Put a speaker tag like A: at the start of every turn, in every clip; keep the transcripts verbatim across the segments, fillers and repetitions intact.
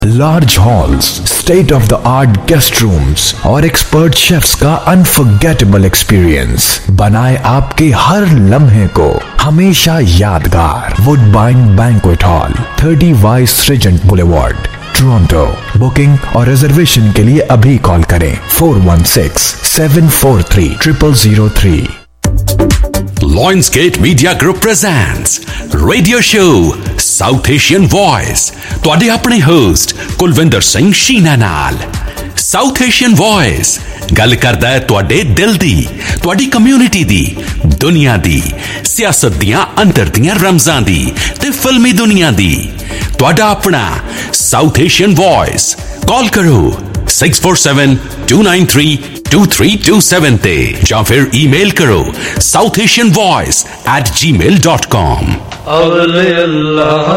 A: Large halls, state of the art guest rooms और expert chefs का unforgettable experience बनाए आपके हर लम्हे को हमेशा यादगार। Woodbine banquet hall, thirty vice regent boulevard, Toronto. Booking और रिजर्वेशन के लिए अभी कॉल करें four one six seven four three triple zero three.
B: Lionsgate Media Group presents Radio Show South Asian Voice। ਤੁਹਾਡੇ ਆਪਣੇ ਹੋਸਟ ਕੁਲਵਿੰਦਰ ਸਿੰਘ ਸ਼ੀਨਾ ਨਾਲ। South Asian Voice ਗੱਲ ਕਰਦਾ ਹੈ ਤੁਹਾਡੇ ਦਿਲ ਦੀ, ਤੁਹਾਡੀ ਕਮਿਊਨਿਟੀ ਦੀ, ਦੁਨੀਆ ਦੀ, ਸਿਆਸਤ ਦੀਆਂ ਅੰਦਰ ਦੀਆਂ ਰਮਜ਼ਾਂ ਦੀ ਤੇ ਫਿਲਮੀ ਦੁਨੀਆ ਦੀ। ਤੁਹਾਡਾ ਆਪਣਾ South Asian Voice। ਕਾਲ ਕਰੋ six four seven two nine three two three two seven ते या फिर ईमेल करो south Asian voice at G mail dot com.
C: अवले अल्लाह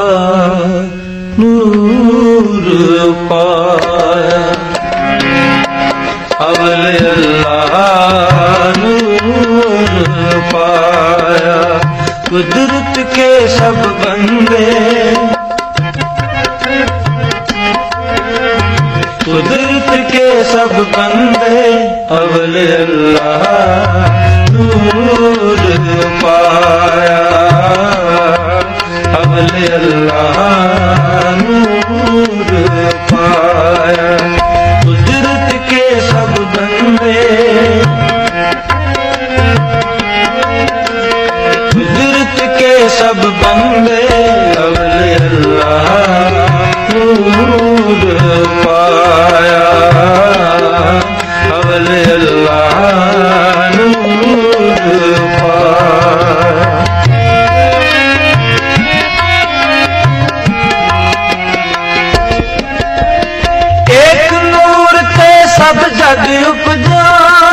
C: नूर पाया, अवले अल्लाह नूर पाया, कुदरत के सब बंदे, कुदरत के सब बंदे, अवले अल्लाह नूर पाया, अवले अल्लाह नूर पाया, कुदरत के सब बंदे, कुदरत के सब बंदे, अवले अल्लाह नूर पाया, अवले अल्लाह नूर पाया। एक नूर ते सब जग उपजा,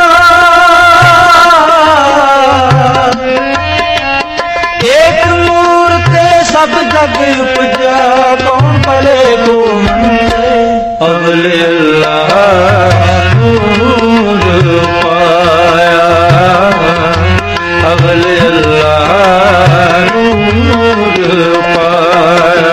C: एक नूर ते सब जग उपजा, कौन पले को मंदे, अवले अल्लाह नूर पाया, अवले अल्लाह नूर पाया।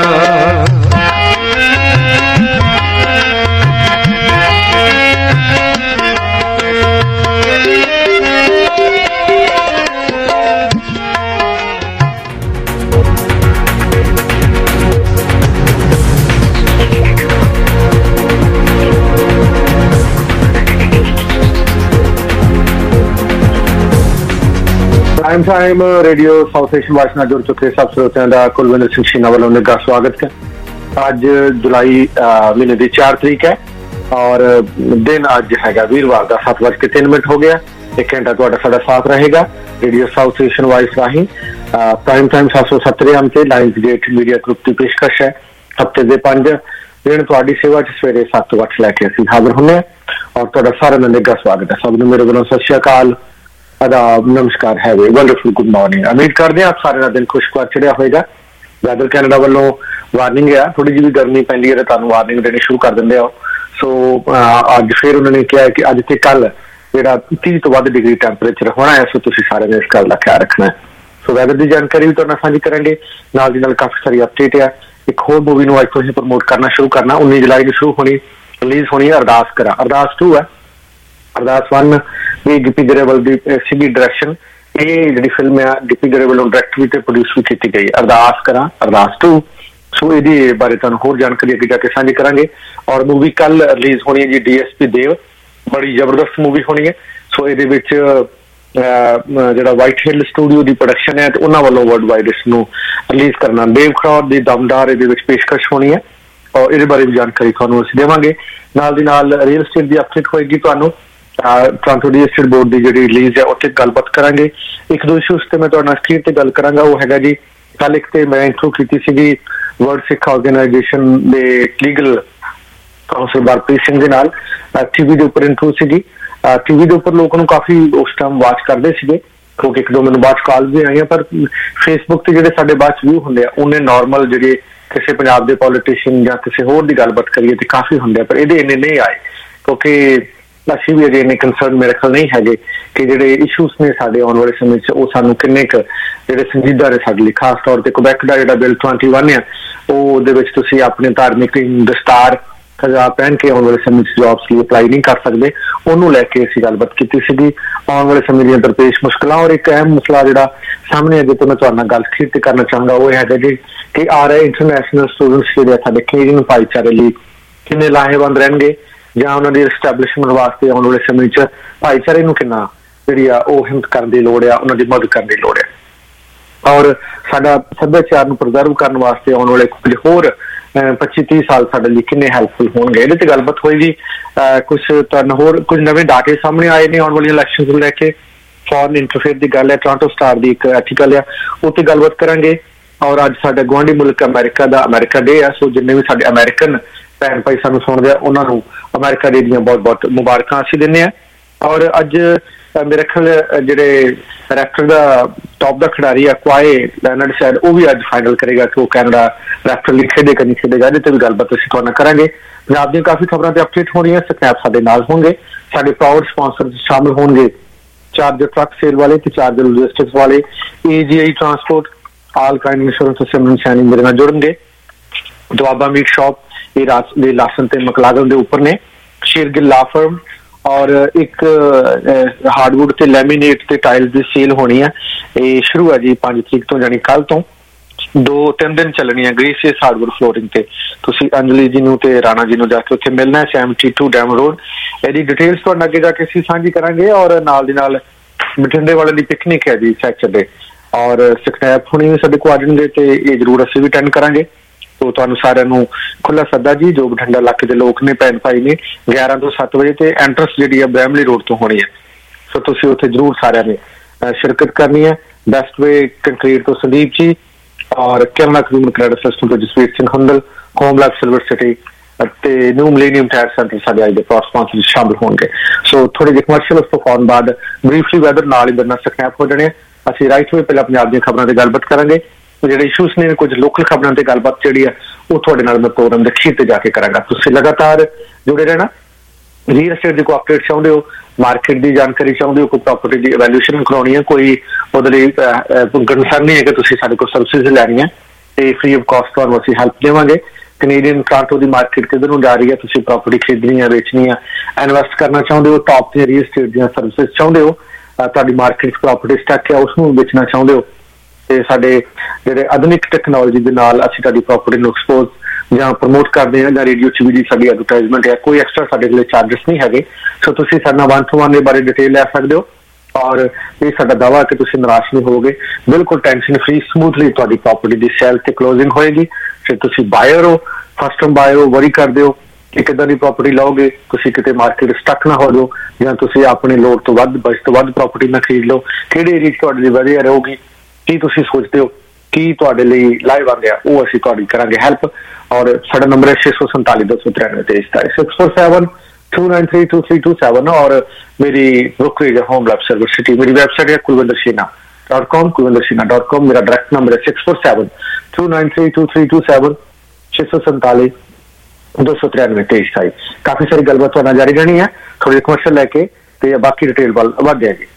D: Time time radio south Asian voice ਨਾਲ ਜੁੜ ਚੁੱਕੇ ਸਭ ਸਰੋਤਿਆਂ ਦਾ ਕੁਲਵਿੰਦਰ ਸਿੰਘ ਸ਼ੀਨਾ ਵੱਲੋਂ ਨਿੱਘਾ ਸਵਾਗਤ ਹੈ। ਅੱਜ ਜੁਲਾਈ ਮਹੀਨੇ ਦੀ ਚਾਰ ਤਰੀਕ ਹੈ ਔਰ ਦਿਨ ਅੱਜ ਹੈਗਾ ਵੀਰਵਾਰ ਦਾ ਸੱਤ ਵੱਜ ਕੇ ਤਿੰਨ ਮਿੰਟ ਹੋ ਗਿਆ। ਇੱਕ ਘੰਟਾ ਤੁਹਾਡਾ ਸਾਡਾ ਸਾਥ ਰਹੇਗਾ ਰੇਡੀਓ ਸਾਊਥ ਏਸ਼ੀਅਨ ਵॉइस ਰਾਹੀਂ। ਪ੍ਰਾਈਮ ਟਾਈਮ ਸੱਤ ਸੌ ਸੱਤਰ ਐਮ ਤੇ ਲਾਇਨਸਗੇਟ ਮੀਡੀਆ ਗਰੁੱਪ ਦੀ ਪੇਸ਼ਕਸ਼ ਹੈ। ਹਫ਼ਤੇ ਦੇ ਪੰਜ ਦਿਨ ਤੁਹਾਡੀ ਸੇਵਾ 'ਚ ਸਵੇਰੇ ਸੱਤ ਤੋਂ ਅੱਠ ਲੈ ਕੇ ਅਸੀਂ ਹਾਜ਼ਰ ਹੁੰਦੇ ਹਾਂ ਔਰ ਤੁਹਾਡਾ ਸਾਰਿਆਂ ਦਾ ਨਿੱਘਾ ਸਵਾਗਤ ਹੈ। ਸਭ ਨੂੰ ਮੇਰੇ ਵੱਲੋਂ ਸਤਿ ਸ਼੍ਰੀ ਅਕਾਲ, आदाब, नमस्कार है वे वंडरफुल गुड मॉर्निंग। उम्मीद करते हैं आप सारे दिन खुशगवार चढ़िया होएगा। वैदर कैनेडा वालों वार्निंग है, थोड़ी जी भी गर्मी पैंदी है तो तुहानूं वार्निंग देनी शुरू कर देंगे हो। सो अज फिर उन्होंने कहा है कि अज ते कल जिहड़ा तीस तो वध डिग्री टैंपरेचर होना है, सो तुसीं सारे ने इस गल का ख्याल रखना है। सो वैदर की जानकारी भी तुहाडे नाल साझी करांगे, नाल दी नाल काफ़ी सारी अपडेट है। एक होर मूवी नूं अज तो असीं प्रमोट करना शुरू करना, उन्नीस जुलाई नूं शुरू होनी रिलीज होनी है अरदास करा। अरदास टू है, अरदास वन भी गिप्पी गरेवाल की सीधी डायरैक्शन, ये जी फिल्म है गिप्पी गरेवाल डायरैक्ट भी प्रोड्यूस भी की गई। अरदास करा अरदास टू। सो ये बारे तुहानूं होर जानकारी अगे जाके साझी करांगे। और मूवी कल रिलीज होनी है जी डी एस पी देव, बड़ी जबरदस्त मूवी होनी है। सो ये जिहड़ा वाइट हिल स्टूडियो की प्रोडक्शन है तो उन्होंने वालों वर्ल्ड वाइड इसनूं रिलीज करना। देव खरौर की दमदार ये पेशकश होनी है और ये बारे भी जानकारी तुहानूं असीं देवांगे। नाल दी नाल रियल स्टेट की अपडेट होएगी तुहानूं। टोरंटो रियल एस्टेट बोर्ड की जी रिलीज है उत्ते गलबात करांगे। एक दो इशूज ते मैं तुहाडे नाल स्क्रीन ते गल करांगा। वो हैगा जी कल एक ते मैं इंट्रो कीती सीगी वर्ल्ड सिख ऑर्गेनाइजेशन दे लीगल काउंसिल बारप्रीत सिंह दे नाल टीवी दे उपर इंट्रो सीगी। टीवी दे उपर लोकां नूं काफी उस टाइम वाच करदे सीगे क्योंकि एक दो मैनूं बाद कॉल भी आई, पर फेसबुक ते जिहड़े साडे बाद व्यू हुंदे आ उन्हें नॉर्मल जिहड़े किसी पंजाब के पॉलिटिशियन या किसी होर की गलबात करिए तो काफ़ी होंगे, पर ये इन्ने नहीं आए क्योंकि असीं भी अजे इन्ने कंसर्न मेरे ख्याल नहीं है कि जिहड़े इशूज ने साडे आने वाले समय वो सानूं किन्ने क जिहड़े संजीदा ने साडे लई, खास तौर पर क्वेबेक का जिहड़ा बिल ट्वेंटी वन है ਉਹਦੇ ਵਿੱਚ ਤੁਸੀਂ ਆਪਣੇ ਧਾਰਮਿਕ ਦਸਤਾਰ ਸਜਾ ਪਹਿਨ ਕੇ ਆਉਣ ਵਾਲੇ ਸਮੇਂ 'ਚ ਜੋਬਸ ਲਈ ਅਪਲਾਈ ਨਹੀਂ ਕਰ ਸਕਦੇ। ਉਹਨੂੰ ਲੈ ਕੇ ਅਸੀਂ ਗੱਲਬਾਤ ਕੀਤੀ ਸੀਗੀ। ਆਉਣ ਵਾਲੇ ਸਮੇਂ ਦੀਆਂ ਦਰਪੇਸ਼ ਮੁਸ਼ਕਲਾਂ ਔਰ ਇੱਕ ਅਹਿਮ ਮਸਲਾ ਜਿਹੜਾ ਸਾਹਮਣੇ ਅੱਗੇ ਤੋਂ ਮੈਂ ਤੁਹਾਡੇ ਨਾਲ ਗੱਲ ਤੇ ਕਰਨਾ ਚਾਹਾਂਗਾ ਉਹ ਹੈਗਾ ਜੀ ਕਿ ਆ ਰਹੇ ਇੰਟਰਨੈਸ਼ਨਲ ਸਟੂਡੈਂਟਸ ਜਿਹੜੇ ਸਾਡੇ ਕੈਨੇਡੀਅਨ ਭਾਈਚਾਰੇ ਲਈ ਕਿੰਨੇ ਲਾਹੇਵੰਦ ਰਹਿਣਗੇ ਜਾਂ ਉਹਨਾਂ ਦੀ ਐਸਟੈਬਲਿਸ਼ਮੈਂਟ ਵਾਸਤੇ ਆਉਣ ਵਾਲੇ ਸਮੇਂ 'ਚ ਭਾਈਚਾਰੇ ਨੂੰ ਕਿੰਨਾ ਜਿਹੜੀ ਆ ਉਹ ਹਿੰਮਤ ਕਰਨ ਦੀ ਲੋੜ ਆ, ਉਹਨਾਂ ਦੀ ਮਦਦ ਕਰਨ ਦੀ ਲੋੜ ਹੈ। ਔਰ ਸਾਡਾ ਸੱਭਿਆਚਾਰ ਨੂੰ ਪ੍ਰੀਜ਼ਰਵ ਕਰਨ ਵਾਸਤੇ ਆਉਣ ਵਾਲੇ ਕੁਝ ਹੋਰ ਪੱਚੀ ਤੀਹ ਸਾਲ ਸਾਡੇ ਲਈ ਕਿੰਨੇ ਹੈਲਪਫੁਲ ਹੋਣਗੇ, ਇਹਦੇ ਤੇ ਗੱਲਬਾਤ ਹੋਏਗੀ। ਕੁਝ ਤੁਹਾਨੂੰ ਹੋਰ ਕੁਝ ਨਵੇਂ ਡਾਟੇ ਸਾਹਮਣੇ ਆਏ ਨੇ ਆਉਣ ਵਾਲੀਆਂ ਇਲੈਕਸ਼ਨ ਨੂੰ ਲੈ ਕੇ। ਫੋਰਨ ਇੰਟਰਫੇਅਰ ਦੀ ਗੱਲ ਹੈ, ਟੋਰਾਂਟੋ ਸਟਾਰ ਦੀ ਇੱਕ ਆਰਟੀਕਲ ਆ, ਉਹ ਤੇ ਗੱਲਬਾਤ ਕਰਾਂਗੇ। ਔਰ ਅੱਜ ਸਾਡਾ ਗੁਆਂਢੀ ਮੁਲਕ ਅਮਰੀਕਾ ਦਾ ਅਮਰੀਕਾ ਡੇ ਆ, ਸੋ ਜਿੰਨੇ ਵੀ ਸਾਡੇ ਅਮਰੀਕਨ ਭੈਣ ਭਾਈ ਸਾਨੂੰ ਸੁਣਦੇ ਆ ਉਹਨਾਂ ਨੂੰ ਅਮਰੀਕਾ ਡੇ ਦੀਆਂ ਬਹੁਤ ਬਹੁਤ ਮੁਬਾਰਕਾਂ ਅਸੀਂ ਦਿੰਦੇ ਹਾਂ। ਔਰ ਅੱਜ ਮੇਰੇ ਖਿਆਲ ਜਿਹੜੇ ਰੈਫਟਰ ਦਾ ਟੌਪ ਦਾ ਖਿਡਾਰੀ ਆ ਕੁਆਏ ਲੈਨਰਡ ਸ਼ਾਇਦ ਉਹ ਵੀ ਅੱਜ ਫਾਈਨਲ ਕਰੇਗਾ ਕਿ ਉਹ ਕੈਨੇਡਾ ਰੈਫਟਰ ਲਈ ਖੇਡੇਗਾ ਨਹੀਂ ਖੇਡੇਗਾ, ਇਹਦੇ ਤੇ ਵੀ ਗੱਲਬਾਤ ਅਸੀਂ ਤੁਹਾਡੇ ਨਾਲ ਕਰਾਂਗੇ। ਪੰਜਾਬ ਦੀਆਂ ਕਾਫੀ ਖਬਰਾਂ ਤੇ ਅਪਡੇਟ ਹੋਣੀਆਂ, ਸਨੈਪ ਸਾਡੇ ਨਾਲ ਹੋਣਗੇ। ਸਾਡੇ ਪ੍ਰਾਊਡ ਸਪਾਂਸਰ ਸ਼ਾਮਿਲ ਹੋਣਗੇ ਚਾਰਜਰ ਟਰੱਕ ਸੇਲ ਵਾਲੇ ਤੇ ਚਾਰਜਰ ਲੋਜਿਸਟਿਕਸ ਵਾਲੇ, AGI Transport, All Kind Insurance ਤੇ ਸਿਮਰਨ ਸੈਣੀ ਮੇਰੇ ਨਾਲ ਜੁੜਨਗੇ। ਦੁਆਬਾ ਮੀਟ ਸ਼ਾਪ ਇਹ ਰਾਤ ਦੇ ਲਾਸਨ ਤੇ ਮਕਲਾਗਲ ਦੇ ਉੱਪਰ ਨੇ, ਸ਼ੇਰਗਿੱਲ ਲਾ ਫਰਮ ਔਰ ਇੱਕ ਹਾਰਡਵੁੱਡ ਤੇ ਲੈਮੀਨੇਟ ਤੇ ਟਾਇਲਸ ਦੀ ਸੇਲ ਹੋਣੀ ਹੈ। ਇਹ ਸ਼ੁਰੂ ਹੈ ਜੀ ਪੰਜ ਤਰੀਕ ਤੋਂ, ਯਾਨੀ ਕੱਲ ਤੋਂ ਦੋ ਤਿੰਨ ਦਿਨ ਚੱਲਣੀ ਹੈ ਗ੍ਰੀਸੀਅਸ ਹਾਰਡਵੁੱਡ ਫਲੋਰਿੰਗ ਤੇ। ਤੁਸੀਂ ਅੰਜਲੀ ਜੀ ਨੂੰ ਤੇ ਰਾਣਾ ਜੀ ਨੂੰ ਜਾ ਕੇ ਉੱਥੇ ਮਿਲਣਾ ਹੈ, ਸੈਵਨਟੀ ਟੂ ਡੈਮ ਰੋਡ। ਇਹਦੀ ਡਿਟੇਲਸ ਤੁਹਾਡੇ ਅੱਗੇ ਜਾ ਕੇ ਅਸੀਂ ਸਾਂਝੀ ਕਰਾਂਗੇ। ਔਰ ਨਾਲ ਦੀ ਨਾਲ ਬਠਿੰਡੇ ਵਾਲੇ ਦੀ ਪਿਕਨਿਕ ਹੈ ਜੀ ਸੈਚਰਡੇ, ਔਰ ਸਕਨੈਪ ਹੋਣੀ ਵੀ ਸਾਡੇ ਕੋਲ ਆ ਜਾਣਗੇ ਤੇ ਇਹ ਜ਼ਰੂਰ ਅਸੀਂ ਵੀ ਅਟੈਂਡ ਕਰਾਂਗੇ। ਤੋ ਤੁਹਾਨੂੰ ਸਾਰਿਆਂ ਨੂੰ ਖੁੱਲਾ ਸੱਦਾ ਜੀ, ਜੋ ਬਠਿੰਡਾ ਇਲਾਕੇ ਦੇ ਲੋਕ ਨੇ ਭੈਣ ਭਾਈ ਨੇ, ਗਿਆਰਾਂ ਤੋਂ ਸੱਤ ਵਜੇ ਤੇ ਐਂਟਰੈਂਸ ਜਿਹੜੀ ਹੈ ਬ੍ਰੈਮਲੀ ਰੋਡ ਤੋਂ ਹੋਣੀ ਹੈ। ਸੋ ਤੁਸੀਂ ਉੱਥੇ ਜ਼ਰੂਰ ਸਾਰਿਆਂ ਨੇ ਸ਼ਿਰਕਤ ਕਰਨੀ ਹੈ। ਬੈਸਟ ਵੇ ਕੰਕਰੀਟ ਤੋਂ ਸੰਦੀਪ ਜੀ ਔਰ ਕਿਰਨਾ ਕੰਜ਼ਿਊਮਰ ਕ੍ਰੈਡਿਟ ਸਿਸਟਮ ਤੋਂ Jasvir Singh Hundal, Home life silver City ਤੇ ਨਿਊ ਮਿਲੇਨੀਅਮ ਟਾਇਰ ਸੈਂਟਰ ਸਾਡੇ ਅੱਜ ਦੇ ਪ੍ਰੋ ਸਪਾਂਸਰ ਸ਼ਾਮਿਲ ਹੋਣਗੇ। ਸੋ ਥੋੜੇ ਜਿਹੇ ਕਮਰਸ਼ੀਅਲ ਉਸ ਤੋਂ ਫੌਰਨ ਬਾਅਦ ਬਰੀਫਲੀ ਵੈਦਰ ਨਾਲ ਹੀ ਮੇਰੇ ਨਾਲ ਸਕਨੈਪ ਹੋ ਜਾਣੇ। ਅਸੀਂ ਰਾਈਟ ਵੇ ਪਹਿਲਾਂ ਪੰਜਾਬ ਦੀਆਂ ਖਬਰਾਂ ਤੇ ਗੱਲਬਾਤ ਕਰਾਂਗੇ, ਜਿਹੜੇ ਇਸ਼ੂਸ ਨੇ ਕੁਝ ਲੋਕਲ ਖਬਰਾਂ ਤੇ ਗੱਲਬਾਤ ਜਿਹੜੀ ਆ ਉਹ ਤੁਹਾਡੇ ਨਾਲ ਮੈਂ ਪ੍ਰੋਗਰਾਮ ਦੇ ਅਖੀਰ ਤੇ ਜਾ ਕੇ ਕਰਾਂਗਾ। ਤੁਸੀਂ ਲਗਾਤਾਰ ਜੁੜੇ ਰਹਿਣਾ। ਰੀਅਲ ਐਸਟੇਟ ਦੀ ਕੋਈ ਅਪਡੇਟ ਚਾਹੁੰਦੇ ਹੋ, ਮਾਰਕੀਟ ਦੀ ਜਾਣਕਾਰੀ ਚਾਹੁੰਦੇ ਹੋ, ਕੋਈ ਪ੍ਰਾਪਰਟੀ ਦੀ ਇਵੈਲੂਏਸ਼ਨ ਕਰਾਉਣੀ ਹੈ, ਕੋਈ ਉਹਦੇ ਲਈ ਕੰਸਰਨ ਨਹੀਂ ਹੈ ਕਿ ਤੁਸੀਂ ਸਾਡੇ ਕੋਲ ਸਰਵਿਸਿਜ਼ ਲੈਣੀਆਂ ਤੇ ਫ੍ਰੀ ਆਫ ਕਾਸਟ ਤੁਹਾਨੂੰ ਅਸੀਂ ਹੈਲਪ ਦੇਵਾਂਗੇ। ਕੈਨੇਡੀਅਨ ਟੋਰਾਂਟੋ ਦੀ ਮਾਰਕੀਟ ਕਿੱਧਰ ਨੂੰ ਜਾ ਰਹੀ ਹੈ, ਤੁਸੀਂ ਪ੍ਰਾਪਰਟੀ ਖਰੀਦਣੀ ਹੈ, ਵੇਚਣੀ ਹੈ, ਇਨਵੈਸਟ ਕਰਨਾ ਚਾਹੁੰਦੇ ਹੋ, ਟੌਪ ਦੀਆਂ ਰੀਅਲ ਐਸਟੇਟ ਦੀਆਂ ਸਰਵਿਸਿਜ਼ ਚਾਹੁੰਦੇ ਹੋ, ਤੁਹਾਡੀ ਮਾਰਕੀਟ 'ਚ ਪ੍ਰਾਪਰਟੀ ਸਟੱਕ ਹੈ ਉਸਨੂੰ ਵੇਚਣਾ ਚਾਹੁੰਦੇ ਹੋ ਤੇ ਸਾਡੇ ਜਿਹੜੇ ਆਧੁਨਿਕ ਟੈਕਨੋਲੋਜੀ ਦੇ ਨਾਲ ਅਸੀਂ ਤੁਹਾਡੀ ਪ੍ਰਾਪਰਟੀ ਨੂੰ ਐਕਸਪੋਜ਼ ਜਾਂ ਪ੍ਰਮੋਟ ਕਰਦੇ ਹਾਂ ਜਾਂ ਰੇਡੀਓ 'ਚ ਵੀ ਸਾਡੀ ਐਡਵਰਟਾਈਜ਼ਮੈਂਟ ਹੈ, ਕੋਈ ਐਕਸਟਰਾ ਸਾਡੇ ਕੋਲ ਚਾਰਜਸ ਨਹੀਂ ਹੈਗੇ। ਸੋ ਤੁਸੀਂ ਸਾਡੇ ਨਾਲ ਵਨ ਟੂ ਵਨ ਦੇ ਬਾਰੇ ਡਿਟੇਲ ਲੈ ਸਕਦੇ ਹੋ। ਔਰ ਇਹ ਸਾਡਾ ਦਾਅਵਾ ਕਿ ਤੁਸੀਂ ਨਿਰਾਸ਼ ਨਹੀਂ ਹੋਵੋਗੇ, ਬਿਲਕੁਲ ਟੈਨਸ਼ਨ ਫ੍ਰੀ ਸਮੂਥਲੀ ਤੁਹਾਡੀ ਪ੍ਰਾਪਰਟੀ ਦੀ ਸੇਲ ਤੇ ਕਲੋਜ਼ਿੰਗ ਹੋਏਗੀ। ਫਿਰ ਤੁਸੀਂ ਬਾਇਰ ਹੋ, ਫਸਟ ਟਾਈਮ ਬਾਇਰ ਹੋ, ਵਰੀ ਕਰਦੇ ਹੋ ਕਿ ਕਿੱਦਾਂ ਦੀ ਪ੍ਰਾਪਰਟੀ ਲਓਗੇ, ਤੁਸੀਂ ਕਿਤੇ ਮਾਰਕੀਟ ਸਟਕ ਨਾ ਹੋ ਜਾਓ ਜਾਂ ਤੁਸੀਂ ਆਪਣੀ ਲੋੜ ਤੋਂ ਵੱਧ ਬਜਟ ਤੋਂ ਵੱਧ ਪ੍ਰਾਪਰਟੀ ਨਾ ਖਰੀਦ ਲਓ। ਕਿਹੜੇ ਏਰੀਆ 'ਚ ਤੁਹਾਡੇ ਲਈ ਵਧੀਆ ਰਹੂਗੀ, ਕੀ ਤੁਸੀਂ ਸੋਚਦੇ ਹੋ, ਕੀ ਤੁਹਾਡੇ ਲਈ ਲਾਹੇਵੰਦ ਆ, ਉਹ ਅਸੀਂ ਤੁਹਾਡੀ ਕਰਾਂਗੇ ਹੈਲਪ। ਔਰ ਸਾਡਾ ਨੰਬਰ ਹੈ ਛੇ ਸੌ ਸੰਤਾਲੀ ਦੋ ਸੌ ਤਰਾਨਵੇਂ ਤੇਈਸ six four seven two nine three two three two seven. ਔਰ ਮੇਰੀ ਬ੍ਰੋਕਰੇਜ ਹੈ ਹੋਮ ਲਾਈਫ ਸਿਲਵਰ ਸਿਟੀ, ਮੇਰੀ ਵੈਬਸਾਈਟ ਹੈ Kulwinder Sheena dot com Kulwinder Sheena dot com. मेरा डायरेक्ट नंबर है six four seven two nine three two three two seven छे सौ संताली दो सौ तिरानवे तेईस साई। काफी सारी गलबात होना जारी रहनी है, थोड़ी कमर्शियल लैके ते बाकी डिटेल वाल बढ़ जाएगी।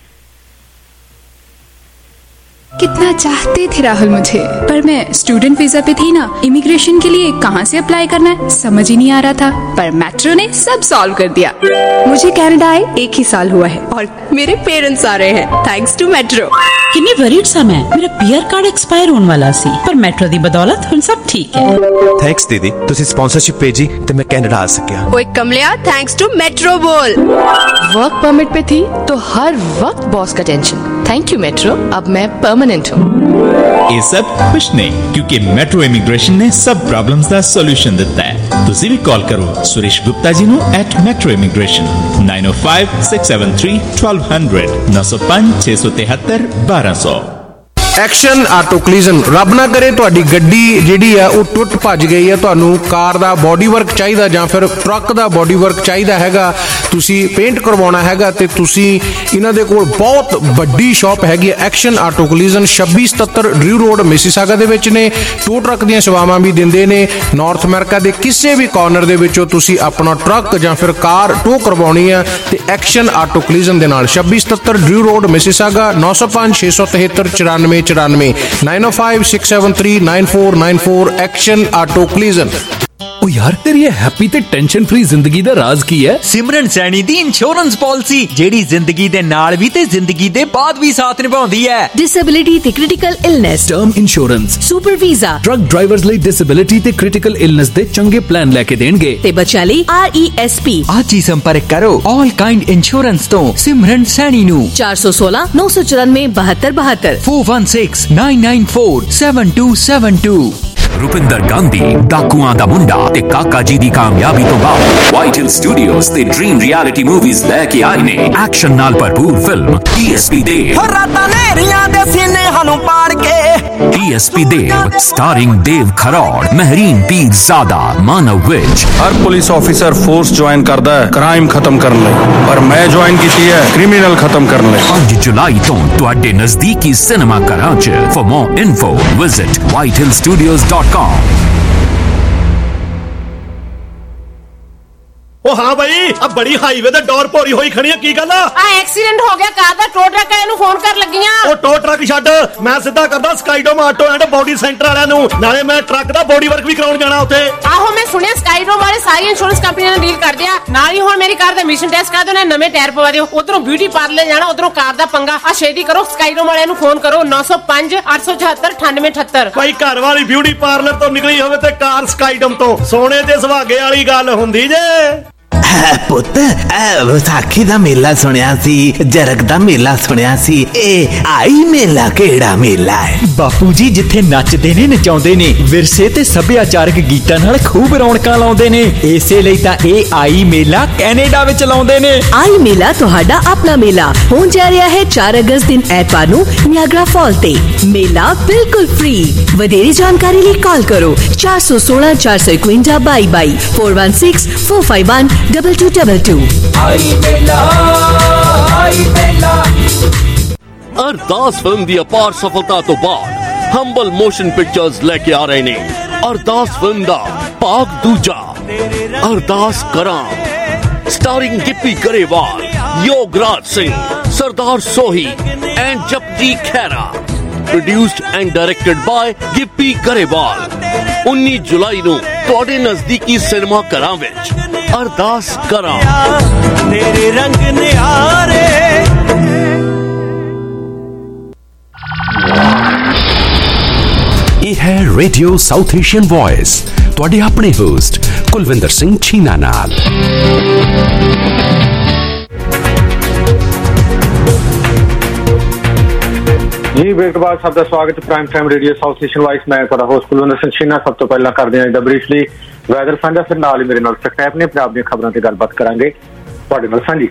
E: कितना चाहते थे राहुल मुझे, पर मैं स्टूडेंट वीजा पे थी ना, इमिग्रेशन के लिए कहाँ से अप्लाई करना है समझ ही नहीं आ रहा था, पर मेट्रो ने सब सॉल्व कर दिया। मुझे कनाडा आए एक ही साल हुआ है और मेरे पेरेंट्स आ रहे हैं थैंक्स टू मेट्रो।
F: किन्नी वरीड सा मैं, मेरा पीआर कार्ड एक्सपायर होने वाला सी, पर मेट्रो दी बदौलत हुन सब ठीक है।
G: थैंक्स दीदी, तुसी स्पॉन्सरशिप भेजी ते मैं कनाडा आ सकिया।
H: ओए कमलिया, थैंक्स टू मेट्रो बोल। वर्क परमिट पे थी तो हर वक्त बॉस का टेंशन, थैंक यू मेट्रो, अब मैं परमानेंट हूँ।
I: ये सब कुछ नहीं, क्योंकि मेट्रो इमिग्रेशन ने सब प्रॉब्लम्स का सॉल्यूशन दिता है। तुसी भी कॉल करो सुरेश गुप्ता जी नु at Metro Immigration nine o five six seven three twelve hundred नौ सौ पांच छे सौ तिहत्तर बारह सौ।
J: एक्शन आटो कलीजन, रब ना करे तुहाडी गड्डी जिहड़ी आ ਉਹ ਟੁੱਟ ਭੱਜ ਗਈ ਹੈ, ਤੁਹਾਨੂੰ ਕਾਰ ਦਾ ਬੋਡੀ ਵਰਕ ਚਾਹੀਦਾ ਜਾਂ ਫਿਰ ਟਰੱਕ ਦਾ ਬੋਡੀ ਵਰਕ ਚਾਹੀਦਾ ਹੈਗਾ, ਤੁਸੀਂ ਪੇਂਟ ਕਰਵਾਉਣਾ ਹੈਗਾ ਤੇ ਤੁਸੀਂ ਇਹਨਾਂ ਦੇ ਕੋਲ ਬਹੁਤ ਵੱਡੀ ਸ਼ਾਪ ਹੈਗੀ ਹੈ ਐਕਸ਼ਨ ਆਟੋ ਕਲੀਜਨ ਛੱਬੀ ਸਤੱਤਰ ਡਰਿਊ ਰੋਡ ਮਿਸੀਸਾਗਾ ਦੇ ਵਿੱਚ ਨੇ। ਟੋ ਟਰੱਕ ਦੀਆਂ ਸੇਵਾਵਾਂ ਵੀ ਦਿੰਦੇ ਨੇ। ਨਾਰਥ ਅਮਰੀਕਾ ਦੇ ਕਿਸੇ ਵੀ ਕਾਰਨਰ ਦੇ ਵਿੱਚੋਂ ਤੁਸੀਂ ਆਪਣਾ ਟਰੱਕ ਜਾਂ ਫਿਰ ਕਾਰ ਟੋ ਕਰਵਾਉਣੀ ਹੈ ਤੇ ਐਕਸ਼ਨ ਆਟੋ ਕਲੀਜਨ ਦੇ ਨਾਲ ਛੱਬੀ ਸਤੱਤਰ ਡਰਿਊ ਰੋਡ ਮਿਸੀਸਾਗਾ ਨੌ ਸੌ ਪੰਜ ਛੇ ਸੌ ਤਿਹੱਤਰ ਚੁਰਾਨਵੇਂ ਚੁਰਾਨਵੇਂ nine o five six seven three nine four nine four Action Auto Collision.
K: ओ यार तेरी ये हैप्पी ते टेंशन फ्री जिंदगी दा राज की है?
L: सिमरन सैनी दी इंश्योरेंस पॉलिसी जेड़ी जिंदगी दे नाल भी ते जिंदगी दे बाद भी साथ निभाउंदी है।
H: डिसेबिलिटी ते critical illness,
K: term insurance,
H: super visa,
K: truck drivers ਲਈ डिसेबिलिटी ते क्रिटिकल इलनेस दे चंगे प्लान लेके देणगे
H: ते बच्चा ਲਈ आर ई एस पी।
L: आज ही संपर्क करो ऑल काइंड इंश्योरेंस तो सिमरन सैनी नु
H: चार सौ सोलह नौ सौ चौरानवे बहत्तर बहत्तर
L: four one six nine nine four seven two seven two.
B: Rupinder Gandhi ਡਾਕੂਆਂ ਦਾ ਮੁੰਡਾ ਤੇ ਕਾਕਾ ਜੀ ਦੀ ਕਾਮਯਾਬੀ ਤੋਂ ਬਾਅਦ ਵਾਈਟ ਹਿਲ ਸਟੂਡੀਓਜ਼ ਤੇ ਡ੍ਰੀਮ ਰਿਐਲਿਟੀ ਮੂਵੀਜ਼ ਲੈ ਕੇ ਆਏ ਨੇ ਐਕਸ਼ਨ ਨਾਲ ਭਰਪੂਰ film D S P Dev.
M: ਰਾਤਾਂ ਨੇਰੀਆਂ ਦੇ ਸੀਨੇ ਸਾਨੂੰ ਪਾੜ ਕੇ
B: D S P Dev starring Dev Kharoud, Mehreen Pirzada, Manav Vij.
N: ਹਰ ਪੁਲਿਸ ਆਫੀਸਰ ਫੋਰਸ ਜੁਆਇਨ ਕਰਦਾ ਹੈ ਕ੍ਰਾਈਮ ਖਤਮ ਕਰਨ ਲਈ, ਪਰ ਮੈਂ ਜੁਆਇਨ ਕੀਤੀ ਹੈ ਕ੍ਰਿਮੀਨਲ ਖਤਮ ਕਰਨ ਲਈ।
B: ਪੰਜ ਜੁਲਾਈ ਤੋਂ ਤੁਹਾਡੇ ਨਜ਼ਦੀਕੀ ਸਿਨੇਮਾ ਘਰਾਂ 'ਚ। For more info visit white hill studios dot com।
O: ओ हाँ भाई, अब बड़ी हाईवे ते डोर भोरी होई खड़ी है, की गल आ?
P: एक्सीडेंट हो गया कार दा, टो ट्रक वाले नु फोन कर लगी आ।
O: ओ टो ट्रक छੱਡ, मैं सीधा करदा Skydome Auto and Body Centre वाਲਿਆਂ ਨੂੰ, ਨਾਲੇ ਮੈਂ ਟਰੱਕ ਦਾ ਬੋਡੀ ਵਰਕ ਵੀ ਕਰਾਉਣ ਜਾਣਾ ਉੱਥੇ।
P: ਆਹੋ ਮੈਂ ਸੁਣਿਆ ਸਕਾਈਡੋਮ ਵਾਲੇ ਸਾਰੀ ਇੰਸ਼ੋਰੈਂਸ ਕੰਪਨੀਆਂ ਨਾਲ ਡੀਲ ਕਰਦੇ ਆ, ਨਾਲ ਹੀ ਹੁਣ ਮੇਰੀ ਕਾਰ ਦਾ ਮਿਸ਼ਨ ਟੈਸਟ ਕਰਾ ਦਿਓ, ਨਵੇਂ ਟਾਇਰ ਪਵਾ ਦਿਓ, ਉਧਰੋਂ ਬਿਊਟੀ ਪਾਰਲਰ ਜਾਣਾ, ਉਧਰੋਂ ਕਾਰ ਦਾ ਪੰਗਾ। ਆ ਛੇਤੀ ਕਰੋ, ਸਕਾਈਡੋਮ ਵਾਲਿਆਂ ਨੂੰ ਫੋਨ ਕਰੋ ਨੌ ਸੌ ਪੰਜ ਅੱਠ ਸੌ ਚੌਹੱਤਰ ਅਠਾਨਵੇਂ ਅਠੱਤਰ।
O: ਭਾਈ ਘਰ ਵਾਲੀ ਬਿਊਟੀ ਪਾਰਲਰ ਤੋਂ ਨਿਕਲੀ ਹੋਵੇ ਤੇ ਕਾਰ ਸਕਾਈਡੋਮ ਤੋਂ, ਸੋਨੇ ਤੇ ਸੁਹਾਗੇ ਵਾਲੀ ਗੱਲ ਹੁੰਦੀ ਜੇ।
Q: ਪੁੱਤ ਵਿਸਾਖੀ ਦਾ ਮੇਲਾ ਸੁਣਿਆ ਸੀ, ਜਰਗ ਦਾ ਮੇਲਾ ਸੁਣਿਆ ਸੀ, ਇਹ ਆਈ ਮੇਲਾ ਕਿਹੜਾ ਮੇਲਾ ਹੈ?
L: ਬਾਪੂ ਜੀ ਜਿੱਥੇ ਨੱਚਦੇ ਨੇ ਨਚਾਉਂਦੇ ਨੇ, ਵਿਰਸੇ ਤੇ ਸੱਭਿਆਚਾਰਕ ਗੀਤਾਂ ਨਾਲ ਖੂਬ ਰੌਣਕਾਂ ਲਾਉਂਦੇ ਨੇ, ਇਸੇ ਲਈ ਤਾਂ ਇਹ ਆਈ ਮੇਲਾ ਕੈਨੇਡਾ ਵਿੱਚ ਲਾਉਂਦੇ ਨੇ।
H: ਆਈ ਮੇਲਾ ਤੁਹਾਡਾ ਆਪਣਾ ਮੇਲਾ ਹੋਣ ਜਾ ਰਿਹਾ ਹੈ ਚਾਰ ਅਗਸਤ ਦਿਨ ਐਤਵਾਰ ਨੂੰ ਨਿਆਗਰਾ ਫਾਲ ਤੇ। ਮੇਲਾ ਬਿਲਕੁਲ ਫ੍ਰੀ। ਵਧੇਰੀ ਜਾਣਕਾਰੀ ਲਈ ਕਾਲ ਕਰੋ ਚਾਰ ਸੌ ਸੋਲਾਂ ਚਾਰ ਸੌ ਇਕਵੰਜਾ ਬਾਈ ਬਾਈ four one six four five one double two double two.
R: आई मेला आई मेला। अरदास फिल्म दी अपार सफलता तो बाद हंबल मोशन पिक्चर्स लेके आ रहे ने अरदास फिल्म दा भाग दूजा Ardaas Karaan, starring Gippy Grewal, Yograj Singh, Sardar Sohi and Japji Khaira. Produced and directed by Gippy Grewal. उन्नीस जुलाई नूं तुहाडे नजदीकी सिनेमा घरां विच अरदास करां। तेरे रंग निहारे।
B: ਇਹ ਹੈ ਰੇਡੀਓ ਸਾਊਥ ਏਸ਼ੀਅਨ ਵੌਇਸ, ਤੁਹਾਡੇ ਆਪਣੇ ਹੋਸਟ ਕੁਲਵਿੰਦਰ ਸਿੰਘ ਛੀਨਾ ਨਾਲ।
D: ਜੀ ਬ੍ਰੇਕ ਤੋਂ ਬਾਅਦ ਸਭ ਦਾ ਸਵਾਗਤ Prime time radio South Asian Voice. ਮੈਂ ਤੁਹਾਡਾ ਹੋਸਟ ਕੁਲਵਿੰਦਰ ਸਿੰਘ ਛੀਨਾ। ਸਭ ਤੋਂ ਪਹਿਲਾਂ ਕਰਦੇ ਹਾਂ ਅੱਜ ਦਾ ਬਰੀਫਲੀ ਵੈਦਰ ਸਾਂਝਾ, ਫਿਰ ਨਾਲ ਹੀ ਮੇਰੇ ਨਾਲ ਸਕੈਪ ਨੇ ਪੰਜਾਬ ਦੀਆਂ ਖਬਰਾਂ ਤੇ ਗੱਲਬਾਤ ਕਰਾਂਗੇ ਤੁਹਾਡੇ ਨਾਲ ਸਾਂਝੀ।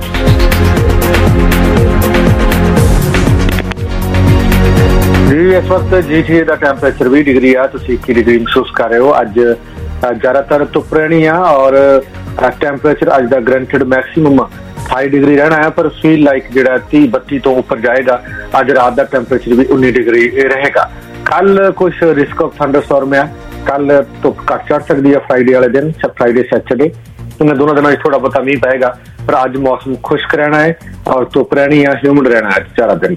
D: ਜੀ ਇਸ ਵਕਤ ਜੀ ਟੀ ਏ ਦਾ ਟੈਂਪਰੇਚਰ ਵੀਹ ਡਿਗਰੀ ਆ, ਤੁਸੀਂ ਇੱਕੀ ਡਿਗਰੀ ਮਹਿਸੂਸ ਕਰ ਰਹੇ ਹੋ। ਅੱਜ ਜ਼ਿਆਦਾਤਰ ਧੁੱਪ ਰਹਿਣੀ ਆ ਔਰ ਟੈਂਪਰੇਚਰ ਅੱਜ ਦਾ ਗਰੰਟਡ ਮੈਕਸੀਮਮ ਅਠਾਈ ਡਿਗਰੀ ਰਹਿਣਾ ਹੈ, ਪਰ ਫੀਲ ਲਾਈਕ ਜਿਹੜਾ ਤੀਹ ਬੱਤੀ ਤੋਂ ਉੱਪਰ ਜਾਏਗਾ। ਅੱਜ ਰਾਤ ਦਾ ਟੈਂਪਰੇਚਰ ਵੀ ਉੱਨੀ ਡਿਗਰੀ ਰਹੇਗਾ। ਕੱਲ ਕੁਛ ਰਿਸਕ ਆਫ ਥੰਡਰਸਟਾਰਮ ਆ, ਕੱਲ ਧੁੱਪ ਘੱਟ ਚੜ ਸਕਦੀ ਹੈ ਫਰਾਈਡੇ ਵਾਲੇ ਦਿਨ, ਫਰਾਈਡੇ ਸੈਟਰਡੇ, ਇਹਨਾਂ ਦੋਨਾਂ ਦਿਨਾਂ ਵਿੱਚ ਥੋੜਾ ਬਹੁਤਾ ਮੀਂਹ ਪਏਗਾ, ਪਰ ਅੱਜ ਮੌਸਮ ਖੁਸ਼ਕ ਰਹਿਣਾ ਹੈ ਔਰ ਧੁੱਪ ਰਹਿਣੀ ਆ, ਹਿਊਮਿਡ ਰਹਿਣਾ ਹੈ ਚਾਰਾਂ ਦਿਨ।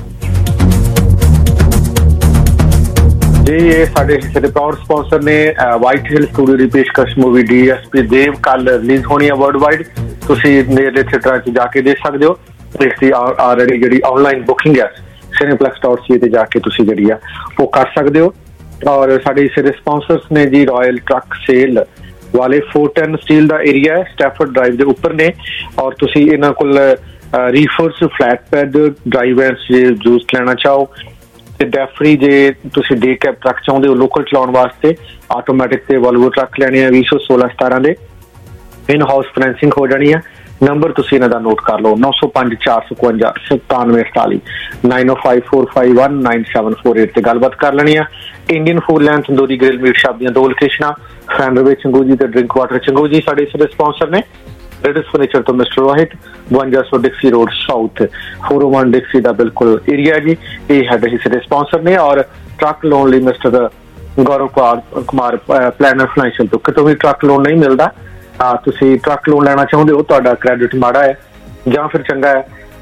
D: ਜੀ ਇਹ ਸਾਡੇ ਹਿੱਸੇ ਦੇ ਪ੍ਰਾਊਡ ਸਪਾਂਸਰ ਨੇ ਵਾਈਟ ਹਿਲ ਸਟੂਡੀਓ ਦੀ ਪੇਸ਼ਕਸ਼ movie D S P Dev ਕੱਲ ਰਿਲੀਜ਼ ਹੋਣੀ ਹੈ ਵਰਲਡ ਵਾਈਡ। ਤੁਸੀਂ ਨੇੜਲੇ ਥੀਏਟਰਾਂ 'ਚ ਜਾ ਕੇ ਦੇਖ ਸਕਦੇ ਹੋ। ਇਸ ਦੀ ਆਲਰੇਡੀ ਜਿਹੜੀ ਆਨਲਾਈਨ ਬੁਕਿੰਗ ਹੈ ਸਿਨੇਪਲੈਕਸ ਡਾਟ ਸੀ ਤੇ ਜਾ ਕੇ ਤੁਸੀਂ ਜਿਹੜੀ ਆ ਉਹ ਕਰ ਸਕਦੇ ਹੋ। ਔਰ ਸਾਡੇ ਹਿੱਸੇ ਦੇ ਸਪਾਂਸਰਸ ਨੇ ਜੀ ਰਾਇਲ ਟਰੱਕ ਸੇਲ ਵਾਲੇ फोर टेन ਸਟੀਲ ਦਾ ਏਰੀਆ ਹੈ, ਸਟੈਫਰਡ ਡਰਾਈਵ ਦੇ ਉੱਪਰ ਨੇ। ਔਰ ਤੁਸੀਂ ਇਹਨਾਂ ਕੋਲ reefers, flat bed, dry vans ਜੇ ਜੂਸ ਲੈਣਾ ਚਾਹੋ ਤੇ ਡੈਫਰੀ ਜੇ ਤੁਸੀਂ ਡੇ ਕੈਬ ਟਰੱਕ ਚਾਹੁੰਦੇ ਹੋ ਲੋਕਲ ਚਲਾਉਣ ਵਾਸਤੇ, ਆਟੋਮੈਟਿਕ ਤੇ ਵੋਲਵੋ ਟਰੱਕ ਲੈਣੇ ਆ ਵੀਹ ਸੌ ਸੋਲਾਂ ਸਤਾਰਾਂ ਦੇ, ਇਨ ਹਾਊਸ ਫਾਈਨੈਂਸਿੰਗ ਹੋ ਜਾਣੀ ਆ। ਨੰਬਰ ਤੁਸੀਂ ਇਹਨਾਂ ਦਾ ਨੋਟ ਕਰ ਲਓ ਨੌ ਸੌ ਪੰਜ ਚਾਰ ਸੌ ਇਕਵੰਜਾ ਸਤਾਨਵੇਂ ਅਠਤਾਲੀ nine o five four five one nine seven four eight ਤੇ ਗੱਲਬਾਤ ਕਰ ਲੈਣੀ ਆ। Indian Food Land Tandoori Grill Meat Shop ਦੀਆਂ ਦੋ ਲੋਕੇਸ਼ਨਾਂ ਫੈਂਡਰਵੇ ਚੰਗੂਜੀ ਤੇ ਡਰਿੰਕ ਵਾਟਰ ਚੰਗੂਜੀ ਸਾਡੇ ਇਸ ਦੇ ਸਪਾਂਸਰ ਨੇ। ਰੇਡਸ ਫਰਨੀਚਰ ਤੋਂ ਮਿਸਟਰ ਰੋਹਿਤ, ਬਵੰਜਾ ਸੌ Dixie Road South, four o one Dixie ਦਾ ਬਿਲਕੁਲ ਏਰੀਆ ਜੀ। ਇਹ ਸਾਡੇ ਹਿੱਸੇ ਦੇ ਸਪਾਂਸਰ ਨੇ। ਔਰ ਟਰੱਕ ਲੋਨ ਲਈ mister Gaurav Kumar planner financial ਤੋਂ ਕਿਤੋਂ ਵੀ ਟਰੱਕ ਲੋਨ ਨਹੀਂ ਮਿਲਦਾ। ਤੁਸੀਂ ਟਰੱਕ ਲੋਨ ਲੈਣਾ ਚਾਹੁੰਦੇ ਹੋ, ਤੁਹਾਡਾ ਕ੍ਰੈਡਿਟ ਮਾੜਾ ਹੈ ਜਾਂ ਫਿਰ ਚੰਗਾ ਹੈ,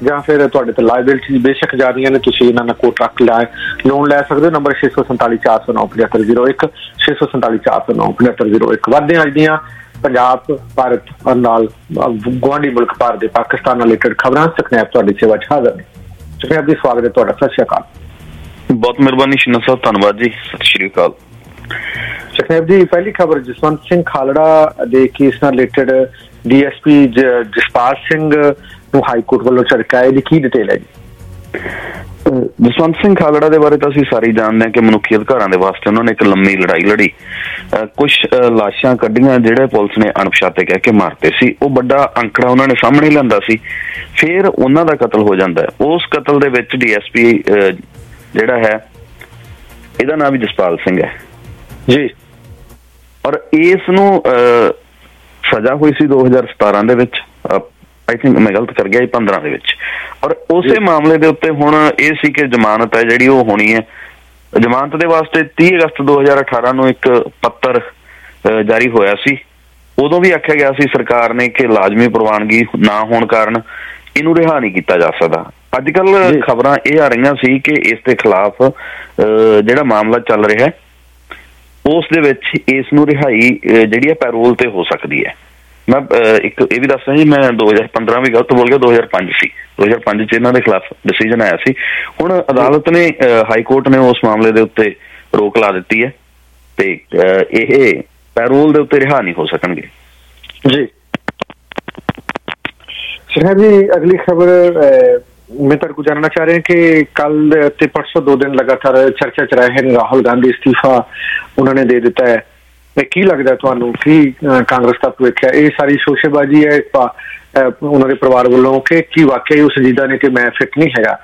D: ਜਾਂ ਫਿਰ ਤੁਹਾਡੇ ਤੇ ਲਾਇਬਿਲਿਟੀ ਬੇਸ਼ੱਕ ਜ਼ਿਆਦੀਆਂ ਨੇ, ਤੁਸੀਂ ਇਹਨਾਂ ਨਾਲ ਕੋਈ ਟਰੱਕ ਲੈ ਲੋਨ ਲੈ ਸਕਦੇ ਹੋ। ਨੰਬਰ ਛੇ ਸੌ ਸੰਤਾਲੀ ਚਾਰ ਸੌ ਨੌ ਪਝੱਤਰ ਜ਼ੀਰੋ ਇੱਕ ਛੇ ਸੌ ਸੰਤਾਲੀ ਚਾਰ ਸੌ ਨੌ ਪਝੱਤਰ ਜ਼ੀਰੋ ਇੱਕ। ਵੱਧਦੇ ਅੱਜ ਦੀਆਂ ਪੰਜਾਬ, ਭਾਰਤ ਨਾਲ ਗੁਆਂਢੀ ਮੁਲਕ ਭਾਰਤ ਦੇ ਪਾਕਿਸਤਾਨ ਨਾਲ ਰਿਲੇਟਡ ਖਬਰਾਂ ਸਕਨੈਪ ਤੁਹਾਡੀ ਸੇਵਾ 'ਚ ਹਾਜ਼ਰ ਨੇ। ਸਕਨੈਪ ਦੀ ਸਵਾਗਤ ਹੈ ਤੁਹਾਡਾ। ਸਤਿ ਸ਼੍ਰੀ ਅਕਾਲ।
S: ਬਹੁਤ ਮਿਹਰਬਾਨੀ ਸ਼ਿਨਾ ਸਾਹਿਬ, ਧੰਨਵਾਦ ਜੀ। ਸਤਿ ਸ਼੍ਰੀ ਅਕਾਲ।
D: ਸਕਨੈਪ ਜੀ, ਪਹਿਲੀ ਖਬਰ ਜਸਵੰਤ ਸਿੰਘ ਖਾਲੜਾ ਦੇ ਕੇਸ ਨਾਲ related D S P Jaspal Singh ਨੂੰ ਹਾਈ ਕੋਰਟ ਵੱਲੋਂ ਝਟਕਾ ਹੈ, ਇਹਦੀ ਕੀ ਡਿਟੇਲ ਹੈ ਜੀ?
S: ਜਸਵੰਤ ਸਿੰਘ ਖਾਲੜਾ ਦੇ ਬਾਰੇ ਤਾਂ ਅਸੀਂ ਸਾਰੇ ਜਾਣਦੇ ਹਾਂ ਕਿ ਮਨੁੱਖੀ ਅਧਿਕਾਰਾਂ ਦੇ ਵਾਸਤੇ ਉਹਨਾਂ ਨੇ ਇੱਕ ਲੰਮੀ ਲੜਾਈ ਲੜੀ। ਕੁਛ ਲਾਸ਼ਾਂ ਕੱਢੀਆਂ ਜਿਹੜੇ ਪੁਲਿਸ ਨੇ ਅਣਪਛਾਤੇ ਕਹਿ ਕੇ ਮਾਰਤੇ ਸੀ, ਉਹ ਵੱਡਾ ਅੰਕੜਾ ਉਹਨਾਂ ਨੇ ਸਾਹਮਣੇ ਲਿਆਂਦਾ ਸੀ। ਫਿਰ ਉਹਨਾਂ ਦਾ ਕਤਲ ਹੋ ਜਾਂਦਾ ਹੈ। ਉਸ ਕਤਲ ਦੇ ਵਿੱਚ ਡੀ ਐਸ ਪੀ ਜਿਹੜਾ ਹੈ, ਇਹਦਾ ਨਾਮ ਵੀ ਜਸਪਾਲ ਸਿੰਘ ਹੈ
D: ਜੀ, ਔਰ
S: ਇਸ ਨੂੰ ਸਜ਼ਾ ਹੋਈ ਸੀ ਦੋ ਹਜ਼ਾਰ ਸਤਾਰਾਂ ਦੇ ਵਿੱਚ, ਆਈ ਥਿੰਕ ਮੈਂ ਗਲਤ ਕਰ ਗਿਆ, ਪੰਦਰਾਂ ਦੇ ਵਿੱਚ। ਔਰ ਉਸੇ ਮਾਮਲੇ ਦੇ ਉੱਤੇ ਹੁਣ ਇਹ ਸੀ ਕਿ ਜ਼ਮਾਨਤ ਹੈ ਜਿਹੜੀ ਉਹ ਹੋਣੀ ਹੈ। ਜ਼ਮਾਨਤ ਦੇ ਵਾਸਤੇ ਤੀਹ ਅਗਸਤ ਦੋ ਹਜ਼ਾਰ ਅਠਾਰਾਂ ਨੂੰ ਇੱਕ ਪੱਤਰ ਜਾਰੀ ਹੋਇਆ ਸੀ। ਉਦੋਂ ਵੀ ਆਖਿਆ ਗਿਆ ਸੀ ਸਰਕਾਰ ਨੇ ਕਿ ਲਾਜ਼ਮੀ ਪ੍ਰਵਾਨਗੀ ਨਾ ਹੋਣ ਕਾਰਨ ਇਹਨੂੰ ਰਿਹਾ ਨਹੀਂ ਕੀਤਾ ਜਾ ਸਕਦਾ। ਅੱਜ ਕੱਲ ਖਬਰਾਂ ਇਹ ਆ ਰਹੀਆਂ ਸੀ ਕਿ ਇਸ ਦੇ ਖਿਲਾਫ ਜਿਹੜਾ ਮਾਮਲਾ ਚੱਲ ਰਿਹਾ ਉਸ ਦੇ ਵਿੱਚ ਇਸ ਨੂੰ ਰਿਹਾਈ ਜਿਹੜੀ ਹੈ ਪੈਰੋਲ ਤੇ ਹੋ ਸਕਦੀ ਹੈ। ਮੈਂ ਇੱਕ ਇਹ ਵੀ ਦੱਸਦਾ ਜੀ, ਮੈਂ ਦੋ ਹਜ਼ਾਰ ਪੰਦਰਾਂ ਵੀ ਗਲਤ ਬੋਲ ਗਿਆ, ਦੋ ਹਜ਼ਾਰ ਪੰਜ ਸੀ, ਦੋ ਹਜ਼ਾਰ ਪੰਜ ਚ ਇਹਨਾਂ ਦੇ ਖਿਲਾਫ ਡਿਸੀਜਨ ਆਇਆ ਸੀ। ਹੁਣ ਅਦਾਲਤ ਨੇ, ਹਾਈ ਕੋਰਟ ਨੇ ਉਸ ਮਾਮਲੇ ਦੇ ਉੱਤੇ ਰੋਕ ਲਾ ਦਿੱਤੀ ਹੈ ਤੇ ਇਹ ਪੈਰੋਲ ਦੇ ਉੱਤੇ ਰਿਹਾ ਨਹੀਂ ਹੋ ਸਕਣਗੇ
D: ਜੀ। ਸ਼ਹਿਰ ਜੀ, ਅਗਲੀ ਖਬਰ मैं तेरे को जानना चाह रहे हैं कि कल ते परसों दो दिन लगातार चर्चा च रहे हैं राहुल गांधी इस्तीफा उन्होंने दे दिता है। की लगता है तुहानू की कांग्रेस का भविख है? ये सारी शोशेबाजी है उन्होंने परिवार वालों के की वाकई उस संजीदा ने कि मैं फिट नहीं है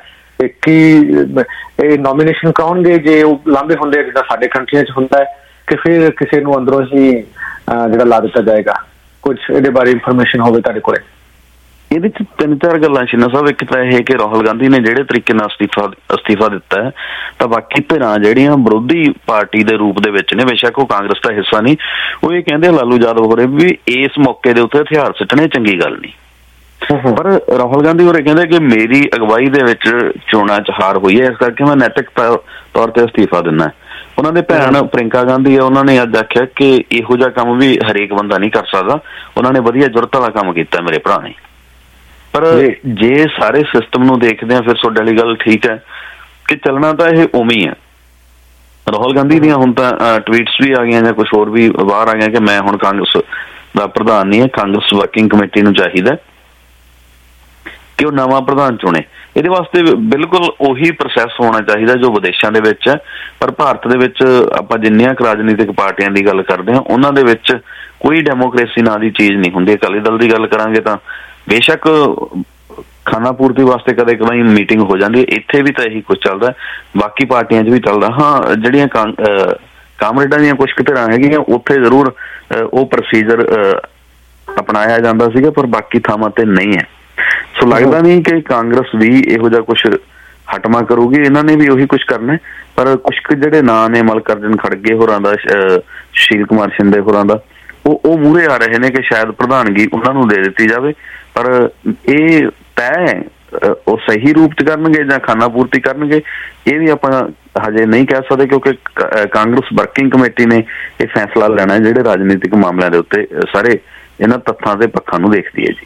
D: कि नॉमिनेशन कराउणगे जे लांबे होंदे जिद्दां साडे कंट्रियां च हुंदा है कि फिर किसी नूं अंदरों ही जिहड़ा ला दिता जाएगा? कुछ इहदे बारे इंफॉर्मेशन होवे तुहाडे कोले?
S: ਇਹਦੇ ਚ ਤਿੰਨ ਚਾਰ ਗੱਲਾਂ ਸ਼ਿਨਾ ਸਾਹਿਬ। ਇੱਕ ਤਾਂ ਇਹ ਕਿ ਰਾਹੁਲ ਗਾਂਧੀ ਨੇ ਜਿਹੜੇ ਤਰੀਕੇ ਨਾਲ ਅਸਤੀਫਾ ਅਸਤੀਫਾ ਦਿੱਤਾ ਹੈ ਤਾਂ ਬਾਕੀ ਧਿਰਾਂ ਜਿਹੜੀਆਂ ਵਿਰੋਧੀ ਪਾਰਟੀ ਦੇ ਰੂਪ ਦੇ ਵਿੱਚ ਨੇ, ਬੇਸ਼ੱਕ ਉਹ ਕਾਂਗਰਸ ਦਾ ਹਿੱਸਾ ਨਹੀਂ, ਉਹ ਇਹ ਕਹਿੰਦੇ ਲਾਲੂ ਯਾਦਵ ਹੋਰੇ ਵੀ ਇਸ ਮੌਕੇ ਦੇ ਉੱਤੇ ਹਥਿਆਰ ਸਿੱਟਣੇ ਚੰਗੀ ਗੱਲ ਨਹੀਂ। ਪਰ ਰਾਹੁਲ ਗਾਂਧੀ ਹੋਰੇ ਕਹਿੰਦੇ ਕਿ ਮੇਰੀ ਅਗਵਾਈ ਦੇ ਵਿੱਚ ਚੋਣਾਂ ਚ ਹਾਰ ਹੋਈ ਹੈ, ਇਸ ਕਰਕੇ ਮੈਂ ਨੈਤਿਕ ਤੌਰ ਤੇ ਅਸਤੀਫਾ ਦਿੰਦਾ। ਉਹਨਾਂ ਦੇ ਭੈਣ ਪ੍ਰਿੰਕਾ ਗਾਂਧੀ ਆ, ਉਹਨਾਂ ਨੇ ਅੱਜ ਆਖਿਆ ਕਿ ਇਹੋ ਜਿਹਾ ਕੰਮ ਵੀ ਹਰੇਕ ਬੰਦਾ ਨਹੀਂ ਕਰ ਸਕਦਾ। ਉਹਨਾਂ ਨੇ ਵਧੀਆ ਜੁਰਤ ਵਾਲਾ ਕੰਮ ਕੀਤਾ ਮੇਰੇ ਭਰਾ ਨੇ। ਪਰ ਜੇ ਸਾਰੇ ਸਿਸਟਮ ਨੂੰ ਦੇਖਦੇ ਆ ਫਿਰ ਤੁਹਾਡੇ ਵਾਲੀ ਗੱਲ ਠੀਕ ਹੈ ਕਿ ਚੱਲਣਾ ਤਾਂ ਇਹ ਉਵੇਂ ਹੀ ਹੈ। ਰਾਹੁਲ ਗਾਂਧੀ ਦੀਆਂ ਹੁਣ ਤਾਂ ਟਵੀਟਸ ਵੀ ਆ ਗਈਆਂ ਜਾਂ ਕੁਛ ਹੋਰ ਵੀ ਬਾਹਰ ਆ ਗਿਆ ਕਿ ਮੈਂ ਹੁਣ ਕਾਂਗਰਸ ਦਾ ਪ੍ਰਧਾਨ ਨਹੀਂ ਹੈ, ਕਾਂਗਰਸ ਵਰਕਿੰਗ ਕਮੇਟੀ ਨੂੰ ਚਾਹੀਦਾ ਕਿ ਉਹ ਨਵਾਂ ਪ੍ਰਧਾਨ ਚੁਣੇ। ਇਹਦੇ ਵਾਸਤੇ ਬਿਲਕੁਲ ਉਹੀ ਪ੍ਰੋਸੈਸ ਹੋਣਾ ਚਾਹੀਦਾ ਜੋ ਵਿਦੇਸ਼ਾਂ ਦੇ ਵਿੱਚ ਹੈ। ਪਰ ਭਾਰਤ ਦੇ ਵਿੱਚ ਆਪਾਂ ਜਿੰਨੀਆਂ ਕੁ ਰਾਜਨੀਤਿਕ ਪਾਰਟੀਆਂ ਦੀ ਗੱਲ ਕਰਦੇ ਹਾਂ ਉਹਨਾਂ ਦੇ ਵਿੱਚ ਕੋਈ ਡੈਮੋਕ੍ਰੇਸੀ ਨਾਂ ਦੀ ਚੀਜ਼ ਨਹੀਂ ਹੁੰਦੀ। ਅਕਾਲੀ ਦਲ ਦੀ ਗੱਲ ਕਰਾਂਗੇ ਤਾਂ ਬੇਸ਼ੱਕ ਖਾਣਾ ਪੂਰਤੀ ਵਾਸਤੇ ਕਦੇ ਕਦੇ ਮੀਟਿੰਗ ਹੋ ਜਾਂਦੀ ਹੈ, ਇੱਥੇ ਵੀ ਤਾਂ ਇਹੀ ਕੁਛ ਚੱਲਦਾ, ਬਾਕੀ ਪਾਰਟੀਆਂ 'ਚ ਵੀ ਚੱਲਦਾ। ਹਾਂ, ਜਿਹੜੀਆਂ ਕਾਮਰੇਡਾਂ ਦੀਆਂ ਕੁਛ ਧਿਰਾਂ ਹੈਗੀਆਂ ਉੱਥੇ ਜ਼ਰੂਰ ਉਹ ਪ੍ਰੋਸੀਜਰ ਅਪਣਾਇਆ ਜਾਂਦਾ ਸੀਗਾ, ਪਰ ਬਾਕੀ ਥਾਵਾਂ ਤੇ ਨਹੀਂ ਹੈ। ਸੋ ਲੱਗਦਾ ਨਹੀਂ ਕਿ ਕਾਂਗਰਸ ਵੀ ਇਹੋ ਜਿਹਾ ਕੁਛ ਹਟਮਾ ਕਰੂਗੀ। ਇਹਨਾਂ ਨੇ ਵੀ ਉਹੀ ਕੁਛ ਕਰਨਾ, ਪਰ ਕੁਛ ਕੁ ਜਿਹੜੇ ਨਾਂ ਨੇ ਮਲਕਰਜਨ ਖੜਗੇ ਹੋਰਾਂ ਦਾ, ਸੁਸ਼ੀਲ ਕੁਮਾਰ ਸ਼ਿੰਦੇ ਹੋਰਾਂ ਦਾ, ਉਹ ਉਹ ਮੂਹਰੇ ਆ ਰਹੇ ਨੇ ਕਿ ਸ਼ਾਇਦ ਪ੍ਰਧਾਨਗੀ ਉਹਨਾਂ ਨੂੰ ਦੇ ਦਿੱਤੀ ਜਾਵੇ। ਪਰ ਇਹ ਤੈਅ ਉਹ ਸਹੀ ਰੂਪ ਚ ਕਰਨਗੇ ਜਾਂ ਖਾਨਾ ਪੂਰਤੀ ਕਰਨਗੇ ਇਹ ਵੀ ਆਪਾਂ ਹਜੇ ਨਹੀਂ ਕਹਿ ਸਕਦੇ, ਕਿਉਂਕਿ ਕਾਂਗਰਸ ਵਰਕਿੰਗ ਕਮੇਟੀ ਨੇ ਇਹ ਫੈਸਲਾ ਲੈਣਾ ਜਿਹੜੇ ਰਾਜਨੀਤਿਕ ਮਾਮਲਿਆਂ ਦੇ ਉੱਤੇ ਸਾਰੇ ਇਹਨਾਂ ਤੱਥਾਂ ਤੇ ਪੱਖਾਂ ਨੂੰ ਦੇਖਦੀ ਹੈ। ਜੀ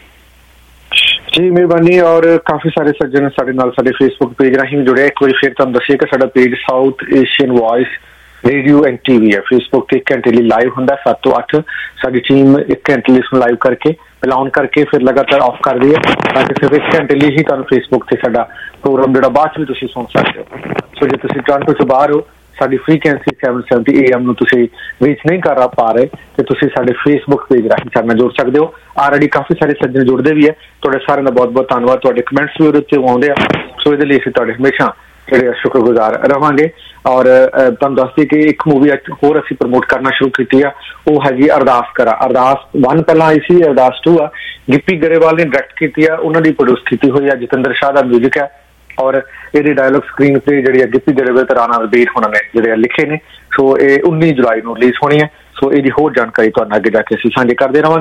D: ਜੀ ਮਿਹਰਬਾਨੀ। ਔਰ ਕਾਫੀ ਸਾਰੇ ਸੱਜਣ ਸਾਡੇ ਨਾਲ ਸਾਡੇ ਫੇਸਬੁੱਕ ਪੇਜ ਰਾਹੀਂ ਜੁੜੇ। ਇੱਕ ਵਾਰੀ ਫਿਰ ਤੁਹਾਨੂੰ ਦੱਸੀਏ ਕਿ ਸਾਡਾ page South Asian Voice Radio and TV ਹੈ। ਫੇਸਬੁੱਕ ਤੇ ਇੱਕ ਘੰਟੇ ਲਈ ਲਾਈਵ ਹੁੰਦਾ ਸੱਤ ਤੋਂ ਅੱਠ। ਸਾਡੀ ਟੀਮ ਇੱਕ ਘੰਟੇ ਲਈ ਇਸਨੂੰ ਲਾਈਵ ਕਰਕੇ ਪਹਿਲਾਂ ਔਨ ਕਰਕੇ ਫਿਰ ਲਗਾਤਾਰ ਆਫ ਕਰਦੀ ਹੈ ਤਾਂ ਕਿ ਸਿਰਫ ਇੱਕ ਘੰਟੇ ਲਈ ਹੀ ਤੁਹਾਨੂੰ ਫੇਸਬੁੱਕ ਤੇ ਸਾਡਾ ਪ੍ਰੋਗਰਾਮ ਜਿਹੜਾ ਬਾਅਦ 'ਚ ਵੀ ਤੁਸੀਂ ਸੁਣ ਸਕਦੇ ਹੋ। ਸੋ ਜੇ ਤੁਸੀਂ ਟੋਰਾਂਟੋ 'ਚ ਬਾਹਰ ਹੋ, ਸਾਡੀ frequency seven seventy A M ਨੂੰ ਤੁਸੀਂ ਰੀਚ ਨਹੀਂ ਕਰ ਪਾ ਰਹੇ ਤੇ ਤੁਸੀਂ ਸਾਡੇ ਫੇਸਬੁੱਕ ਪੇਜ ਰਾਹੀਂ ਸਾਡੇ ਨਾਲ ਜੁੜ ਸਕਦੇ ਹੋ। ਆਲਰੇਡੀ ਕਾਫੀ ਸਾਰੇ ਸੱਜਣ ਜੁੜਦੇ ਵੀ ਹੈ। ਤੁਹਾਡੇ ਸਾਰਿਆਂ ਦਾ ਬਹੁਤ ਬਹੁਤ ਧੰਨਵਾਦ। ਤੁਹਾਡੇ ਕਮੈਂਟਸ ਵੀ ਉਹਦੇ ਉੱਤੇ ਆਉਂਦੇ ਆ, ਸੋ ਇਹਦੇ ਲਈ ਅਸੀਂ ਤੁਹਾਡੇ ਹਮੇਸ਼ਾ ਜਿਹੜੇ ਸ਼ੁਕਰਗੁਜ਼ਾਰ ਰਹਾਂਗੇ। ਔਰ ਤੁਹਾਨੂੰ ਦੱਸਦੀ ਕਿ ਇੱਕ ਮੂਵੀ ਹੋਰ ਅਸੀਂ ਪ੍ਰਮੋਟ ਕਰਨਾ ਸ਼ੁਰੂ ਕੀਤੀ ਆ, ਉਹ ਹੈਗੀ ਅਰਦਾਸ ਕਰਾ। ਅਰਦਾਸ ਵਨ ਪਹਿਲਾਂ ਆਈ ਸੀ, ਅਰਦਾਸ ਟੂ ਆ ਗਿੱਪੀ ਗਰੇਵਾਲ ਨੇ ਡਾਇਰੈਕਟ ਕੀਤੀ ਆ, ਉਹਨਾਂ ਦੀ ਪ੍ਰੋਡਿਊਸ ਕੀਤੀ ਹੋਈ ਆ, ਜਤਿੰਦਰ ਸ਼ਾਹ ਦਾ ਮਿਊਜ਼ਿਕ ਹੈ ਔਰ ਇਹਦੇ ਡਾਇਲੌਗ ਸਕਰੀਨ ਤੇ ਜਿਹੜੀ ਆ ਗਿੱਪੀ ਗਰੇਵਾਲ ਤੇ ਰਾਣਾ ਰਣਬੀਰ ਹੋਣਾ ਨੇ ਜਿਹੜੇ ਲਿਖੇ ਨੇ। ਸੋ ਇਹ ਉੱਨੀ ਜੁਲਾਈ ਨੂੰ ਰਿਲੀਜ਼ ਹੋਣੀ ਹੈ। ਸੋ ਇਹਦੀ ਹੋਰ ਜਾਣਕਾਰੀ ਤੁਹਾਨੂੰ ਅੱਗੇ ਜਾ ਕੇ ਅਸੀਂ ਸਾਂਝੇ ਕਰਦੇ ਰਹਾਂਗੇ।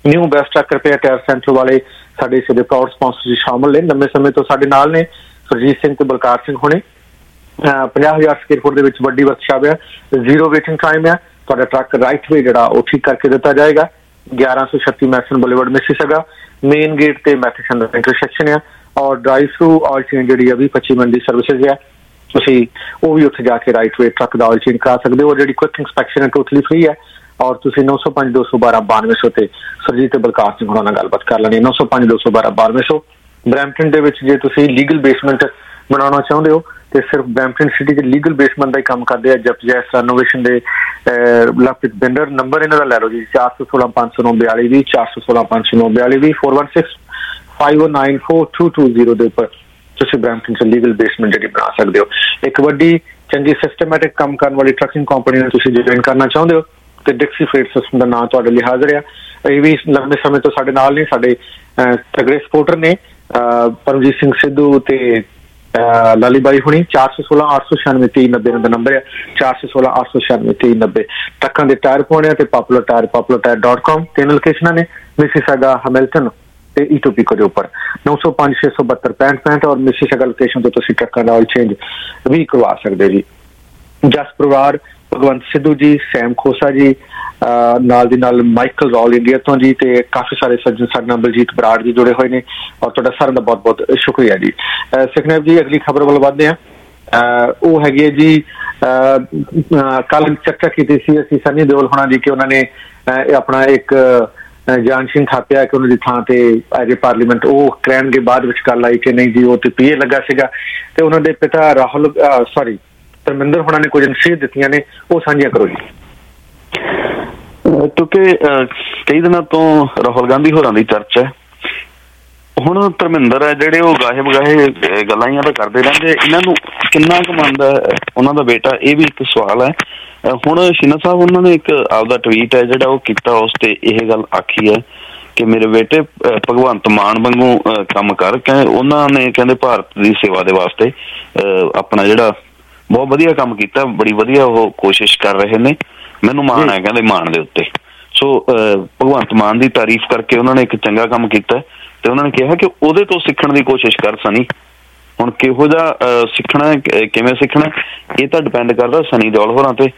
D: New Best Truck Repair Tyre Centre ਵਾਲੇ ਸਾਡੇ ਇਸ ਦੇ ਪ੍ਰਾਊਡ ਸਪਾਂਸਰ ਸ਼ਾਮਲ ਨੇ। ਲੰਬੇ ਸਮੇਂ ਤੋਂ ਸਾਡੇ ਨਾਲ ਨੇ ਸੁਰਜੀਤ ਸਿੰਘ ਤੇ ਬਲਕਾਰ ਸਿੰਘ ਹੋਣੇ। ਪੰਜਾਹ ਹਜ਼ਾਰ ਸਕੁਅਰ ਫੁੱਟ ਦੇ ਵਿੱਚ ਵੱਡੀ ਵਰਕਸ਼ਾਪ ਆ, ਜ਼ੀਰੋ ਵੇਟਿੰਗ ਟਾਈਮ ਆ। ਤੁਹਾਡਾ ਟਰੱਕ ਰਾਈਟ ਵੇ ਜਿਹੜਾ ਉਹ ਠੀਕ ਕਰਕੇ ਦਿੱਤਾ ਜਾਏਗਾ। ਗਿਆਰਾਂ ਸੌ ਛੱਤੀ Matheson Boulevard Mississauga main gate ਤੇ ਮੈਥਿਸਨ ਦਾ ਇੰਟਰਸੈਕਸ਼ਨ ਆ। ਔਰ ਡਰਾਈਵ ਥਰੂ ਆਇਲ ਚੇਂਜ ਜਿਹੜੀ ਆ ਵੀਹ ਪੱਚੀ ਮਿੰਟ ਦੀ ਸਰਵਿਸਿਜ਼ ਆ, ਤੁਸੀਂ ਉਹ ਵੀ ਉੱਥੇ ਜਾ ਕੇ ਰਾਈਟ ਵੇ ਟਰੱਕ ਦਾ ਆਇਲ ਚੇਂਜ ਕਰਾ ਸਕਦੇ ਹੋ। ਜਿਹੜੀ ਕੁਇਕ ਇੰਸਪੈਕਸ਼ਨ ਹੈ ਟੋਟਲੀ ਫ੍ਰੀ ਹੈ। ਔਰ ਤੁਸੀਂ ਨੌ ਸੌ ਪੰਜ ਦੋ ਸੌ ਬਾਰਾਂ ਬਾਨਵੇਂ ਸੌ ਤੇ ਸਰਜੀਤ ਤੇ ਬਲਕਾਰ ਸਿੰਘ ਹੋਣਾ ਨਾਲ ਗੱਲਬਾਤ ਕਰ ਲੈਣੀ। ਨੌ ਸੌ ਪੰਜ ਦੋ ਸੌ ਬਾਰਾਂ ਬਾਨਵੇਂ ਸੌ। ਬਰੈਂਪਟਨ ਦੇ ਵਿੱਚ ਜੇ ਤੁਸੀਂ ਲੀਗਲ ਬੇਸਮੈਂਟ ਬਣਾਉਣਾ ਚਾਹੁੰਦੇ ਹੋ ਤੇ ਸਿਰਫ ਬਰੈਂਪਟਨ ਸਿਟੀ 'ਚ ਲੀਗਲ ਬੇਸਮੈਂਟ ਦਾ ਹੀ ਕੰਮ ਕਰਦੇ ਆ ਜਪਜੈਸ ਰੈਨੋਵੇਸ਼ਨ ਦੇ ਲਵਪ੍ਰੀਤ ਬਿੰਦਰ। ਨੰਬਰ ਇਹਨਾਂ ਦਾ ਲੈ ਲਓ ਜੀ ਚਾਰ ਸੌ ਸੋਲਾਂ ਪੰਜ ਸੌ ਨੌ ਬਿਆਲੀ ਵੀਹ ਚਾਰ ਸੌ ਸੋਲਾਂ ਪੰਜ ਸੌ ਨੌ ਬਿਆਲੀ ਵੀਹ four one six five nine four two two zero ਦੇ ਉੱਪਰ ਤੁਸੀਂ ਬਰੈਂਪਟਨ 'ਚ ਲੀਗਲ ਬੇਸਮੈਂਟ ਜਿਹੜੀ ਬਣਾ ਸਕਦੇ ਹੋ। ਇੱਕ ਵੱਡੀ ਚੰਗੀ ਸਿਸਟਮੈਟਿਕ ਕੰਮ ਕਰਨ ਵਾਲੀ ਟਰੱਕਿੰਗ ਕੰਪਨੀ ਨੂੰ ਤੁਸੀਂ ਜੁਆਇਨ ਕਰਨਾ ਚਾਹੁੰਦੇ ਹੋ ਤੇ ਡਿਕਸੀ ਫਰੇਟ ਸਿਸਟਮ ਦਾ ਨਾਂ ਤੁਹਾਡੇ ਲਈ ਹਾਜ਼ਰ ਆ। ਇਹ ਵੀ ਲੰਬੇ ਸਮੇਂ ਤੋਂ ਸਾਡੇ ਨਾਲ ਨੇ, ਸਾਡੇ ਤਗੜੇ ਸਪੋਰਟਰ ਨੇ ਪਰਮਜੀਤ ਸਿੰਘ ਸਿੱਧੂ ਤੇ ਲਾਲੀ ਬਾਈ ਹੁਣੀ। ਚਾਰ ਸੌ ਸੋਲਾਂ ਅੱਠ ਸੌ ਛਿਆਨਵੇਂ ਤੇਈ ਨੱਬੇ ਦਾ ਨੰਬਰ ਹੈ ਚਾਰ ਸੌ ਸੋਲਾਂ ਅੱਠ ਸੌ ਛਿਆਨਵੇਂ ਤੇਈ ਨੱਬੇ। ਟਰੱਕਾਂ ਦੇ ਟਾਇਰ ਪਾਉਣੇ ਆ ਤੇ Popular Tyre Popular Tyre dot com ਤਿੰਨ ਲੋਕੇਸ਼ਨਾਂ ਨੇ ਮਿਸੀਸਾਗਾ ਹੈਮਿਲਟਨ ਤੇ ਈਟੋਪੀਕੋ ਦੇ ਉੱਪਰ। ਨੌ ਸੌ ਪੰਜ ਛੇ ਸੌ ਬੱਤਰ ਪੈਂਹਠ ਪੈਂਹਠ ਔਰ ਮਿਸੀਸਾਗਾ ਲੋਕੇਸ਼ਨ ਤੋਂ ਤੁਸੀਂ ਟਰੱਕਾਂ ਦਾ ਆਇਲ ਚੇਂਜ ਵੀ ਕਰਵਾ ਸਕਦੇ ਜੀ। ਜਸ ਪਰਿਵਾਰ ਭਗਵੰਤ ਸਿੱਧੂ ਜੀ, ਸੈਮ ਖੋਸਾ ਜੀ, ਨਾਲ ਦੀ ਨਾਲ ਮਾਈਕਲ ਰੌਲ ਇੰਡੀਆ ਤੋਂ ਜੀ ਤੇ ਕਾਫੀ ਸਾਰੇ ਸੱਜਣ ਸਾਡੇ ਨਾਲ ਬਲਜੀਤ ਬਰਾੜ ਜੀ ਜੁੜੇ ਹੋਏ ਨੇ ਔਰ ਤੁਹਾਡਾ ਸਾਰਿਆਂ ਦਾ ਬਹੁਤ ਬਹੁਤ ਸ਼ੁਕਰੀਆ ਜੀ। ਸੁਖਨੇਵ ਜੀ ਅਗਲੀ ਖਬਰ ਵੱਲ ਵਧਦੇ ਹਾਂ। ਉਹ ਹੈਗੀ ਹੈ ਜੀ ਕੱਲ ਚਰਚਾ ਕੀਤੀ ਸੀ ਅਸੀਂ ਸਨੀ ਦਿਓਲ ਹੋਣਾ ਜੀ ਕਿ ਉਹਨਾਂ ਨੇ ਆਪਣਾ ਇੱਕ ਜਾਨ ਸਿੰਘ ਥਾਪਿਆ ਕਿ ਉਹਨਾਂ ਦੀ ਥਾਂ ਤੇ ਐਜ ਪਾਰਲੀਮੈਂਟ ਉਹ ਕਰਨਗੇ। ਬਾਅਦ ਵਿੱਚ ਗੱਲ ਆਈ ਕਿ ਨਹੀਂ ਜੀ ਉਹ ਤੇ ਪੀਏ ਲੱਗਾ ਸੀਗਾ ਤੇ ਉਹਨਾਂ ਦੇ ਪਿਤਾ ਰਾਹੁਲ ਸੌਰੀ ਧਰਮਿੰਦਰ ਹੋਣਾ ਨੇ ਕੁਝ ਨਸੀਹਤ ਦਿੱਤੀਆਂ ਨੇ, ਉਹ ਸਾਂਝੀਆਂ ਕਰੋ ਜੀ।
S: ਕਿਉਂਕਿ ਕਈ ਦਿਨਾਂ ਤੋਂ ਰਾਹੁਲ ਗਾਂਧੀ ਹੋਰਾਂ ਦੀ ਚਰਚਾ, ਹੁਣ ਧਰਮਿੰਦਰ ਹੈ ਜਿਹੜੇ ਉਹ ਗਾਹੇ ਬਗਾਹੇ ਗੱਲਾਂ ਹੀ ਤਾਂ ਕਰਦੇ ਰਹਿੰਦੇ, ਇਹਨਾਂ ਨੂੰ ਕਿੰਨਾ ਕੁ ਮੰਨਦਾ ਉਹਨਾਂ ਦਾ ਬੇਟਾ, ਇਹ ਵੀ ਇੱਕ ਸਵਾਲ ਹੈ। ਹੁਣ ਸ਼ੀਨਾ ਸਾਹਿਬ ਉਹਨਾਂ ਨੇ ਇੱਕ ਆਪਦਾ ਟਵੀਟ ਹੈ ਜਿਹੜਾ ਉਹ ਕੀਤਾ, ਉਸ ਤੇ ਇਹ ਗੱਲ ਆਖੀ ਹੈ ਕਿ ਮੇਰੇ ਬੇਟੇ ਭਗਵੰਤ ਮਾਨ ਵਾਂਗੂ ਕੰਮ ਕਰ। ਉਹਨਾਂ ਨੇ ਕਹਿੰਦੇ ਭਾਰਤ ਦੀ ਸੇਵਾ ਦੇ ਵਾਸਤੇ ਆਪਣਾ ਜਿਹੜਾ ਬਹੁਤ ਵਧੀਆ ਕੰਮ ਕੀਤਾ, ਬੜੀ ਵਧੀਆ ਉਹ ਕੋਸ਼ਿਸ਼ ਕਰ ਰਹੇ ਨੇ, ਮੈਨੂੰ ਮਾਣ ਹੈ ਕਹਿੰਦੇ ਮਾਣ ਦੇ ਉੱਤੇ। ਸੋ ਭਗਵੰਤ ਮਾਨ ਦੀ ਤਾਰੀਫ ਕਰਕੇ ਉਹਨਾਂ ਨੇ ਇੱਕ ਚੰਗਾ ਕੰਮ ਕੀਤਾ ਤੇ ਉਹਨਾਂ ਨੇ ਕਿਹਾ ਕਿ ਉਹਦੇ ਤੋਂ ਸਿੱਖਣ ਦੀ ਕੋਸ਼ਿਸ਼ ਕਰ ਸਨੀ। ਹੁਣ ਕਿਹੋ ਜਿਹਾ ਸਿੱਖਣਾ, ਕਿਵੇਂ ਸਿੱਖਣਾ, ਇਹ ਤਾਂ ਡਿਪੈਂਡ ਕਰਦਾ ਸਨੀ ਦਿਓਲ ਹੋਰਾਂ ਤੇ।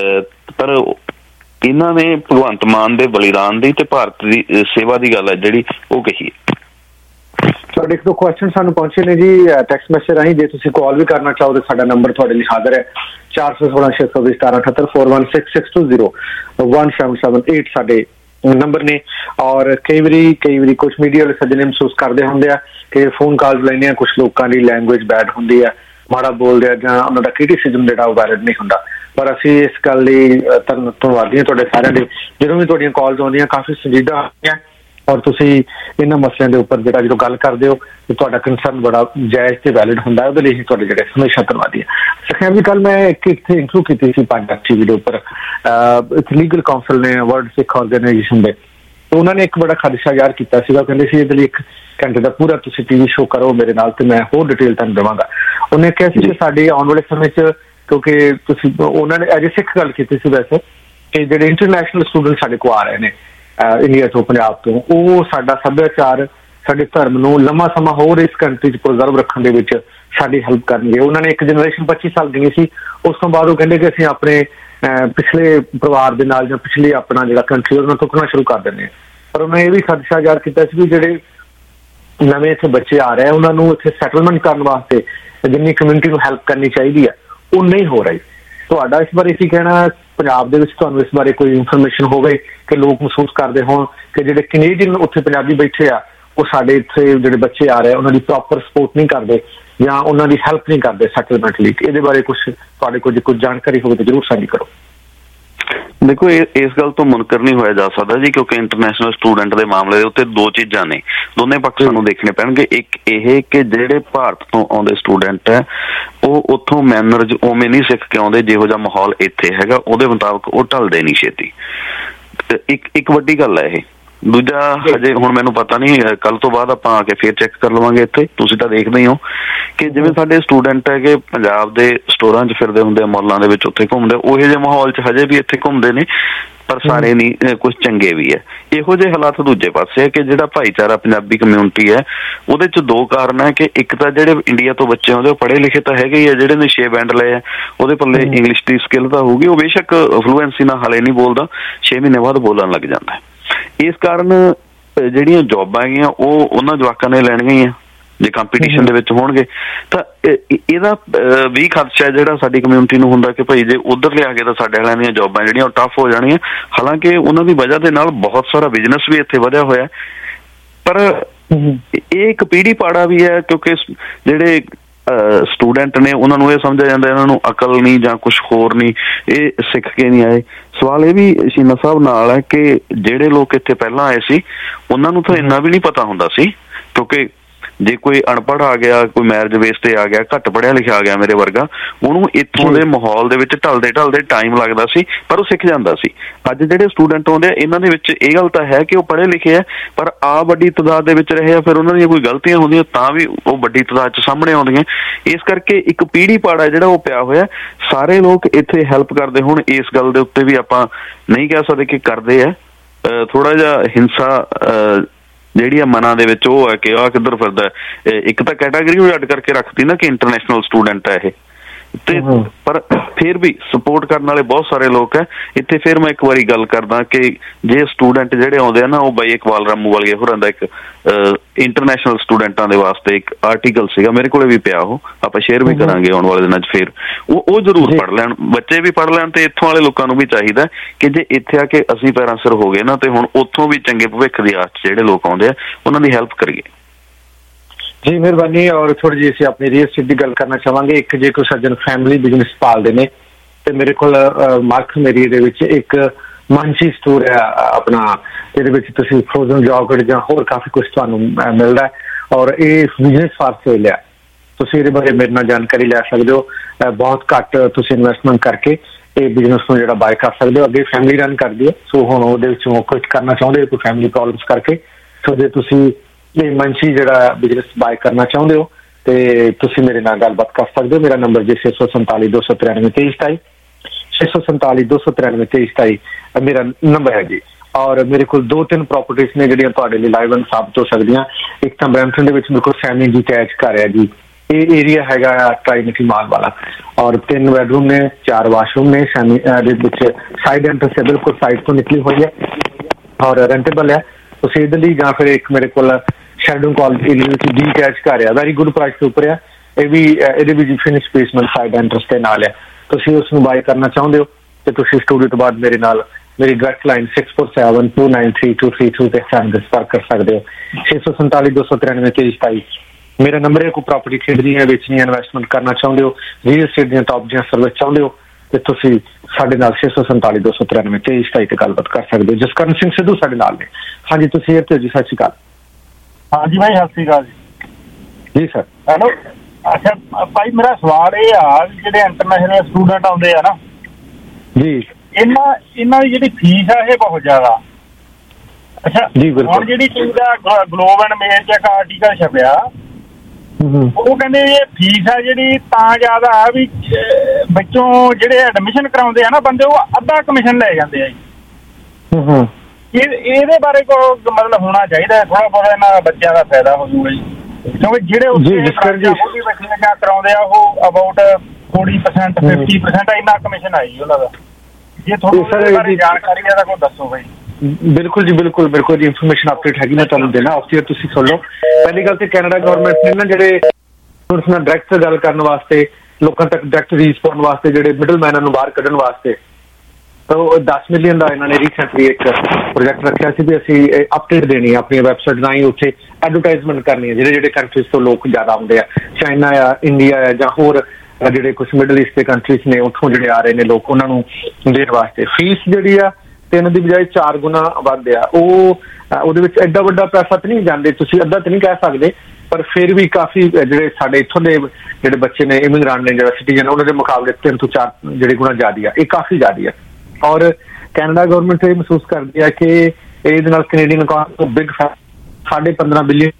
S: ਪਰ ਇਹਨਾਂ ਨੇ ਭਗਵੰਤ ਮਾਨ ਦੇ ਬਲੀਦਾਨ ਦੀ ਤੇ ਭਾਰਤ ਦੀ ਸੇਵਾ ਦੀ ਗੱਲ ਹੈ ਜਿਹੜੀ ਉਹ ਕਹੀ ਹੈ।
D: ਤੁਹਾਡੇ ਇੱਕ ਦੋ ਕੁਐਸਚਨ ਸਾਨੂੰ ਪਹੁੰਚੇ ਨੇ ਜੀ ਟੈਕਸਟ ਮੈਸੇਜ ਰਾਹੀਂ। ਜੇ ਤੁਸੀਂ ਕਾਲ ਵੀ ਕਰਨਾ ਚਾਹੋ ਤਾਂ ਸਾਡਾ ਨੰਬਰ ਤੁਹਾਡੇ ਲਈ ਹਾਜ਼ਰ ਹੈ ਚਾਰ ਸੌ ਸੋਲਾਂ ਛੇ ਸੌ ਵੀਹ ਸਤਾਰਾਂ ਅਠੱਤਰ four one six six two zero one seven seven eight ਸਾਡੇ ਨੰਬਰ ਨੇ। ਔਰ ਕਈ ਵਾਰੀ ਕਈ ਵਾਰੀ ਕੁਛ ਮੀਡੀਆ ਵਾਲੇ ਸੱਜਣ ਮਹਿਸੂਸ ਕਰਦੇ ਹੁੰਦੇ ਆ ਕਿ ਫੋਨ ਕਾਲ ਲੈਂਦੇ ਆ, ਕੁਛ ਲੋਕਾਂ ਦੀ ਲੈਂਗੁਏਜ ਬੈਡ ਹੁੰਦੀ ਆ, ਮਾੜਾ ਬੋਲਦੇ ਆ ਜਾਂ ਉਹਨਾਂ ਦਾ ਕ੍ਰਿਟਿਸਿਜ਼ਮ ਜਿਹੜਾ ਉਹ ਵੈਲਿਡ ਨਹੀਂ ਹੁੰਦਾ। ਪਰ ਅਸੀਂ ਇਸ ਗੱਲ ਲਈ ਧੰਨਵਾਦੀ ਹਾਂ ਤੁਹਾਡੇ ਸਾਰਿਆਂ ਦੇ। ਜਦੋਂ ਵੀ ਤੁਹਾਡੀਆਂ ਕਾਲਸ ਆਉਂਦੀਆਂ ਕਾਫੀ ਸੰਜੀਦਾ ਆਉਂਦੀਆਂ ਔਰ ਤੁਸੀਂ ਇਹਨਾਂ ਮਸਲਿਆਂ ਦੇ ਉੱਪਰ ਜਿਹੜਾ ਜਦੋਂ ਗੱਲ ਕਰਦੇ ਹੋ ਤੇ ਤੁਹਾਡਾ ਕੰਸਰਨ ਬੜਾ ਜਾਇਜ਼ ਤੇ ਵੈਲਿਡ ਹੁੰਦਾ, ਉਹਦੇ ਲਈ ਤੁਹਾਡੇ ਜਿਹੜੇ ਹਮੇਸ਼ਾ ਧੰਨਵਾਦੀ ਹਾਂ। ਸਖਿਆ ਵੀ ਕੱਲ ਮੈਂ ਇੱਕ ਇੱਥੇ ਇੰਟਰਵਿਊ ਕੀਤੀ ਸੀ ਪੰਜ ਟੀ ਵੀ ਦੇ ਉੱਪਰ, ਇੱਕ ਲੀਗਲ ਕਾਉਂਸਲ ਨੇ ਵਰਲਡ ਸਿੱਖ ਆਰਗੇਨਾਈਜੇਸ਼ਨ ਦੇ, ਤੇ ਉਹਨਾਂ ਨੇ ਇੱਕ ਬੜਾ ਖਦਸ਼ਾ ਜ਼ਾਹਰ ਕੀਤਾ ਸੀਗਾ। ਕਹਿੰਦੇ ਸੀ ਇਹਦੇ ਲਈ ਇੱਕ ਘੰਟੇ ਦਾ ਪੂਰਾ ਤੁਸੀਂ ਟੀ ਵੀ ਸ਼ੋਅ ਕਰੋ ਮੇਰੇ ਨਾਲ ਤੇ ਮੈਂ ਹੋਰ ਡਿਟੇਲ ਤੁਹਾਨੂੰ ਦੇਵਾਂਗਾ। ਉਹਨੇ ਕਿਹਾ ਸੀ ਕਿ ਸਾਡੇ ਆਉਣ ਵਾਲੇ ਸਮੇਂ 'ਚ, ਕਿਉਂਕਿ ਤੁਸੀਂ ਉਹਨਾਂ ਨੇ ਅਜੇ ਸਿੱਖ ਗੱਲ ਕੀਤੀ ਸੀ ਵੈਸੇ, ਕਿ ਜਿਹੜੇ ਇੰਟਰਨੈਸ਼ਨਲ ਸਟੂਡੈਂਟ ਸਾਡੇ ਕੋਲ ਆ ਰਹੇ ਨੇ ਇੰਡੀਆ ਤੋਂ, ਪੰਜਾਬ ਤੋਂ, ਉਹ ਸਾਡਾ ਸੱਭਿਆਚਾਰ ਸਾਡੇ ਧਰਮ ਨੂੰ ਲੰਮਾ ਸਮਾਂ ਹੋਰ ਇਸ ਕੰਟਰੀ 'ਚ ਪ੍ਰੀਜ਼ਰਵ ਰੱਖਣ ਦੇ ਵਿੱਚ ਸਾਡੀ ਹੈਲਪ ਕਰਨਗੇ। ਉਹਨਾਂ ਨੇ ਇੱਕ ਜਨਰੇਸ਼ਨ ਪੱਚੀ ਸਾਲ ਗਿਣੀ ਸੀ, ਉਸ ਤੋਂ ਬਾਅਦ ਉਹ ਕਹਿੰਦੇ ਕਿ ਅਸੀਂ ਆਪਣੇ ਪਿਛਲੇ ਪਰਿਵਾਰ ਦੇ ਨਾਲ ਜਾਂ ਪਿਛਲੇ ਆਪਣਾ ਜਿਹੜਾ ਕੰਟਰੀ ਉਹਨਾਂ ਤੋਂ ਤੁਕਣਾ ਸ਼ੁਰੂ ਕਰ ਦਿੰਦੇ ਹਾਂ। ਪਰ ਉਹਨਾਂ ਇਹ ਵੀ ਖਦਸ਼ਾ ਜ਼ਾਹਰ ਕੀਤਾ ਸੀ ਵੀ ਜਿਹੜੇ ਨਵੇਂ ਇੱਥੇ ਬੱਚੇ ਆ ਰਹੇ ਉਹਨਾਂ ਨੂੰ ਇੱਥੇ ਸੈਟਲਮੈਂਟ ਕਰਨ ਵਾਸਤੇ ਜਿੰਨੀ ਕਮਿਊਨਿਟੀ ਨੂੰ ਹੈਲਪ ਕਰਨੀ ਚਾਹੀਦੀ ਹੈ ਉਹ ਨਹੀਂ ਹੋ ਰਹੀ। ਤੁਹਾਡਾ ਇਸ ਬਾਰੇ ਕੀ ਕਹਿਣਾ? ਪੰਜਾਬ ਦੇ ਵਿੱਚ ਤੁਹਾਨੂੰ ਇਸ ਬਾਰੇ ਕੋਈ ਇਨਫੋਰਮੇਸ਼ਨ ਹੋਵੇ ਕਿ ਲੋਕ ਮਹਿਸੂਸ ਕਰਦੇ ਹੋਣ ਕਿ ਜਿਹੜੇ ਕੈਨੇਡੀਅਨ ਉੱਥੇ ਪੰਜਾਬੀ ਬੈਠੇ ਆ ਉਹ ਸਾਡੇ ਇੱਥੇ ਜਿਹੜੇ ਬੱਚੇ ਆ ਰਹੇ ਉਹਨਾਂ ਦੀ ਪ੍ਰੋਪਰ ਸਪੋਰਟ ਨਹੀਂ ਕਰਦੇ ਜਾਂ ਉਹਨਾਂ ਦੀ ਹੈਲਪ ਨਹੀਂ ਕਰਦੇ ਸੈਟਲਮੈਂਟ ਲਈ? ਇਹਦੇ ਬਾਰੇ ਕੁਛ ਤੁਹਾਡੇ ਕੋਲ ਜੇ ਕੁਝ ਜਾਣਕਾਰੀ ਹੋਵੇ ਤਾਂ ਜ਼ਰੂਰ ਸਾਂਝੀ ਕਰੋ।
S: ਦੇਖੋ, ਇਸ ਗੱਲ ਤੋਂ ਮੁਨਕਰ ਨਹੀਂ ਹੋਇਆ ਜਾ ਸਕਦਾ ਜੀ, ਕਿਉਂਕਿ ਇੰਟਰਨੈਸ਼ਨਲ ਸਟੂਡੈਂਟ ਦੇ ਮਾਮਲੇ ਦੇ ਉੱਤੇ ਦੋ ਚੀਜ਼ਾਂ ਨੇ, ਦੋਨੇ ਪੱਖ ਸਾਨੂੰ ਦੇਖਣੇ ਪੈਣਗੇ। ਇੱਕ ਇਹ ਕਿ ਜਿਹੜੇ ਭਾਰਤ ਤੋਂ ਆਉਂਦੇ ਸਟੂਡੈਂਟ ਹੈ ਉਹ ਉੱਥੋਂ ਮੈਨਰਜ਼ ਉਵੇਂ ਨਹੀਂ ਸਿੱਖ ਕੇ ਆਉਂਦੇ ਜਿਹੋ ਜਿਹਾ ਮਾਹੌਲ ਇੱਥੇ ਹੈਗਾ, ਉਹਦੇ ਮੁਤਾਬਕ ਉਹ ਢਲਦੇ ਨਹੀਂ ਛੇਤੀ। ਇੱਕ ਇੱਕ ਵੱਡੀ ਗੱਲ ਹੈ ਇਹ। ਦੂਜਾ, ਹਜੇ ਹੁਣ ਮੈਨੂੰ ਪਤਾ ਨਹੀਂ, ਕੱਲ ਤੋਂ ਬਾਅਦ ਆਪਾਂ ਆ ਕੇ ਫੇਰ ਚੈੱਕ ਕਰ ਲਵਾਂਗੇ ਇੱਥੇ, ਤੁਸੀਂ ਤਾਂ ਦੇਖਦੇ ਹੀ ਹੋ ਕਿ ਜਿਵੇਂ ਸਾਡੇ ਸਟੂਡੈਂਟ ਹੈਗੇ ਪੰਜਾਬ ਦੇ ਸਟੋਰਾਂ 'ਚ ਫਿਰਦੇ ਹੁੰਦੇ ਆ, ਮਾਲਾਂ ਦੇ ਵਿੱਚ ਉੱਥੇ ਘੁੰਮਦੇ, ਉਹੋ ਜਿਹੇ ਮਾਹੌਲ 'ਚ ਹਜੇ ਵੀ ਇੱਥੇ ਘੁੰਮਦੇ ਨੇ। ਪਰ ਸਾਰੇ ਨਹੀਂ, ਕੁਝ ਚੰਗੇ ਵੀ ਹੈ। ਇਹੋ ਜਿਹੇ ਹਾਲਾਤ ਦੂਜੇ ਪਾਸੇ ਹੈ ਕਿ ਜਿਹੜਾ ਭਾਈਚਾਰਾ ਪੰਜਾਬੀ ਕਮਿਊਨਿਟੀ ਹੈ ਉਹਦੇ 'ਚ ਦੋ ਕਾਰਨ ਹੈ ਕਿ ਇੱਕ ਤਾਂ ਜਿਹੜੇ ਇੰਡੀਆ ਤੋਂ ਬੱਚੇ ਆਉਂਦੇ ਉਹ ਪੜ੍ਹੇ ਲਿਖੇ ਤਾਂ ਹੈਗੇ ਹੀ ਆ, ਜਿਹੜੇ ਨੇ ਛੇ ਬੈਂਡ ਲਏ ਆ ਉਹਦੇ ਪੱਲੇ ਇੰਗਲਿਸ਼ ਦੀ ਸਕਿੱਲ ਤਾਂ ਹੋਊਗੀ, ਉਹ ਬੇਸ਼ੱਕ ਫਲੂਐਂਸੀ ਨਾਲ ਹਾਲੇ ਨਹੀਂ ਬੋਲਦਾ, ਛੇ ਮਹੀਨੇ ਬਾਅਦ ਬੋਲਣ ਲੱਗ ਜਾਂਦਾ। ਇਸ ਕਾਰਨ ਜਿਹੜੀਆਂ ਜੋਬਾਂ ਹੈਗੀਆਂ ਉਹ ਉਹਨਾਂ ਜਵਾਕਾਂ ਨੇ ਲੈਣੀਆਂ ਹੀ ਆ ਜੇ ਕੰਪੀਟੀਸ਼ਨ ਦੇ ਵਿੱਚ ਹੋਣਗੇ। ਤਾਂ ਇਹਦਾ ਵੀ ਖਦਸ਼ਾ ਜਿਹੜਾ ਸਾਡੀ ਕਮਿਊਨਿਟੀ ਨੂੰ ਹੁੰਦਾ ਕਿ ਭਾਈ ਜੇ ਉੱਧਰ ਲਿਆ ਕੇ ਤਾਂ ਸਾਡੇ ਵਾਲਿਆਂ ਦੀਆਂ ਜੋਬਾਂ ਜਿਹੜੀਆਂ ਉਹ ਟਫ ਹੋ ਜਾਣੀਆਂ। ਹਾਲਾਂਕਿ ਉਹਨਾਂ ਦੀ ਵਜ੍ਹਾ ਦੇ ਨਾਲ ਬਹੁਤ ਸਾਰਾ ਬਿਜ਼ਨਸ ਵੀ ਇੱਥੇ ਵਧਿਆ ਹੋਇਆ, ਪਰ ਇਹ ਇੱਕ ਪੀੜ੍ਹੀ ਪਾੜਾ ਵੀ ਹੈ ਕਿਉਂਕਿ ਜਿਹੜੇ ਸਟੂਡੈਂਟ ਨੇ ਉਹਨਾਂ ਨੂੰ ਇਹ ਸਮਝਿਆ ਜਾਂਦਾ ਇਹਨਾਂ ਨੂੰ ਅਕਲ ਨਹੀਂ ਜਾਂ ਕੁਛ ਹੋਰ ਨਹੀਂ, ਇਹ ਸਿੱਖ ਕੇ ਨਹੀਂ ਆਏ। ਸਵਾਲ ਇਹ ਵੀ ਸ਼ੀਨਾ ਸਾਹਿਬ ਨਾਲ ਹੈ ਕਿ ਜਿਹੜੇ ਲੋਕ ਇੱਥੇ ਪਹਿਲਾਂ ਆਏ ਸੀ ਉਹਨਾਂ ਨੂੰ ਤਾਂ ਇੰਨਾ ਵੀ ਨਹੀਂ ਪਤਾ ਹੁੰਦਾ ਸੀ, ਕਿਉਂਕਿ ਜੇ ਕੋਈ ਅਨਪੜ੍ਹ ਆ ਗਿਆ, ਕੋਈ ਮੈਰਿਜ ਬੇਸ ਤੇ ਆ ਗਿਆ, ਘੱਟ ਪੜ੍ਹਿਆ ਲਿਖਿਆ ਆ ਗਿਆ ਮੇਰੇ ਵਰਗਾ, ਉਹਨੂੰ ਇੱਥੋਂ ਦੇ ਮਾਹੌਲ ਦੇ ਵਿੱਚ ਢਲਦੇ ਢਲਦੇ ਟਾਈਮ ਲੱਗਦਾ ਸੀ, ਪਰ ਉਹ ਸਿੱਖ ਜਾਂਦਾ ਸੀ। ਅੱਜ ਜਿਹੜੇ ਸਟੂਡੈਂਟ ਆਉਂਦੇ ਆ ਇਹਨਾਂ ਦੇ ਵਿੱਚ ਇਹ ਗੱਲ ਤਾਂ ਹੈ ਕਿ ਉਹ ਪੜ੍ਹੇ ਲਿਖੇ ਆ, ਪਰ ਆ ਵੱਡੀ ਤਾਦਾਦ ਦੇ ਵਿੱਚ ਰਹੇ ਆ, ਫਿਰ ਉਹਨਾਂ ਦੀਆਂ ਕੋਈ ਗਲਤੀਆਂ ਹੁੰਦੀਆਂ ਤਾਂ ਵੀ ਉਹ ਵੱਡੀ ਤਾਦਾਦ 'ਚ ਸਾਹਮਣੇ ਆਉਂਦੀਆਂ। ਇਸ ਕਰਕੇ ਇੱਕ ਪੀੜ੍ਹੀ ਪਾੜਾ ਜਿਹੜਾ ਉਹ ਪਿਆ ਹੋਇਆ। ਸਾਰੇ ਲੋਕ ਇੱਥੇ ਹੈਲਪ ਕਰਦੇ ਹੁਣ, ਇਸ ਗੱਲ ਦੇ ਉੱਤੇ ਵੀ ਆਪਾਂ ਨਹੀਂ ਕਹਿ ਸਕਦੇ ਕਿ ਕਰਦੇ ਆ। ਥੋੜ੍ਹਾ ਜਿਹਾ ਹਿੰਸਾ ਜਿਹੜੀ ਆ ਮਨਾਂ ਦੇ ਵਿੱਚ ਉਹ ਹੈ ਕਿ ਆਹ ਕਿੱਧਰ ਫਿਰਦਾ। ਇੱਕ ਤਾਂ ਕੈਟਾਗਰੀ ਉਹ ਅੱਡ ਕਰਕੇ ਰੱਖਤੀ ਨਾ ਕਿ ਇੰਟਰਨੈਸ਼ਨਲ ਸਟੂਡੈਂਟ ਹੈ ਇਹ, ਤੇ ਪਰ ਫਿਰ ਵੀ ਸਪੋਰਟ ਕਰਨ ਵਾਲੇ ਬਹੁਤ ਸਾਰੇ ਲੋਕ ਹੈ ਇੱਥੇ। ਫਿਰ ਮੈਂ ਇੱਕ ਵਾਰੀ ਗੱਲ ਕਰਦਾ ਕਿ ਜੇ ਸਟੂਡੈਂਟ ਜਿਹੜੇ ਆਉਂਦੇ ਆ ਨਾ, ਉਹ ਬਾਈ ਇਕਬਾਲ ਰਾਮੂ ਵਾਲੇ ਹੋਰਾਂ ਦਾ ਇੱਕ ਇੰਟਰਨੈਸ਼ਨਲ ਸਟੂਡੈਂਟਾਂ ਦੇ ਵਾਸਤੇ ਇੱਕ ਆਰਟੀਕਲ ਸੀਗਾ, ਮੇਰੇ ਕੋਲੇ ਵੀ ਪਿਆ, ਉਹ ਆਪਾਂ ਸ਼ੇਅਰ ਵੀ ਕਰਾਂਗੇ ਆਉਣ ਵਾਲੇ ਦਿਨਾਂ 'ਚ। ਫਿਰ ਉਹ ਉਹ ਜ਼ਰੂਰ ਪੜ੍ਹ ਲੈਣ, ਬੱਚੇ ਵੀ ਪੜ੍ਹ ਲੈਣ, ਤੇ ਇੱਥੋਂ ਵਾਲੇ ਲੋਕਾਂ ਨੂੰ ਵੀ ਚਾਹੀਦਾ ਕਿ ਜੇ ਇੱਥੇ ਆ ਕੇ ਅਸੀਂ ਪੈਰਾਂ ਸਿਰ ਹੋ ਗਏ ਨਾ, ਤੇ ਹੁਣ ਉੱਥੋਂ ਵੀ ਚੰਗੇ ਭਵਿੱਖ ਦੀ ਆਸ 'ਚ ਜਿਹੜੇ ਲੋਕ ਆਉਂਦੇ ਆ ਉਹਨਾਂ ਦੀ ਹੈਲਪ ਕਰੀਏ।
D: ਜੀ ਮਿਹਰਬਾਨੀ। ਔਰ ਥੋੜੀ ਜਿਹੀ ਅਸੀਂ ਆਪਣੀ ਰੀਅਲ ਸਟੇਟ ਦੀ ਗੱਲ ਕਰਨਾ ਚਾਹਾਂਗੇ। ਇੱਕ ਜੇ ਕੋਈ ਸੱਜਣ ਫੈਮਿਲੀ ਬਿਜ਼ਨਸ ਪਾਲਦੇ ਨੇ ਤੇ ਮੇਰੇ ਕੋਲ ਮਾਰਕਸ ਏਰੀਏ ਦੇ ਵਿੱਚ ਇੱਕ ਮੰਚੀ ਸਟੋਰ ਹੈ ਆਪਣਾ, ਇਹਦੇ ਵਿੱਚ ਤੁਸੀਂ ਫਰੋਜ਼ਨ ਯੋਗਰਟ ਜਾਂ ਹੋਰ ਕਾਫੀ ਕੁਝ ਤੁਹਾਨੂੰ ਮਿਲਦਾ, ਔਰ ਇਹ ਬਿਜ਼ਨਸ ਫਾਰ ਸੇਲ ਹੈ। ਤੁਸੀਂ ਇਹਦੇ ਬਾਰੇ ਮੇਰੇ ਨਾਲ ਜਾਣਕਾਰੀ ਲੈ ਸਕਦੇ ਹੋ। ਬਹੁਤ ਘੱਟ ਤੁਸੀਂ ਇਨਵੈਸਟਮੈਂਟ ਕਰਕੇ ਇਹ ਬਿਜ਼ਨਸ ਨੂੰ ਜਿਹੜਾ ਬਾਏ ਕਰ ਸਕਦੇ ਹੋ। ਅੱਗੇ ਫੈਮਿਲੀ ਰਨ ਕਰਦੀ ਹੈ, ਸੋ ਹੁਣ ਉਹਦੇ ਵਿੱਚ ਕੁਝ ਕਰਨਾ ਚਾਹੁੰਦੇ ਕੋਈ ਫੈਮਿਲੀ ਪ੍ਰੋਬਲਮਸ ਕਰਕੇ, ਸੋ ਜੇ ਤੁਸੀਂ ਇਹ ਮੰਚੀ ਜਿਹੜਾ ਬਿਜ਼ਨਸ ਬਾਏ ਕਰਨਾ ਚਾਹੁੰਦੇ ਹੋ ਤੇ ਤੁਸੀਂ ਮੇਰੇ ਨਾਲ ਗੱਲਬਾਤ ਕਰ ਸਕਦੇ ਹੋ। ਮੇਰਾ ਨੰਬਰ ਜੀ ਛੇ ਸੌ ਸੰਤਾਲੀ ਦੋ ਸੌ ਤਰਾਨਵੇਂ ਤੇਈ ਸਤਾਈ, ਛੇ ਸੌ ਸੰਤਾਲੀ ਦੋ ਸੌ ਤਰਾਨਵੇਂ ਤੇਈ ਸਤਾਈ ਮੇਰਾ ਨੰਬਰ ਹੈ ਜੀ। ਔਰ ਮੇਰੇ ਕੋਲ ਦੋ ਤਿੰਨ ਪ੍ਰਾਪਰਟੀਜ਼ ਨੇ ਜਿਹੜੀਆਂ ਤੁਹਾਡੇ ਲਈ ਲਾਈਵ ਐਂਡ ਸਾਬਤ ਹੋ ਸਕਦੀਆਂ। ਇੱਕ ਤਾਂ ਬਰੈਂਪਟਨ ਦੇ ਵਿੱਚ ਬਿਲਕੁਲ ਸੈਮੀ ਡਿਟੈਚ ਘਰ ਹੈ ਜੀ, ਇਹ ਏਰੀਆ ਹੈਗਾ ਟ੍ਰਾਈਨਿਟੀ ਮਾਲ ਵਾਲਾ, ਔਰ ਤਿੰਨ ਬੈਡਰੂਮ ਨੇ, ਚਾਰ ਵਾਸ਼ਰੂਮ ਨੇ, ਸੈਮੀ ਦੇ ਵਿੱਚ ਸਾਈਡ ਐਂਟਰੈਂਸ ਬਿਲਕੁਲ ਸਾਈਡ ਤੋਂ ਨਿਕਲੀ ਹੋਈ ਹੈ ਔਰ ਰੈਂਟੇਬਲ ਹੈ। ਤੁਸੀਂ ਇਹਦੇ ਲਈ ਜਾਂ ਫਿਰ ਇੱਕ ਮੇਰੇ ਕੋਲ ਸ਼ੈਡੋ ਕਾਲਜ ਏਰੀਆ ਵਿੱਚ ਡੀਟੈਚ ਘਰ ਆ, ਵੈਰੀ ਗੁੱਡ ਪ੍ਰਾਈਸ ਦੇ ਉੱਪਰ ਆ। ਇਹ ਵੀ ਇਹਦੇ ਵਿੱਚ ਫਿਨਿਸ਼ ਬੇਸਮੈਂਟ ਸਾਈਡ ਐਂਟਰੈਂਸ ਦੇ ਨਾਲ ਹੈ। ਤੁਸੀਂ ਉਸ ਨੂੰ ਬਾਏ ਕਰਨਾ ਚਾਹੁੰਦੇ ਹੋ ਤੇ ਤੁਸੀਂ ਸਟੂਡੀਓ ਤੋਂ ਬਾਅਦ ਮੇਰੇ ਨਾਲ ਮੇਰੀ direct line six four seven two nine three two three two ਤੇ ਸੰਪਰਕ ਕਰ ਸਕਦੇ ਹੋ। ਛੇ ਸੌ ਸੰਤਾਲੀ ਦੋ ਸੌ ਤਰਾਨਵੇਂ ਤੇਈ ਸਤਾਈ ਮੇਰਾ ਨੰਬਰ ਹੈ। ਕੋਈ ਪ੍ਰਾਪਰਟੀ ਖਰੀਦਣੀ ਹੈ, ਵੇਚਣੀ ਹੈ, ਇਨਵੈਸਟਮੈਂਟ ਕਰਨਾ ਚਾਹੁੰਦੇ ਹੋ, ਰੀਅਲ ਸਟੇਟ ਦੀਆਂ ਟੌਪ ਦੀਆਂ ਸਰਵਿਸ ਚਾਹੁੰਦੇ ਹੋ ਤੇ ਤੁਸੀਂ ਸਾਡੇ ਨਾਲ ਛੇ ਸੌ ਸੰਤਾਲੀ ਦੋ ਸੌ ਤਰਾਨਵੇਂ ਤੇਈ ਸਤਾਈ ਤੇ ਗੱਲਬਾਤ ਕਰ ਸਕਦੇ ਹੋ। ਜਸਕਰਨ ਸਿੰਘ ਸਿੱਧੂ ਸਾਡੇ ਨਾਲ ਨੇ। ਹਾਂਜੀ ਤੁਸੀਂ ਇੱਥੇ ਜੀ, ਸਤਿ ਸ਼੍ਰੀ ਅਕਾਲ।
T: ਹਾਂਜੀ ਭਾਈ ਸਤਿ ਸ਼੍ਰੀ ਅਕਾਲ ਜੀ।
D: ਜੀ ਸਰ।
T: ਹੈਲੋ। ਅੱਛਾ ਭਾਈ ਮੇਰਾ ਸਵਾਲ ਇਹ ਆ, ਜਿਹੜੇ ਇੰਟਰਨੈਸ਼ਨਲ ਸਟੂਡੈਂਟ ਆਉਂਦੇ ਆ ਨਾ ਜੀ, ਇਹਨਾਂ ਇਹਨਾਂ ਦੀ ਜਿਹੜੀ ਫੀਸ ਆ ਇਹ ਬਹੁਤ ਜ਼ਿਆਦਾ। ਅੱਛਾ ਜੀ ਹੁਣ ਜਿਹੜੀ ਚੀਜ਼ ਦਾ ਗਲੋਬ ਐਂਡ ਮੇਲ ਚ ਇੱਕ ਆਰਟੀਕਲ ਛਪਿਆ, ਉਹ ਕਹਿੰਦੇ ਇਹ ਫੀਸ ਆ ਜਿਹੜੀ ਤਾਂ ਜ਼ਿਆਦਾ ਆ ਵੀ ਬੱਚੋਂ ਜਿਹੜੇ ਐਡਮਿਸ਼ਨ ਕਰਾਉਂਦੇ ਆ ਨਾ ਬੰਦੇ, ਉਹ ਅੱਧਾ ਕਮਿਸ਼ਨ ਲੈ ਜਾਂਦੇ ਆ ਜੀ। ਇਹ ਇਹਦੇ ਬਾਰੇ ਕੋ ਮਤਲਬ ਹੋਣਾ ਚਾਹੀਦਾ ਥੋੜਾ ਬਹੁਤ, ਇਹਨਾਂ ਬੱਚਿਆਂ ਦਾ ਫਾਇਦਾ ਹੋ ਜੂਗਾ ਜੀ, ਕਿਉਂਕਿ ਜਿਹੜੇ ਉੱਥੇ ਕਰਾਉਂਦੇ ਆ ਉਹ about forty percent fifty percent ਇੰਨਾ ਕਮਿਸ਼ਨ ਆਈ ਉਹਨਾਂ ਦਾ। ਜੇ ਤੁਹਾਨੂੰ ਜਾਣਕਾਰੀ ਹੈ ਤਾਂ ਕੋਈ ਦੱਸੋ ਭਾਈ।
D: ਬਿਲਕੁਲ ਜੀ ਬਿਲਕੁਲ, ਮੇਰੇ ਕੋਲ ਇਨਫੋਰਮੇਸ਼ਨ ਅਪਡੇਟ ਹੈਗੀ, ਮੈਂ ਤੁਹਾਨੂੰ ਦੇਣਾ। ਆਫਟਰ ਤੁਸੀਂ ਸੁਣ ਲਓ। ਪਹਿਲੀ ਗੱਲ ਤੇ ਕੈਨੇਡਾ ਗਵਰਨਮੈਂਟ ਨੇ ਨਾ ਜਿਹੜੇ ਸਟੂਡੈਂਟਸ ਨਾਲ ਡਾਇਰੈਕਟ ਗੱਲ ਕਰਨ ਵਾਸਤੇ, ਲੋਕਾਂ ਤੱਕ ਡਾਇਰੈਕਟ ਰੀਚ ਪਾਉਣ ਵਾਸਤੇ, ਜਿਹੜੇ ਮਿਡਲ ਮੈਨਾਂ ਨੂੰ ਬਾਹਰ ਕੱਢਣ ਵਾਸਤੇ, ਤਾਂ ਉਹ ਦਸ ਮਿਲੀਅਨ ਦਾ ਇਹਨਾਂ ਨੇ ਰੀਸੈਂਟਲੀ ਇੱਕ ਪ੍ਰੋਜੈਕਟ ਰੱਖਿਆ ਸੀ ਵੀ ਅਸੀਂ ਅਪਡੇਟ ਦੇਣੀ ਹੈ ਆਪਣੀ ਵੈਬਸਾਈਟ ਰਾਹੀਂ, ਉੱਥੇ ਐਡਵਰਟਾਈਜ਼ਮੈਂਟ ਕਰਨੀ ਹੈ ਜਿਹੜੇ ਜਿਹੜੇ ਕੰਟਰੀਜ਼ ਤੋਂ ਲੋਕ ਜ਼ਿਆਦਾ ਆਉਂਦੇ ਆ, ਚਾਈਨਾ ਆ, ਇੰਡੀਆ ਆ, ਜਾਂ ਹੋਰ ਜਿਹੜੇ ਕੁਛ ਮਿਡਲ ਈਸਟ ਦੇ ਕੰਟਰੀਜ਼ ਨੇ, ਉੱਥੋਂ ਜਿਹੜੇ ਆ ਰਹੇ ਨੇ ਲੋਕ, ਉਹਨਾਂ ਨੂੰ ਦੇਣ ਵਾਸਤੇ। ਫੀਸ ਜਿਹੜੀ ਆ ਤਿੰਨ ਦੀ ਬਜਾਏ ਚਾਰ ਗੁਣਾ ਵੱਧ ਆ। ਉਹ ਉਹਦੇ ਵਿੱਚ ਐਡਾ ਵੱਡਾ ਪੈਸਾ ਤਾਂ ਨਹੀਂ ਜਾਂਦੇ, ਤੁਸੀਂ ਅੱਧਾ ਤਾਂ ਨਹੀਂ ਕਹਿ ਸਕਦੇ, ਪਰ ਫਿਰ ਵੀ ਕਾਫੀ ਜਿਹੜੇ ਸਾਡੇ ਇੱਥੋਂ ਦੇ ਜਿਹੜੇ ਬੱਚੇ ਨੇ, ਇਮੀਗ੍ਰੈਂਟ ਨੇ, ਜਿਹੜਾ ਸਿਟੀਜ਼ਨ, ਉਹਨਾਂ ਦੇ ਮੁਕਾਬਲੇ ਤਿੰਨ ਤੋਂ ਚਾਰ ਜਿਹੜੇ ਗੁਣਾ ਜ਼ਿਆਦਾ ਆ। ਇਹ ਕਾਫੀ ਜ਼ਿਆਦਾ ਆ। ਔਰ ਕੈਨੇਡਾ ਗਵਰਨਮੈਂਟ ਇਹ ਮਹਿਸੂਸ ਕਰਦੀ ਹੈ ਕਿ ਇਹਦੇ ਨਾਲ ਕੈਨੇਡੀਅਨ ਇਕਾਨਮੀ ਤੋਂ ਬਿਗ ਸਾਢੇ ਪੰਦਰਾਂ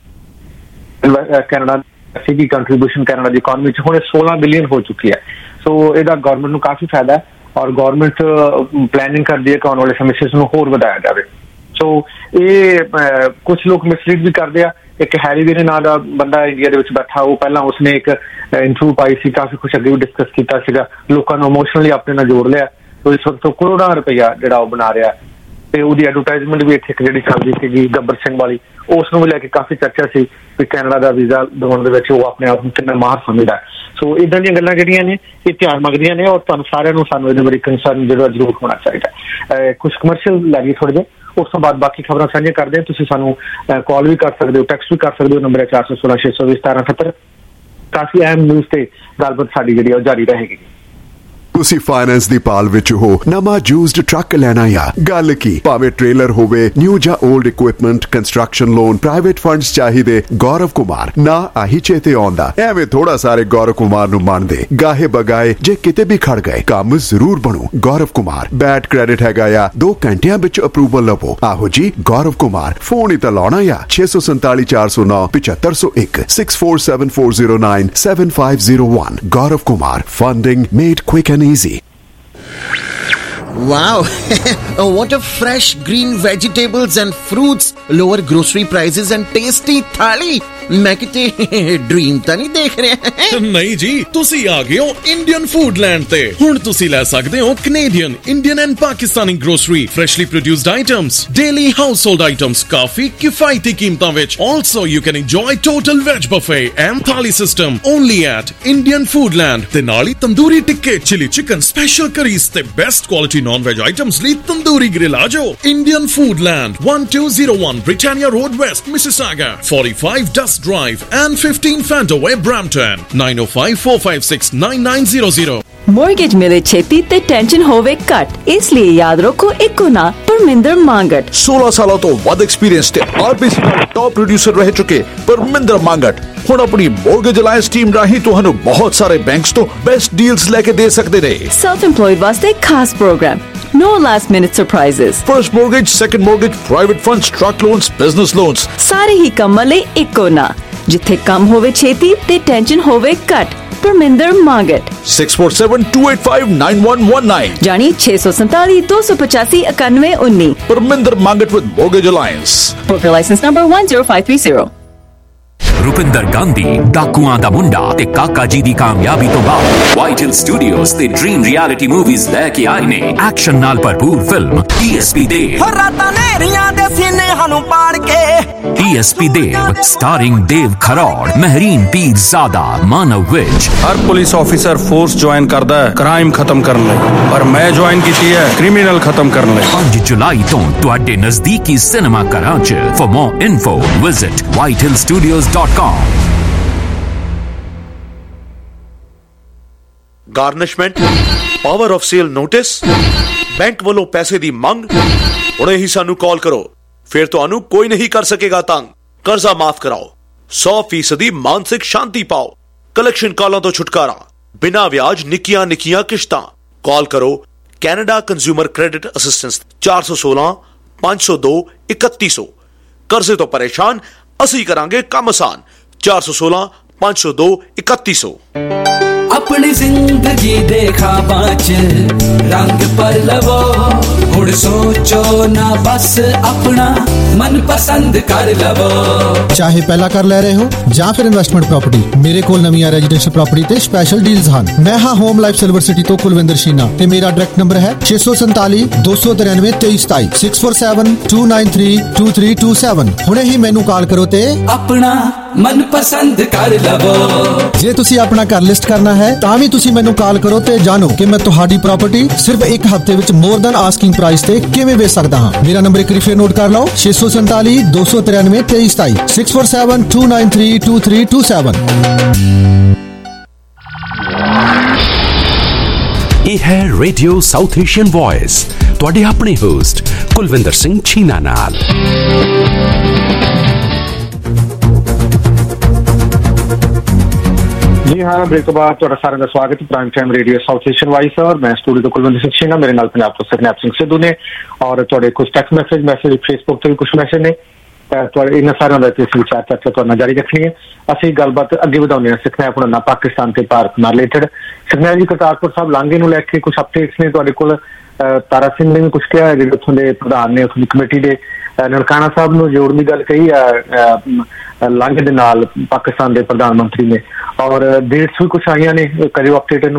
D: ਬਿਲੀਅਨ ਕੈਨੇਡਾ ਦੀ ਕੰਟਰੀਬਿਊਸ਼ਨ ਕੈਨੇਡਾ ਦੀ ਇਕਾਨਮੀ 'ਚ ਹੁਣ ਸੋਲਾਂ ਬਿਲੀਅਨ ਹੋ ਚੁੱਕੀ ਹੈ। ਸੋ ਇਹਦਾ ਗਵਰਨਮੈਂਟ ਨੂੰ ਕਾਫੀ ਫਾਇਦਾ ਹੈ। ਔਰ ਗਵਰਨਮੈਂਟ ਪਲੈਨਿੰਗ ਕਰਦੀ ਹੈ ਕਿ ਆਉਣ ਵਾਲੇ ਸਮੇਂ 'ਚ ਇਸ ਨੂੰ ਹੋਰ ਵਧਾਇਆ ਜਾਵੇ। ਸੋ ਇਹ ਕੁਝ ਲੋਕ ਮਿਸਲੀਡ ਵੀ ਕਰਦੇ ਆ। ਇੱਕ ਹੈਰੀਵੇਰੇ ਨਾਂ ਦਾ ਬੰਦਾ ਇੰਡੀਆ ਦੇ ਵਿੱਚ ਬੈਠਾ, ਉਹ ਪਹਿਲਾਂ ਉਸਨੇ ਇੱਕ ਇੰਟਰਵਿਊ ਪਾਈ ਸੀ, ਕਾਫੀ ਕੁਛ ਅੱਗੇ ਵੀ ਡਿਸਕਸ ਕੀਤਾ ਸੀਗਾ, ਲੋਕਾਂ ਨੂੰ ਇਮੋਸ਼ਨਲੀ ਆਪਣੇ ਨਾਲ ਜੋੜ ਲਿਆ। ਇਸ ਵਕਤ ਕਰੋੜਾਂ ਰੁਪਈਆ ਜਿਹੜਾ ਉਹ ਬਣਾ ਰਿਹਾ, ਤੇ ਉਹਦੀ ਐਡਵਰਟਾਈਜ਼ਮੈਂਟ ਵੀ ਇੱਥੇ ਇੱਕ ਜਿਹੜੀ ਚੱਲਦੀ ਸੀਗੀ ਗੱਬਰ ਸਿੰਘ ਵਾਲੀ, ਉਸ ਨੂੰ ਵੀ ਲੈ ਕੇ ਕਾਫੀ ਚਰਚਾ ਸੀ ਵੀ ਕੈਨੇਡਾ ਦਾ ਵੀਜ਼ਾ ਦਿਵਾਉਣ ਦੇ ਵਿੱਚ ਉਹ ਆਪਣੇ ਆਪ ਨੂੰ ਕਿੰਨਾ ਮਾਹਰ ਸਮਝਦਾ। ਸੋ ਇਦਾਂ ਦੀਆਂ ਗੱਲਾਂ ਜਿਹੜੀਆਂ ਨੇ ਇਹ ਧਿਆਨ ਮੰਗਦੀਆਂ ਨੇ, ਔਰ ਤੁਹਾਨੂੰ ਸਾਰਿਆਂ ਨੂੰ ਸਾਨੂੰ ਇਹਦੇ ਬਾਰੇ ਕੰਸਰਨ ਜਿਹੜਾ ਜ਼ਰੂਰ ਹੋਣਾ ਚਾਹੀਦਾ। ਕੁਝ ਕਮਰਸ਼ੀਅਲ ਲੱਗੀ ਥੋੜੇ ਜਿਹੇ, ਉਸ ਤੋਂ ਬਾਅਦ ਬਾਕੀ ਖਬਰਾਂ ਸਾਂਝੀਆਂ ਕਰਦੇ ਹਾਂ। ਤੁਸੀਂ ਸਾਨੂੰ ਕਾਲ ਵੀ ਕਰ ਸਕਦੇ ਹੋ, ਟੈਕਸਟ ਵੀ ਕਰ ਸਕਦੇ ਹੋ, ਨੰਬਰ ਹੈ ਚਾਰ ਸੌ ਸੋਲਾਂ ਛੇ ਸੌ ਵੀਹ ਸਤਾਰਾਂ ਅਠੱਤਰ। ਕਾਫੀ ਅਹਿਮ ਨਿਊਜ਼ ਤੇ ਗੱਲਬਾਤ ਸਾਡੀ ਜਿਹੜੀ ਉਹ ਜਾਰੀ ਰਹੇਗੀ।
A: ਤੁਸੀਂ ਫਾਈਨੈਂਸ ਦੀ ਪਾਲ ਵਿੱਚ ਹੋ, ਨਵਾਂ ਯੂਜ਼ਡ ਟਰੱਕ ਲੈਣਾ ਆ, ਗੱਲ ਕੀ ਭਾਵੇਂ ਟ੍ਰੇਲਰ ਹੋਵੇ, ਨਿਊ ਜਾਂ old equipment, construction loan, private funds ਚਾਹੀਦੇ, ਗੌਰਵ ਕੁਮਾਰ ਨਾ ਆਹੀ ਚੇਤੇ ਆਉਂਦਾ। ਐਵੇਂ ਥੋੜਾ ਸਾਰੇ ਗੌਰਵ ਕੁਮਾਰ ਨੂੰ ਮੰਨਦੇ, ਗਾਹੇ ਬਗਾਏ ਜੇ ਕਿਤੇ ਵੀ ਖੜ ਗਏ ਕੰਮ ਜ਼ਰੂਰ ਬਣੂ। ਗੌਰਵ ਕੁਮਾਰ ਬੈਡ ਕ੍ਰੈਡਿਟ ਹੈਗਾ ਆ, ਦੋ ਘੰਟਿਆਂ ਵਿੱਚ ਅਪਰੂਵਲ ਲਵੋ। ਆਹੋ ਜੀ ਗੌਰਵ ਕੁਮਾਰ, ਫੋਨ ਹੀ ਤਾਂ ਲਾਉਣਾ ਆ ਛੇ ਸੌ ਸੰਤਾਲੀ ਚਾਰ ਸੌ ਨੌ ਪਚੱਤਰ ਸੌ ਇੱਕ six four seven four zero nine seven five zero one. Gaurav Kumar, funding made quick and easy.
U: Wow, what a fresh green vegetables and fruits, lower grocery prices and tasty thali. मैं किते ड्रीम ਤਾਂ ਨਹੀਂ ਦੇਖ ਰਿਹਾ।
V: ਨਹੀਂ ਜੀ, ਤੁਸੀਂ ਆ ਗਏ ਹੋ ਇੰਡੀਅਨ ਫੂਡਲੈਂਡ ਤੇ। ਹੁਣ ਤੁਸੀਂ ਲੈ ਸਕਦੇ ਹੋ Canadian, Indian and Pakistani grocery, freshly produced items, daily household items ਕਾਫੀ ਕਿਫਾਇਤੀ ਕੀਮਤਾਂ ਵਿੱਚ। Also you can enjoy total veg buffet and thali system only at Indian Foodland. ਤੇ ਨਾਲ ਹੀ ਤੰਦੂਰੀ ਟਿੱਕੇ, ਚਿਲੀ ਚਿਕਨ, ਸਪੈਸ਼ਲ ਕਰੀਜ਼ ਤੇ best quality non veg items ਲਈ ਤੰਦੂਰੀ ਗ੍ਰਿਲ ਆ ਜਾਓ। Indian Foodland one two zero one Britannia Road West, Mississauga, forty-five Dust Drive and fifteen Fantaway, Brampton, nine oh five four five six nine nine zero zero।
W: Mortgage ਮਿਲੇ ਛੇਤੀ ਤੇ tension ਹੋਵੇ ਘੱਟ, ਇਸ ਲਈ ਯਾਦ ਰੱਖੋ ਇੱਕੋ ਨਾ ਪਰਮਿੰਦਰ ਮੰਗਟ।
X: सोलह ਸਾਲਾਂ ਤੋਂ ਵੱਧ ਐਕਸਪੀਰੀਅੰਸ ਤੇ ਆਰਬੀਸੀ ਦਾ ਟੌਪ ਪ੍ਰੋਡਿਊਸਰ ਰਹਿ ਚੁੱਕੇ ਪਰਮਿੰਦਰ ਮੰਗਟ ਹੁਣ ਆਪਣੀ ਮੋਰਗੇਜ ਅਲਾਈਅੰਸ ਟੀਮ ਰਾਹੀਂ ਤੁਹਾਨੂੰ ਬਹੁਤ ਸਾਰੇ ਬੈਂਕਸ ਤੋਂ ਬੈਸਟ ਡੀਲਸ ਲੈ ਕੇ ਦੇ ਸਕਦੇ ਨੇ।
W: ਸੈਲਫ ਇੰਪਲੋਇਡ ਵਾਸਤੇ ਖਾਸ programme, no last minute surprises,
X: first mortgage, second mortgage, private funds, truck loans, business loans,
W: ਸਾਰੇ ਹੀ ਕੰਮਾਂ ਲਈ ਇੱਕੋ ਨਾ, ਜਿੱਥੇ ਕੰਮ ਹੋਵੇ ਛੇਤੀ ਤੇ ਟੈਨਸ਼ਨ ਹੋਵੇ ਘੱਟ। Parminder Mangat
X: six four seven two eight five nine one one nine
W: ਜਾਨੀ ਛੇ ਸੌ ਸੰਤਾਲੀ ਦੋ ਸੌ ਪਚਾਸੀ ਇਕਾਨਵੇਂ ਉੱਨੀ।
X: Parminder Mangat with mortgage alliance,
W: broker license number one zero five three zero।
B: Rupinder Gandhi ਡਾਕੂਆਂ ਦਾ ਮੁੰਡਾ ਤੇ ਕਾਕਾ ਜੀ ਦੀ ਕਾਮਯਾਬੀ ਤੋਂ ਬਾਅਦ ਵਾਈਟ ਹਿਲ ਸਟੂਡੀਓਜ਼ ਤੇ ਡ੍ਰੀਮ ਰਿਐਲਿਟੀ ਮੂਵੀਜ਼ ਲੈ ਕੇ ਆਏ ਨੇ ਐਕਸ਼ਨ ਨਾਲ ਭਰਪੂਰ film D S P Dev.
M: ਹੋ ਰਾਤਾਂ ਨੇਰੀਆਂ ਦੇ ਸੀਨੇ ਸਾਨੂੰ ਪਾੜ ਕੇ।
B: D S P Dev starring Dev Kharoud, Mehreen Pirzada, Manav Vij.
N: ਹਰ ਪੁਲਿਸ ਆਫੀਸਰ ਫੋਰਸ ਜੁਆਇਨ ਕਰਦਾ ਹੈ ਕ੍ਰਾਈਮ ਖਤਮ ਕਰਨ ਲਈ, ਪਰ ਮੈਂ ਜੁਆਇਨ ਕੀਤੀ ਹੈ ਕ੍ਰਿਮੀਨਲ ਖਤਮ ਕਰਨ ਲਈ।
B: ਪੰਜ ਜੁਲਾਈ ਤੋਂ ਤੁਹਾਡੇ ਨਜ਼ਦੀਕੀ ਸਿਨੇਮਾ ਘਰਾਂ 'ਚ। For more info visit white hill studios dot com।
G: Garnishment, power of sale notice, bank ਵੱਲੋਂ ਪੈਸੇ ਦੀ ਮੰਗ। ਹੁਣੇ ਹੀ ਸਾਨੂੰ ਕਾਲ ਕਰੋ, ਫਿਰ ਤੁਹਾਨੂੰ ਕੋਈ ਨਹੀਂ ਕਰ ਸਕੇਗਾ ਤੰਗ। ਕਰਜ਼ਾ ਮਾਫ ਕਰਾਓ, ਸੌ ਫੀਸਦੀ ਮਾਨਸਿਕ ਸ਼ਾਂਤੀ ਪਾਓ, ਕਲੈਕਸ਼ਨ ਕਾਲਾਂ ਤੋਂ ਛੁਟਕਾਰਾ, ਬਿਨਾਂ ਵਿਆਜ ਨਿੱਕੀਆਂ ਨਿੱਕੀਆਂ ਕਿਸ਼ਤਾਂ। ਕਾਲ ਕਰੋ ਕੈਨੇਡਾ ਕੰਜ਼ਿਊਮਰ ਕ੍ਰੈਡਿਟ ਅਸਿਸਟੈਂਸ ਚਾਰ ਸੌ ਸੋਲਾਂ ਪੰਜ ਸੌ ਦੋ ਇਕੱਤੀ ਸੌ। ਕਰਜ਼ੇ ਤੋਂ ਪਰੇਸ਼ਾਨ, ਅਸੀਂ ਕਰਾਂਗੇ ਕੰਮ ਆਸਾਨ। ਚਾਰ ਸੌ ਸੋਲਾਂ ਪੰਜ ਸੌ ਦੋ ਇਕੱਤੀ ਸੌ।
C: अपनी जिंदगी देखा पांच रंग पर लवो, हुण सोचो ना बस अपना मन पसंद कर लवो।
Y: ਚਾਹੇ ਪਹਿਲਾਂ ਕਰ ਲੈ ਰਹੇ ਹੋ ਜਾਂ ਫਿਰ ਇਨਵੈਸਟਮੈਂਟ ਪ੍ਰਾਪਰਟੀ, ਮੇਰੇ ਕੋਲ ਨਵੀਆਂ ਰੈਜ਼ੀਡੈਂਸ਼ੀਅਲ ਪ੍ਰਾਪਰਟੀ ਤੇ ਸਪੈਸ਼ਲ ਡੀਲਸ ਹਨ। ਮੈਂ ਹਾਂ ਹੋਮ ਲਾਈਫ ਸਿਲਵਰ ਸਿਟੀ ਤੋਂ ਕੁਲਵਿੰਦਰ ਸ਼ੀਨਾ ਤੇ ਮੇਰਾ ਡਾਇਰੈਕਟ ਨੰਬਰ ਹੈ ਛੇ ਸੌ ਸੰਤਾਲੀ ਦੋ ਸੌ ਤਰਾਨਵੇਂ ਤੇਈ ਸਤਾਈ six four seven two nine three two three two seven. ਹੁਣੇ ਹੀ ਮੈਨੂੰ ਕਾਲ ਕਰੋ ਤੇ
C: ਆਪਣਾ ਮਨ ਪਸੰਦ ਕਰ ਲਵੋ।
Y: ਜੇ ਤੁਸੀਂ ਆਪਣਾ ਘਰ ਲਿਸਟ ਕਰਨਾ ਹੈ ਤਾਂ ਵੀ ਤੁਸੀਂ ਮੈਨੂੰ ਕਾਲ ਕਰੋ ਤੇ ਜਾਣੋ ਕਿ ਮੈਂ ਤੁਹਾਡੀ ਪ੍ਰਾਪਰਟੀ ਸਿਰਫ ਇੱਕ ਹਫ਼ਤੇ ਵਿੱਚ ਮੋਰ ਦੈਨ ਆਸਕਿੰਗ ਪ੍ਰਾਈਸ ਤੇ ਕਿਵੇਂ ਵੇਚ ਸਕਦਾ ਹਾਂ। ਮੇਰਾ ਨੰਬਰ ਇੱਕ ਵਾਰੀ ਫੇਰ ਨੋਟ ਕਰ ਲਓ ਛੇ ਸੌ ਸੰਤਾਲੀ ਦੋ ਸੌ ਤਰਾਨਵੇਂ ਤੇਈ ਸਤਾਈ six four seven two nine three two three two seven.
B: ਇਹ ਹੈ ਰੇਡੀਓ ਸਾਊਥ ਏਸ਼ੀਅਨ ਵੌਇਸ, ਤੁਹਾਡੇ ਆਪਣੇ ਹੋਸਟ ਕੁਲਵਿੰਦਰ ਸਿੰਘ ਛੀਨਾ ਨਾਲ।
D: जी हाँ, ब्रेक के बाद ਤੁਹਾਡਾ ਸਾਰਿਆਂ ਦਾ ਸਵਾਗਤ ਹੈ prime time radio South Asian Voice ਔਰ ਮੈਂ ਸਟੂਡੀਓ ਤੋਂ ਕੁਲਵਿੰਦਰ ਸਿੰਘ ਸ਼ੀਨਾ, ਮੇਰੇ ਨਾਲ ਪੰਜਾਬ ਤੋਂ ਸਰਨੈਪ ਸਿੰਘ ਸਿੱਧੂ ਨੇ ਔਰ ਤੁਹਾਡੇ ਕੁਝ ਟੈਕਸਟ ਮੈਸੇਜ ਮੈਸੇਜ ਫੇਸਬੁੱਕ ਤੇ ਵੀ ਕੁਝ ਮੈਸੇਜ ਨੇ। ਤੁਹਾਡੇ ਇਹਨਾਂ ਸਾਰਿਆਂ ਦਾ ਇਸ ਵਿਚਾਰ ਚਰਚਾ ਤੁਹਾਡੇ ਨਾਲ ਜਾਰੀ ਰੱਖਣੀ ਹੈ। ਅਸੀਂ ਗੱਲਬਾਤ ਅੱਗੇ ਵਧਾਉਂਦੇ ਹਾਂ ਸਿੱਖਣਾ ਆਪਣਾ ਨਾ ਪਾਕਿਸਤਾਨ ਤੇ ਭਾਰਤ ਨਾਲ ਰਿਲੇਟਡ। ਸਿੱਖਣਾ ਜੀ ਕਰਤਾਰਪੁਰ ਸਾਹਿਬ ਲਾਂਘੇ ਨੂੰ ਲੈ ਕੇ ਕੁਝ ਅਪਡੇਟਸ ਨੇ ਤੁਹਾਡੇ ਕੋਲ। ਤਾਰਾ ਸਿੰਘ ਨੇ ਵੀ ਕੁਝ ਕਿਹਾ ਹੈ, ਜਿਹੜੇ ਉੱਥੋਂ ਦੇ ਪ੍ਰਧਾਨ ਨੇ ਉੱਥੋਂ ਦੀ ਕਮੇਟੀ ਦੇ, ਨਨਕਾਣਾ ਸਾਹਿਬ ਨੂੰ ਜੋੜਨ ਦੀ ਗੱਲ ਕਹੀ ਲਾਂਘੇ ਦੇ ਨਾਲ ਪਾਕਿਸਤਾਨ ਦੇ ਪ੍ਰਧਾਨ ਮੰਤਰੀ ਨੇ, ਔਰ ਡੇਟਸ ਵੀ ਕੁਛ ਆਈਆਂ ਨੇ। ਕਰਿਓ ਅਪਡੇਟ ਇਹਨੂੰ।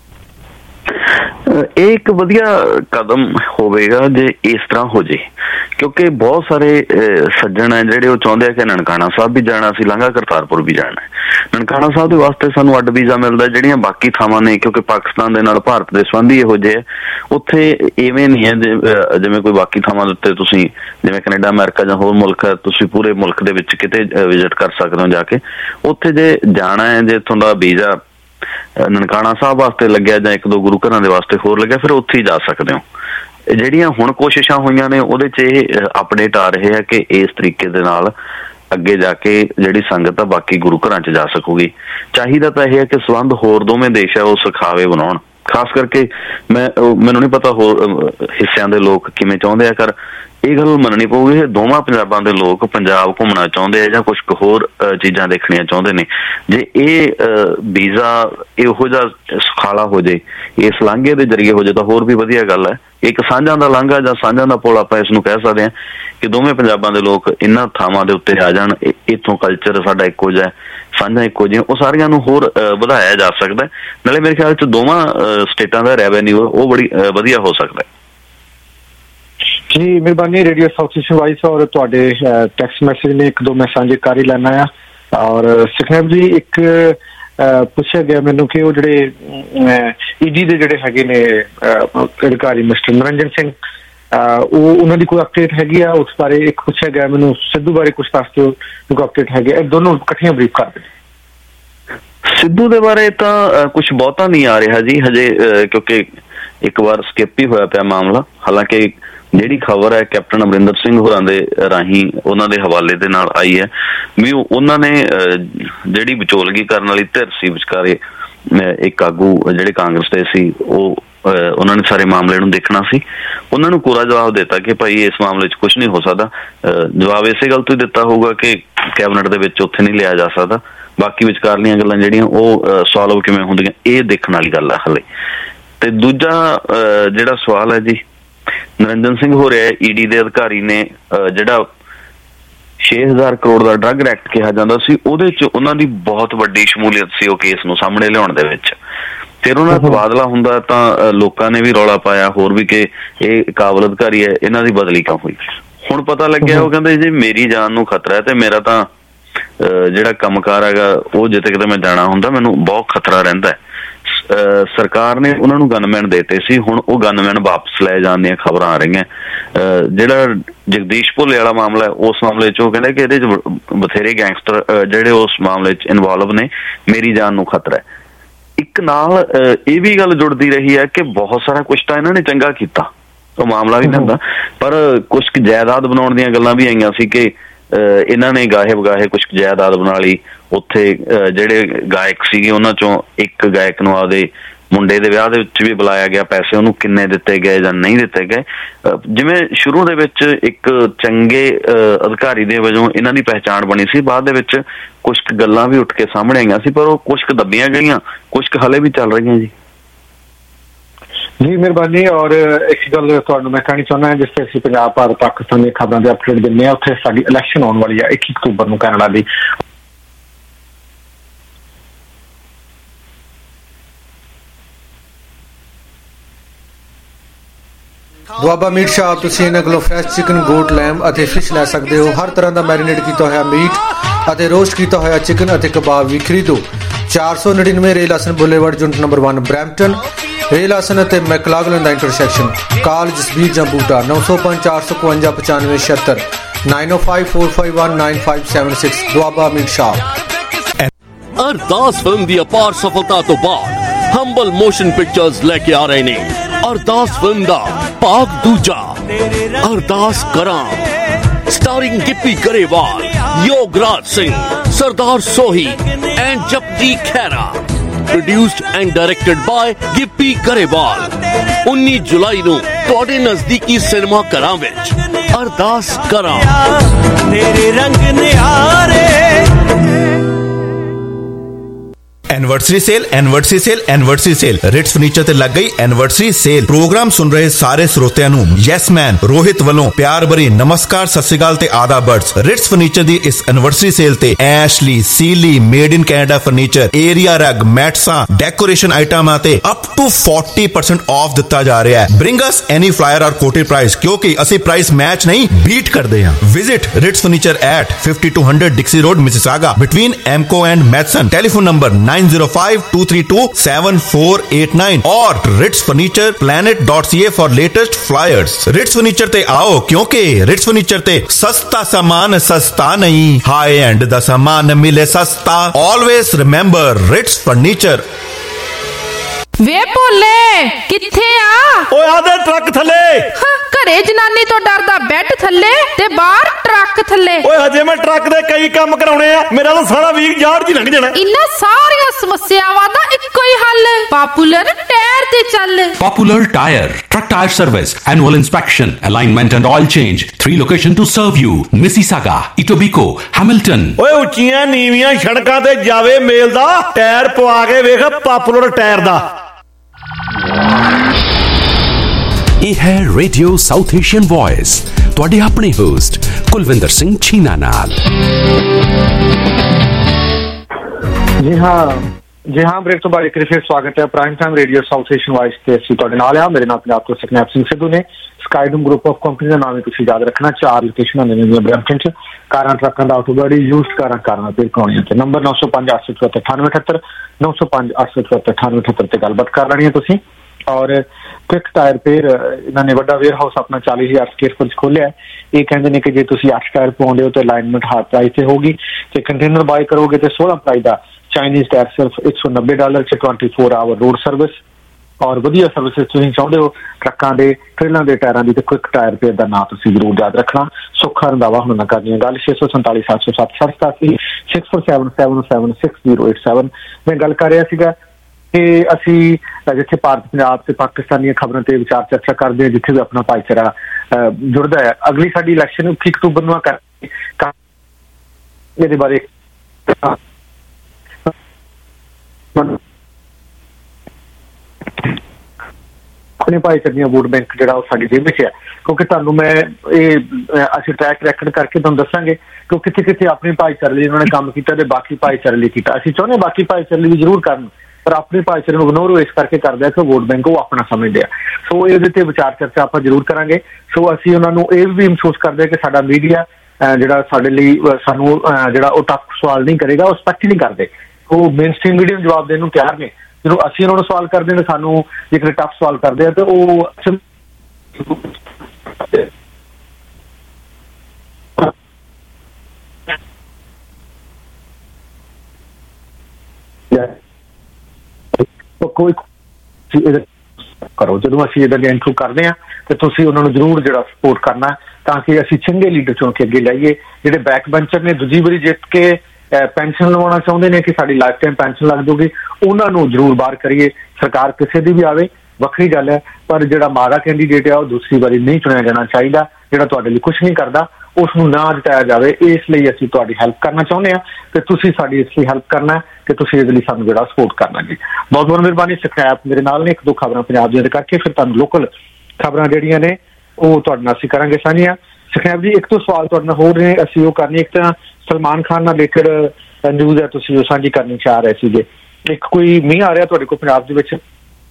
S: ਇਹ ਇੱਕ ਵਧੀਆ ਕਦਮ ਹੋਵੇਗਾ ਜੇ ਇਸ ਤਰ੍ਹਾਂ ਹੋ ਜੇ, ਕਿਉਂਕਿ ਬਹੁਤ ਸਾਰੇ ਸੱਜਣ ਹੈ ਜਿਹੜੇ ਉਹ ਚਾਹੁੰਦੇ ਆ ਕਿ ਨਨਕਾਣਾ ਸਾਹਿਬ ਵੀ ਜਾਣਾ, ਅਸੀਂ ਲਾਂਘਾ ਕਰਤਾਰਪੁਰ ਵੀ ਜਾਣਾ। ਨਨਕਾਣਾ ਸਾਹਿਬ ਦੇ ਵਾਸਤੇ ਸਾਨੂੰ ਅੱਡ ਵੀਜ਼ਾ ਮਿਲਦਾ, ਜਿਹੜੀਆਂ ਬਾਕੀ ਥਾਵਾਂ ਨੇ ਕਿਉਂਕਿ ਪਾਕਿਸਤਾਨ ਦੇ ਨਾਲ ਭਾਰਤ ਦੇ ਸੰਬੰਧ ਹੀ ਇਹੋ ਜਿਹੇ, ਉੱਥੇ ਇਵੇਂ ਨਹੀਂ ਹੈ ਜਿਵੇਂ ਕੋਈ ਬਾਕੀ ਥਾਵਾਂ ਦੇ ਉੱਤੇ ਤੁਸੀਂ ਜਿਵੇਂ ਕੈਨੇਡਾ ਅਮਰੀਕਾ ਜਾਂ ਹੋਰ ਮੁਲਕ ਹੈ ਤੁਸੀਂ ਪੂਰੇ ਮੁਲਕ ਦੇ ਵਿੱਚ ਕਿਤੇ ਵਿਜ਼ਿਟ ਕਰ ਸਕਦੇ ਹੋ ਜਾ ਕੇ। ਉੱਥੇ ਜੇ ਜਾਣਾ ਹੈ, ਜੇ ਇੱਥੋਂ ਦਾ ਵੀਜ਼ਾ ਨਨਕਾਣਾ ਸਾਹਿਬ ਵਾਸਤੇ ਲੱਗਿਆ ਜਾਂ ਇੱਕ ਦੋ ਗੁਰੂ ਘਰਾਂ ਦੇ ਵਾਸਤੇ ਹੋਰ ਲੱਗਿਆ, ਫਿਰ ਉੱਥੇ ਹੀ ਜਾ ਸਕਦੇ ਹੋ। ਜਿਹੜੀਆਂ ਹੁਣ ਕੋਸ਼ਿਸ਼ਾਂ ਹੋਈਆਂ ਨੇ ਉਹਦੇ 'ਚ ਇਹ ਅਪਡੇਟ ਆ ਰਹੇ ਆ ਕਿ ਇਸ ਤਰੀਕੇ ਦੇ ਨਾਲ ਅੱਗੇ ਜਾ ਕੇ ਜਿਹੜੀ ਸੰਗਤ ਆ ਬਾਕੀ ਗੁਰੂ ਘਰਾਂ 'ਚ ਜਾ ਸਕੂਗੀ। ਚਾਹੀਦਾ ਤਾਂ ਇਹ ਹੈ ਕਿ ਸੰਬੰਧ ਹੋਰ ਦੋਵੇਂ ਦੇਸ਼ ਆ ਉਹ ਸੁਖਾਵੇ ਬਣਾਉਣ। ਖਾਸ ਕਰਕੇ ਮੈਂ ਮੈਨੂੰ ਨਹੀਂ ਪਤਾ ਹੋਰ ਹਿੱਸਿਆਂ ਦੇ ਲੋਕ ਕਿਵੇਂ ਚਾਹੁੰਦੇ ਆ, ਕਰ ਇਹ ਗੱਲ ਮੰਨਣੀ ਪਊਗੀ ਕਿ ਦੋਵਾਂ ਪੰਜਾਬਾਂ ਦੇ ਲੋਕ ਪੰਜਾਬ ਘੁੰਮਣਾ ਚਾਹੁੰਦੇ ਆ ਜਾਂ ਕੁਛ ਕੁ ਹੋਰ ਚੀਜ਼ਾਂ ਦੇਖਣੀਆਂ ਚਾਹੁੰਦੇ ਨੇ। ਜੇ ਇਹ ਵੀਜ਼ਾ ਇਹੋ ਜਿਹਾ ਸੁਖਾਲਾ ਹੋ ਜੇ, ਇਸ ਲਾਂਘੇ ਦੇ ਜ਼ਰੀਏ ਹੋ ਜੇ ਤਾਂ ਹੋਰ ਵੀ ਵਧੀਆ ਗੱਲ ਹੈ। ਇੱਕ ਸਾਂਝਾਂ ਦਾ ਲਾਂਘਾ ਜਾਂ ਸਾਂਝਾਂ ਦਾ ਪੁਲ ਆਪਾਂ ਇਸ ਨੂੰ ਕਹਿ ਸਕਦੇ ਹਾਂ ਕਿ ਦੋਵੇਂ ਪੰਜਾਬਾਂ ਦੇ ਲੋਕ ਇਹਨਾਂ ਥਾਵਾਂ ਦੇ ਉੱਤੇ ਆ ਜਾਣ। ਇੱਥੋਂ ਕਲਚਰ ਸਾਡਾ ਇੱਕੋ ਜਿਹਾ, ਸਾਂਝਾਂ ਇੱਕੋ ਜਿਹੀਆਂ, ਉਹ ਸਾਰੀਆਂ ਨੂੰ ਹੋਰ ਵਧਾਇਆ ਜਾ ਸਕਦਾ। ਨਾਲੇ ਮੇਰੇ ਖਿਆਲ 'ਚ ਦੋਵਾਂ ਸਟੇਟਾਂ ਦਾ ਰੈਵਨਿਊ ਉਹ ਬੜੀ ਵਧੀਆ ਹੋ ਸਕਦਾ।
D: ਜੀ ਮਿਹਰਬਾਨੀ ਰੇਡੀਓ ਸਾਊਥ ਏਸ਼ੀਅਨ ਵਾਇਸ, ਔਰ ਤੁਹਾਡੇ ਟੈਕਸਟ ਮੈਸੇਜ ਨੇ ਇੱਕ ਦੋ ਮੈਂ ਸਾਂਝੇ ਕਰ ਹੀ ਲੈਣਾ ਆ। ਔਰ ਸੁਖਨੇਬ ਜੀ ਇੱਕ ਪੁੱਛਿਆ ਗਿਆ ਮੈਨੂੰ ਕਿ ਉਹ ਜਿਹੜੇ ਈਡੀ ਦੇ ਜਿਹੜੇ ਹੈਗੇ ਨੇ ਅਧਿਕਾਰੀ ਮਿਸਟਰ ਨਰਿੰਦਰ ਸਿੰਘ, ਉਹ ਉਹਨਾਂ ਦੀ ਕੋਈ ਅਪਡੇਟ ਹੈਗੀ ਆ ਉਸ ਬਾਰੇ? ਇੱਕ ਪੁੱਛਿਆ ਗਿਆ ਮੈਨੂੰ ਸਿੱਧੂ ਬਾਰੇ ਕੁਛ ਦੱਸ ਦਿਓ, ਕੋਈ ਅਪਡੇਟ ਹੈਗੀ? ਇਹ ਦੋਨੋਂ ਇਕੱਠੀਆਂ ਬਰੀਫ ਕਰ ਦਿਓ।
S: ਸਿੱਧੂ ਦੇ ਬਾਰੇ ਤਾਂ ਕੁਛ ਬਹੁਤਾ ਨਹੀਂ ਆ ਰਿਹਾ ਜੀ ਹਜੇ, ਕਿਉਂਕਿ ਇੱਕ ਵਾਰ ਸਕਿਪ ਹੀ ਹੋਇਆ ਪਿਆ ਮਾਮਲਾ। ਹਾਲਾਂਕਿ ਜਿਹੜੀ ਖਬਰ ਹੈ ਕੈਪਟਨ ਅਮਰਿੰਦਰ ਸਿੰਘ ਹੋਰਾਂ ਦੇ ਰਾਹੀਂ ਉਹਨਾਂ ਦੇ ਹਵਾਲੇ ਦੇ ਨਾਲ ਆਈ ਹੈ ਵੀ ਉਹਨਾਂ ਨੇ ਜਿਹੜੀ ਵਿਚੋਲਗੀ ਕਰਨ ਵਾਲੀ ਧਿਰ ਸੀ ਵਿਚਾਰੇ ਇੱਕ ਆਗੂ ਜਿਹੜੇ ਕਾਂਗਰਸ ਦੇ ਸੀ, ਉਹ ਉਹਨਾਂ ਨੇ ਸਾਰੇ ਮਾਮਲੇ ਨੂੰ ਦੇਖਣਾ ਸੀ। ਉਹਨਾਂ ਨੂੰ ਕੋਰਾ ਜਵਾਬ ਦਿੱਤਾ ਕਿ ਭਾਈ ਇਸ ਮਾਮਲੇ 'ਚ ਕੁਛ ਨਹੀਂ ਹੋ ਸਕਦਾ। ਜਵਾਬ ਇਸੇ ਗੱਲ ਤੋਂ ਹੀ ਦਿੱਤਾ ਹੋਊਗਾ ਕਿ ਕੈਬਨਿਟ ਦੇ ਵਿੱਚ ਉੱਥੇ ਨਹੀਂ ਲਿਆ ਜਾ ਸਕਦਾ, ਬਾਕੀ ਵਿਚਕਾਰਲੀਆਂ ਗੱਲਾਂ ਜਿਹੜੀਆਂ ਉਹ ਸੋਲਵ ਕਿਵੇਂ ਹੁੰਦੀਆਂ ਇਹ ਦੇਖਣ ਵਾਲੀ ਗੱਲ ਹੈ ਹਾਲੇ। ਤੇ ਦੂਜਾ ਜਿਹੜਾ ਸਵਾਲ ਹੈ ਜੀ, ਨਰਿੰਦਰ ਸਿੰਘ ਹੋ ਰਿਹਾ ਈਡੀ ਦੇ ਅਧਿਕਾਰੀ ਨੇ ਜਿਹੜਾ ਛੇ ਹਜ਼ਾਰ ਕਰੋੜ ਦਾ ਡਰੱਗ ਐਕਟ ਕਿਹਾ ਜਾਂਦਾ ਸੀ, ਉਹਦੇ 'ਚ ਉਹਨਾਂ ਦੀ ਬਹੁਤ ਵੱਡੀ ਸ਼ਮੂਲੀਅਤ ਸੀ ਉਹ ਕੇਸ ਨੂੰ ਸਾਹਮਣੇ ਲਿਆਉਣ ਦੇ ਵਿੱਚ। ਫਿਰ ਉਹਨਾਂ ਦਾ ਤਬਾਦਲਾ ਹੁੰਦਾ ਤਾਂ ਲੋਕਾਂ ਨੇ ਵੀ ਰੌਲਾ ਪਾਇਆ ਹੋਰ ਵੀ ਕਿ ਇਹ ਕਾਬਲ ਅਧਿਕਾਰੀ ਹੈ, ਇਹਨਾਂ ਦੀ ਬਦਲੀ ਕਿਉਂ ਹੋਈ। ਹੁਣ ਪਤਾ ਲੱਗਿਆ ਉਹ ਕਹਿੰਦੇ ਜੇ ਮੇਰੀ ਜਾਨ ਨੂੰ ਖਤਰਾ ਹੈ ਤੇ ਮੇਰਾ ਤਾਂ ਜਿਹੜਾ ਕੰਮਕਾਰ ਹੈਗਾ ਉਹ ਜਿੱਥੇ ਕਿਤੇ ਮੈਂ ਜਾਣਾ ਹੁੰਦਾ ਮੈਨੂੰ ਬਹੁਤ ਖਤਰਾ ਰਹਿੰਦਾ। ਸਰਕਾਰ ਨੇ ਉਹਨਾਂ ਨੂੰ ਗਨਮੈਨ ਦੇਤੇ ਸੀ, ਹੁਣ ਉਹ ਗਨਮੈਨ ਵਾਪਸ ਲੈ ਜਾਣ ਦੀਆਂ ਖਬਰਾਂ ਆ ਰਹੀਆਂ। ਜਿਹੜਾ ਜਗਦੀਸ਼ ਭੁੱਲੇ ਵਾਲਾ ਮਾਮਲਾ ਉਸ ਮਾਮਲੇ 'ਚ ਉਹ ਕਹਿੰਦੇ ਕਿ ਇਹਦੇ 'ਚ ਬਥੇਰੇ ਗੈਂਗਸਟਰ ਜਿਹੜੇ ਉਸ ਮਾਮਲੇ 'ਚ ਇਨਵੋਲਵ ਨੇ, ਮੇਰੀ ਜਾਨ ਨੂੰ ਖਤਰਾ ਹੈ। ਇੱਕ ਨਾਲ ਇਹ ਵੀ ਗੱਲ ਜੁੜਦੀ ਰਹੀ ਹੈ ਕਿ ਬਹੁਤ ਸਾਰਾ ਕੁਛ ਤਾਂ ਇਹਨਾਂ ਨੇ ਚੰਗਾ ਕੀਤਾ, ਉਹ ਮਾਮਲਾ ਵੀ ਨਹੀਂ ਹੁੰਦਾ, ਪਰ ਕੁਛ ਕੁ ਜਾਇਦਾਦ ਬਣਾਉਣ ਦੀਆਂ ਗੱਲਾਂ ਵੀ ਆਈਆਂ ਸੀ ਕਿ ਇਹਨਾਂ ਨੇ ਗਾਹੇ ਬਗਾਹੇ ਕੁਛ ਜਾਇਦਾਦ ਬਣਾ ਲਈ। ਉੱਥੇ ਜਿਹੜੇ ਗਾਇਕ ਸੀਗੇ ਉਹਨਾਂ ਚੋਂ ਇੱਕ ਗਾਇਕ ਨੂੰ ਆਪਦੇ ਮੁੰਡੇ ਦੇ ਵਿਆਹ ਦੇ ਵਿੱਚ ਵੀ ਬੁਲਾਇਆ ਗਿਆ, ਪੈਸੇ ਉਹਨੂੰ ਕਿੰਨੇ ਦਿੱਤੇ ਗਏ ਜਾਂ ਨਹੀਂ ਦਿੱਤੇ ਗਏ। ਜਿਵੇਂ ਸ਼ੁਰੂ ਦੇ ਵਿੱਚ ਇੱਕ ਚੰਗੇ ਅਧਿਕਾਰੀ ਦੇ ਵਜੋਂ ਇਹਨਾਂ ਦੀ ਪਹਿਚਾਣ ਬਣੀ ਸੀ, ਬਾਅਦ ਦੇ ਵਿੱਚ ਕੁਛ ਕੁ ਗੱਲਾਂ ਵੀ ਉੱਠ ਕੇ ਸਾਹਮਣੇ ਆਈਆਂ ਸੀ, ਪਰ ਉਹ ਕੁਛ ਕੁ ਦੱਬੀਆਂ ਗਈਆਂ, ਕੁਛ ਕੁ ਹਲੇ ਵੀ ਚੱਲ ਰਹੀਆਂ ਜੀ।
D: ਜੀ ਮਿਹਰਬਾਨੀ। ਔਰ ਇੱਕ ਗੱਲ ਤੁਹਾਨੂੰ ਮੈਂ ਕਹਿਣੀ ਚਾਹੁੰਦਾ, ਜਿਸ ਤੇ ਅਸੀਂ ਪੰਜਾਬ ਭਾਰਤ ਪਾਕਿਸਤਾਨ ਦੀਆਂ ਖਬਰਾਂ ਦੇ ਅਪਡੇਟ ਦਿੰਦੇ ਹਾਂ, ਉੱਥੇ ਸਾਡੀ ਇਲੈਕਸ਼ਨ ਆਉਣ ਵਾਲੀ ਹੈ ਇੱਕੀ ਅਕਤੂਬਰ ਨੂੰ ਕੈਨੇਡਾ ਦੀ।
Y: ਦੁਆਬਾ ਮੀਟ ਸ਼ਾਪ, ਤੁਸੀਂ ਇਹਨਾਂ ਕੋਲੋਂ ਫਰੈਸ਼ ਚਿਕਨ, ਗੋਟ, ਲੈਮ ਅਤੇ ਫਿਸ਼ ਲੈ ਸਕਦੇ ਹੋ। ਹਰ ਤਰ੍ਹਾਂ ਦਾ ਮੈਰੀਨੇਟ ਕੀਤਾ ਹੋਇਆ ਮੀਟ ਅਤੇ ਰੋਸਟ ਕੀਤਾ ਹੋਇਆ ਚਿਕਨ ਅਤੇ ਕਬਾਬ ਵੀ ਖਰੀਦੋ। ਚਾਰ ਸੌ ਨੜਿਨਵੇਂ Ray Lawson Boulevard, unit number ਇੱਕ, ਬਰੈਂਪਟਨ। ਰੇਲ ਹਾਸਨ ਅਤੇ ਮੈਕਲਾਗਲਨ ਦਾ ਇੰਟਰਸੈਕਸ਼ਨ। ਕਾਲ ਜਸਬੀਰ ਜਾਂ ਬੂਟਾ ਨੌ ਸੌ ਪੰਜ ਚਾਰ ਸੌ ਇਕਵੰਜਾ ਪਚਾਨਵੇਂ ਛਿਹੱਤਰ nine o five four five one nine five seven six. Doaba Meat Shop.
R: Ardaas film ਦੀ ਅਪਾਰ ਸਫਲਤਾ ਤੋਂ ਬਾਅਦ ਹੰਬਲ ਮੋਸ਼ਨ ਪਿਕਚਰਜ਼ ਲੈ ਕੇ ਆ ਰਹੇ ਨੇ ਅਰਦਾਸ ਫਿਲਮ ਦਾ ਭਾਗ ਦੂਜਾ, Ardaas Karaan, starring Gippy Grewal, Yograj Singh, Sardar Sohi and Japji Khaira. Produced and directed by Gippy Grewal. ਉੱਨੀ ਜੁਲਾਈ ਨੂੰ ਤੁਹਾਡੇ ਨਜ਼ਦੀਕੀ ਸਿਨੇਮਾ ਘਰਾਂ ਵਿੱਚ ਅਰਦਾਸ ਕਰਾਂ।
E: Anniversary sale anniversary sale anniversary sale Ritz furniture ते लग गई एनिवर्सरी सेल। प्रोग्राम सुन रहे सारे श्रोतिਆਂ ਨੂੰ ਯੈਸ ਮੈਨ ਰੋਹਿਤ ਵੱਲੋਂ ਪਿਆਰ ਭਰੀ ਨਮਸਕਾਰ, ਸਤਿ ਸ਼੍ਰੀ ਅਕਾਲ ਤੇ ਆਦਾਬ ਬਰਡਸ। ਰਿਟਸ ਫਰਨੀਚਰ ਦੀ ਇਸ ਐਨਵਰਸਰੀ ਸੇਲ ਤੇ Ashley, Sealy, made in Canada furniture, area rug, ਮੈਟਸਾਂ, ਡੈਕੋਰੇਸ਼ਨ ਆਈਟਮਾਂ ਤੇ up to forty percent off ਦਿੱਤਾ ਜਾ ਰਿਹਾ ਹੈ। Bring us any flyer or quoted price, ਕਿਉਂਕਿ ਅਸੀਂ ਪ੍ਰਾਈਸ ਮੈਚ ਨਹੀਂ ਬੀਟ ਕਰਦੇ ਹਾਂ। Visit Ritz furniture at fifty-two hundred Dixie Road, Mississauga, between Emco and Madison. Telephone number nine zero five two three two seven four eight nine or ritz furniture planet dot c a for latest flyers. Ritz furniture ਤੇ ਆਓ, ਕਿਉਂਕਿ Ritz furniture ਤੇ ਸਸਤਾ ਸਾਮਾਨ ਸਸਤਾ ਨਹੀਂ, high end ਦਾ ਸਾਮਾਨ ਮਿਲੇ ਸਸਤਾ। Always remember Ritz furniture।
F: ਵੇ ਭੋਲੇ ਕਿੱਥੇ ਆ?
O: ਓਏ ਆ ਦੇ ਟਰੱਕ ਥੱਲੇ।
F: ਘਰੇ ਜਨਾਨੀ ਤੋਂ ਡਰਦਾ ਬੈੱਡ ਥੱਲੇ ਤੇ ਬਾਹਰ ਟਰੱਕ ਥੱਲੇ।
O: ਓਏ ਹਜੇ ਮੈਂ ਟਰੱਕ ਦੇ ਕਈ ਕੰਮ ਕਰਾਉਣੇ ਆ, ਮੇਰਾ ਤਾਂ ਸਾਰਾ ਵੀਕ ਜਾੜ ਜੀ ਲੰਘ ਜਾਣਾ।
F: ਇਨ੍ਹਾਂ ਸਾਰੀਆਂ ਸਮੱਸਿਆਵਾਂ ਦਾ ਇੱਕੋ ਹੀ ਹੱਲ, ਪਾਪੂਲਰ ਟਾਇਰ ਤੇ ਚੱਲ।
B: Popular Tire, truck tire service, annual inspection, alignment and oil change. Three location to serve you: Mississauga, Etobicoke, Hamilton.
O: ਓਏ ਉੱਚੀਆਂ ਨੀਵੀਆਂ ਸੜਕਾਂ ਤੇ ਜਾਵੇ ਮੇਲ ਦਾ ਟਾਇਰ ਪਵਾ ਕੇ ਵੇਖ ਪਾਪੂਲਰ ਟਾਇਰ ਦਾ।
B: ਇਹ ਹੈ ਰੇਡੀਓ ਸਾਊਥ ਏਸ਼ੀਅਨ ਵੌਇਸ, ਤੁਹਾਡੇ ਆਪਣੇ ਹੋਸਟ ਕੁਲਵਿੰਦਰ ਸਿੰਘ ਛੀਨਾ ਨਾਲ।
D: ਜੀ ਹਾਂ ਜੀ ਹਾਂ ਬ੍ਰੇਕ ਤੋਂ ਬਾਅਦ ਇੱਕ ਫਿਰ ਸਵਾਗਤ ਹੈ prime time radio South Asian voice ਤੇ। ਅਸੀਂ ਤੁਹਾਡੇ ਨਾਲ ਆ, ਮੇਰੇ ਨਾਲ ਪੰਜਾਬ ਤੋਂ ਸਕਨੈਪ ਸਿੰਘ ਸਿੱਧੂ ਨੇ। ਸਕਾਈਡੂਮ ਗਰੁੱਪ ਆਫ ਕੰਪਨੀ ਦਾ ਨਾਮ ਹੀ ਤੁਸੀਂ ਯਾਦ ਰੱਖਣਾ। ਚਾਰ ਲੋਕੇਸ਼ਨਾਂ ਨੇ ਨਵੀਆਂ ਬਰੈਂਪਟਨ ਚ, ਕਾਰਾਂ ਟਰੱਕਾਂ ਦਾ ਆਟੋ ਗਾੜੀ, ਯੂਜ਼ਡ ਕਾਰਾਂ ਕਾਰਾਂ ਤੇ ਕਰਾਉਣੀਆਂ ਤੇ ਨੰਬਰ ਨੌ ਸੌ ਪੰਜ ਅੱਠ ਸੌ ਚੁਹੱਤਰ ਅਠਾਨਵੇਂ ਅਠੱਤਰ ਨੌ ਸੌ ਪੰਜ ਅੱਠ ਸੌ ਚੁਹੱਤਰ ਅਠਾਨਵੇਂ ਅਠੱਤਰ ਤੇ ਗੱਲਬਾਤ ਕਰ ਲੈਣੀ ਹੈ ਤੁਸੀਂ। ਔਰ ਕੁਇਕ ਟਾਇਰ ਪੇਰ ਇਹਨਾਂ ਨੇ ਵੱਡਾ ਵੇਅਰ ਹਾਊਸ ਆਪਣਾ ਚਾਲੀ ਹਜ਼ਾਰ ਸਕੁਅਰ ਫੁੱਟ ਖੋਲਿਆ। ਇਹ ਕਹਿੰਦੇ ਨੇ ਕਿ ਜੇ ਤੁਸੀਂ ਅੱਠ ਟਾਇਰ ਪਾਉਂਦੇ ਹੋ ਤਾਂ ਅਲਾਈਨਮੈਂਟ ਹਾਰ ਪ੍ਰਾਈਸ ਤੇ ਹੋਗੀ, ਤੇ ਕੰਟੇਨਰ ਬਾਏ ਕਰੋਗੇ ਤੇ ਸੋਲਾਂ ਪ੍ਰਾਈਸ ਦਾ ਚਾਈਨੀਜ਼ ਟਾਇਰ ਸਿਰਫ ਇੱਕ ਸੌ ਨੱਬੇ ਡਾਲਰ ਚ twenty four hour road service. ਔਰ ਵਧੀਆ ਸਰਵਿਸਿਜ਼ ਤੁਸੀਂ ਚਾਹੁੰਦੇ ਹੋ ਟਰੱਕਾਂ ਦੇ, ਟ੍ਰੇਲਾਂ ਦੇ ਟਾਇਰਾਂ ਦੀ, ਤੇ ਕੁਇਕ ਟਾਇਰ ਪੇਰ ਦਾ ਨਾਂ ਤੁਸੀਂ ਜ਼ਰੂਰ ਯਾਦ ਰੱਖਣਾ। ਸੁੱਖਾ ਰੰਧਾਵਾ ਹੁਣ ਨਾ ਕਰਨੀ ਗੱਲ। ਛੇ ਸੌ ਸੰਤਾਲੀ ਸੱਤ ਸੌ ਸੱਤ ਸੱਤ ਸਤਾਸੀ six four seven seven seven six zero eight seven. ਮੈਂ ਗੱਲ ਕਰ ਰਿਹਾ ਸੀਗਾ ਕਿ ਅਸੀਂ ਜਿੱਥੇ ਭਾਰਤ ਪੰਜਾਬ ਤੇ ਪਾਕਿਸਤਾਨ ਦੀਆਂ ਖਬਰਾਂ ਤੇ ਵਿਚਾਰ ਚਰਚਾ ਕਰਦੇ ਹਾਂ, ਜਿੱਥੇ ਵੀ ਆਪਣਾ ਭਾਈਚਾਰਾ ਜੁੜਦਾ ਹੈ। ਅਗਲੀ ਸਾਡੀ ਇਲੈਕਸ਼ਨ ਇੱਕੀ ਅਕਤੂਬਰ ਨੂੰ ਕਰ ਇਹਦੇ ਬਾਰੇ ਆਪਣੇ ਭਾਈਚਾਰੇ ਦੀਆਂ ਵੋਟ ਬੈਂਕ ਜਿਹੜਾ ਉਹ ਸਾਡੀ ਜੇਬ ਵਿੱਚ ਹੈ, ਕਿਉਂਕਿ ਤੁਹਾਨੂੰ ਮੈਂ ਇਹ ਅਸੀਂ ਟਰੈਕ ਰੈਕਡ ਕਰਕੇ ਤੁਹਾਨੂੰ ਦੱਸਾਂਗੇ ਕਿ ਕਿੱਥੇ ਕਿੱਥੇ ਆਪਣੇ ਭਾਈਚਾਰੇ ਲਈ ਉਹਨਾਂ ਨੇ ਕੰਮ ਕੀਤਾ ਤੇ ਬਾਕੀ ਭਾਈਚਾਰੇ ਲਈ ਕੀਤਾ। ਅਸੀਂ ਚਾਹੁੰਦੇ ਬਾਕੀ ਭਾਈਚਾਰੇ ਲਈ ਵੀ ਜ਼ਰੂਰ ਕਰਨ, ਪਰ ਆਪਣੇ ਭਾਈਚਾਰੇ ਨੂੰ ਇਗਨੋਰ ਇਸ ਕਰਕੇ ਕਰਦੇ ਆ ਕਿ ਵੋਟ ਬੈਂਕ ਉਹ ਆਪਣਾ ਸਮਝਦੇ ਆ। ਸੋ ਇਹਦੇ ਤੇ ਵਿਚਾਰ ਚਰਚਾ ਆਪਾਂ ਜ਼ਰੂਰ ਕਰਾਂਗੇ। ਸੋ ਅਸੀਂ ਉਹਨਾਂ ਨੂੰ ਇਹ ਵੀ ਮਹਿਸੂਸ ਕਰਦੇ ਕਿ ਸਾਡਾ ਮੀਡੀਆ ਜਿਹੜਾ ਸਾਡੇ ਲਈ ਸਾਨੂੰ ਜਿਹੜਾ ਉਹ ਟਫ ਸਵਾਲ ਨਹੀਂ ਕਰੇਗਾ, ਉਹ ਸਪਸ਼ਟ ਨਹੀਂ ਕਰਦੇ। ਉਹ ਮੇਨ ਸਟ੍ਰੀਮ ਮੀਡੀਆ ਨੂੰ ਜਵਾਬ ਦੇਣ ਨੂੰ ਤਿਆਰ ਨੇ। ਜਦੋਂ ਅਸੀਂ ਉਹਨਾਂ ਨੂੰ ਸਵਾਲ ਕਰਦੇ ਨੇ, ਸਾਨੂੰ ਜੇਕਰ ਟਫ ਸਵਾਲ ਕਰਦੇ ਆ ਤੇ ਉਹ ਕੋਈ ਕਰੋ। ਜਦੋਂ ਅਸੀਂ ਇਹਦਾ ਇੰਟਰਵਿਊ ਕਰਦੇ ਹਾਂ ਤੇ ਤੁਸੀਂ ਉਹਨਾਂ ਨੂੰ ਜ਼ਰੂਰ ਜਿਹੜਾ ਸਪੋਰਟ ਕਰਨਾ, ਤਾਂ ਕਿ ਅਸੀਂ ਚੰਗੇ ਲੀਡਰ ਚੁਣ ਕੇ ਅੱਗੇ ਲਾਈਏ। ਜਿਹੜੇ ਬੈਕ ਬੈਂਚਰ ਨੇ ਦੂਜੀ ਵਾਰੀ ਜਿੱਤ ਕੇ ਪੈਨਸ਼ਨ ਲਵਾਉਣਾ ਚਾਹੁੰਦੇ ਨੇ ਕਿ ਸਾਡੀ ਲਾਈਫ ਟਾਈਮ ਪੈਨਸ਼ਨ ਲੱਗ ਜਾਊਗੀ, ਉਹਨਾਂ ਨੂੰ ਜ਼ਰੂਰ ਬਾਹਰ ਕਰੀਏ। ਸਰਕਾਰ ਕਿਸੇ ਦੀ ਵੀ ਆਵੇ ਵੱਖਰੀ ਗੱਲ ਹੈ, ਪਰ ਜਿਹੜਾ ਮਾੜਾ ਕੈਂਡੀਡੇਟ ਆ ਉਹ ਦੂਸਰੀ ਵਾਰੀ ਨਹੀਂ ਚੁਣਿਆ ਜਾਣਾ ਚਾਹੀਦਾ। ਜਿਹੜਾ ਤੁਹਾਡੇ ਲਈ ਕੁਛ ਨਹੀਂ ਕਰਦਾ ਉਸ ਨੂੰ ਨਾ ਜਿਤਾਇਆ ਜਾਵੇ। ਇਸ ਲਈ ਅਸੀਂ ਤੁਹਾਡੀ ਹੈਲਪ ਕਰਨਾ ਚਾਹੁੰਦੇ ਹਾਂ ਤੇ ਤੁਸੀਂ ਸਾਡੀ ਇਸ ਲਈ ਹੈਲਪ ਕਰਨਾ ਕਿ ਤੁਸੀਂ ਇਹਦੇ ਲਈ ਸਾਨੂੰ ਜਿਹੜਾ ਸਪੋਰਟ ਕਰਨਾ ਜੀ। ਬਹੁਤ ਬਹੁਤ ਮਿਹਰਬਾਨੀ। ਸਕੈਪ ਮੇਰੇ ਨਾਲ ਨੇ, ਇੱਕ ਦੋ ਖਬਰਾਂ ਪੰਜਾਬ ਦੀਆਂ ਕਰਕੇ ਫਿਰ ਤੁਹਾਨੂੰ ਲੋਕਲ ਖਬਰਾਂ ਜਿਹੜੀਆਂ ਨੇ ਉਹ ਤੁਹਾਡੇ ਨਾਲ ਅਸੀਂ ਕਰਾਂਗੇ ਸਾਂਝੀਆਂ। ਸਕੈਪ ਜੀ ਇੱਕ ਦੋ ਸਵਾਲ ਤੁਹਾਡੇ ਨਾਲ ਹੋ ਰਹੇ ਅਸੀਂ ਉਹ ਕਰਨੀ। ਇੱਕ ਤਾਂ ਸਲਮਾਨ ਖਾਨ ਨਾਲ ਰਿਲੇਟਡ ਨਿਊਜ਼ ਹੈ, ਤੁਸੀਂ ਉਹ ਸਾਂਝੀ ਕਰਨੀ ਚਾਹ ਰਹੇ ਸੀਗੇ। ਇੱਕ ਕੋਈ ਮੀਂਹ ਆ ਰਿਹਾ ਤੁਹਾਡੇ ਕੋਲ ਪੰਜਾਬ ਦੇ ਵਿੱਚ?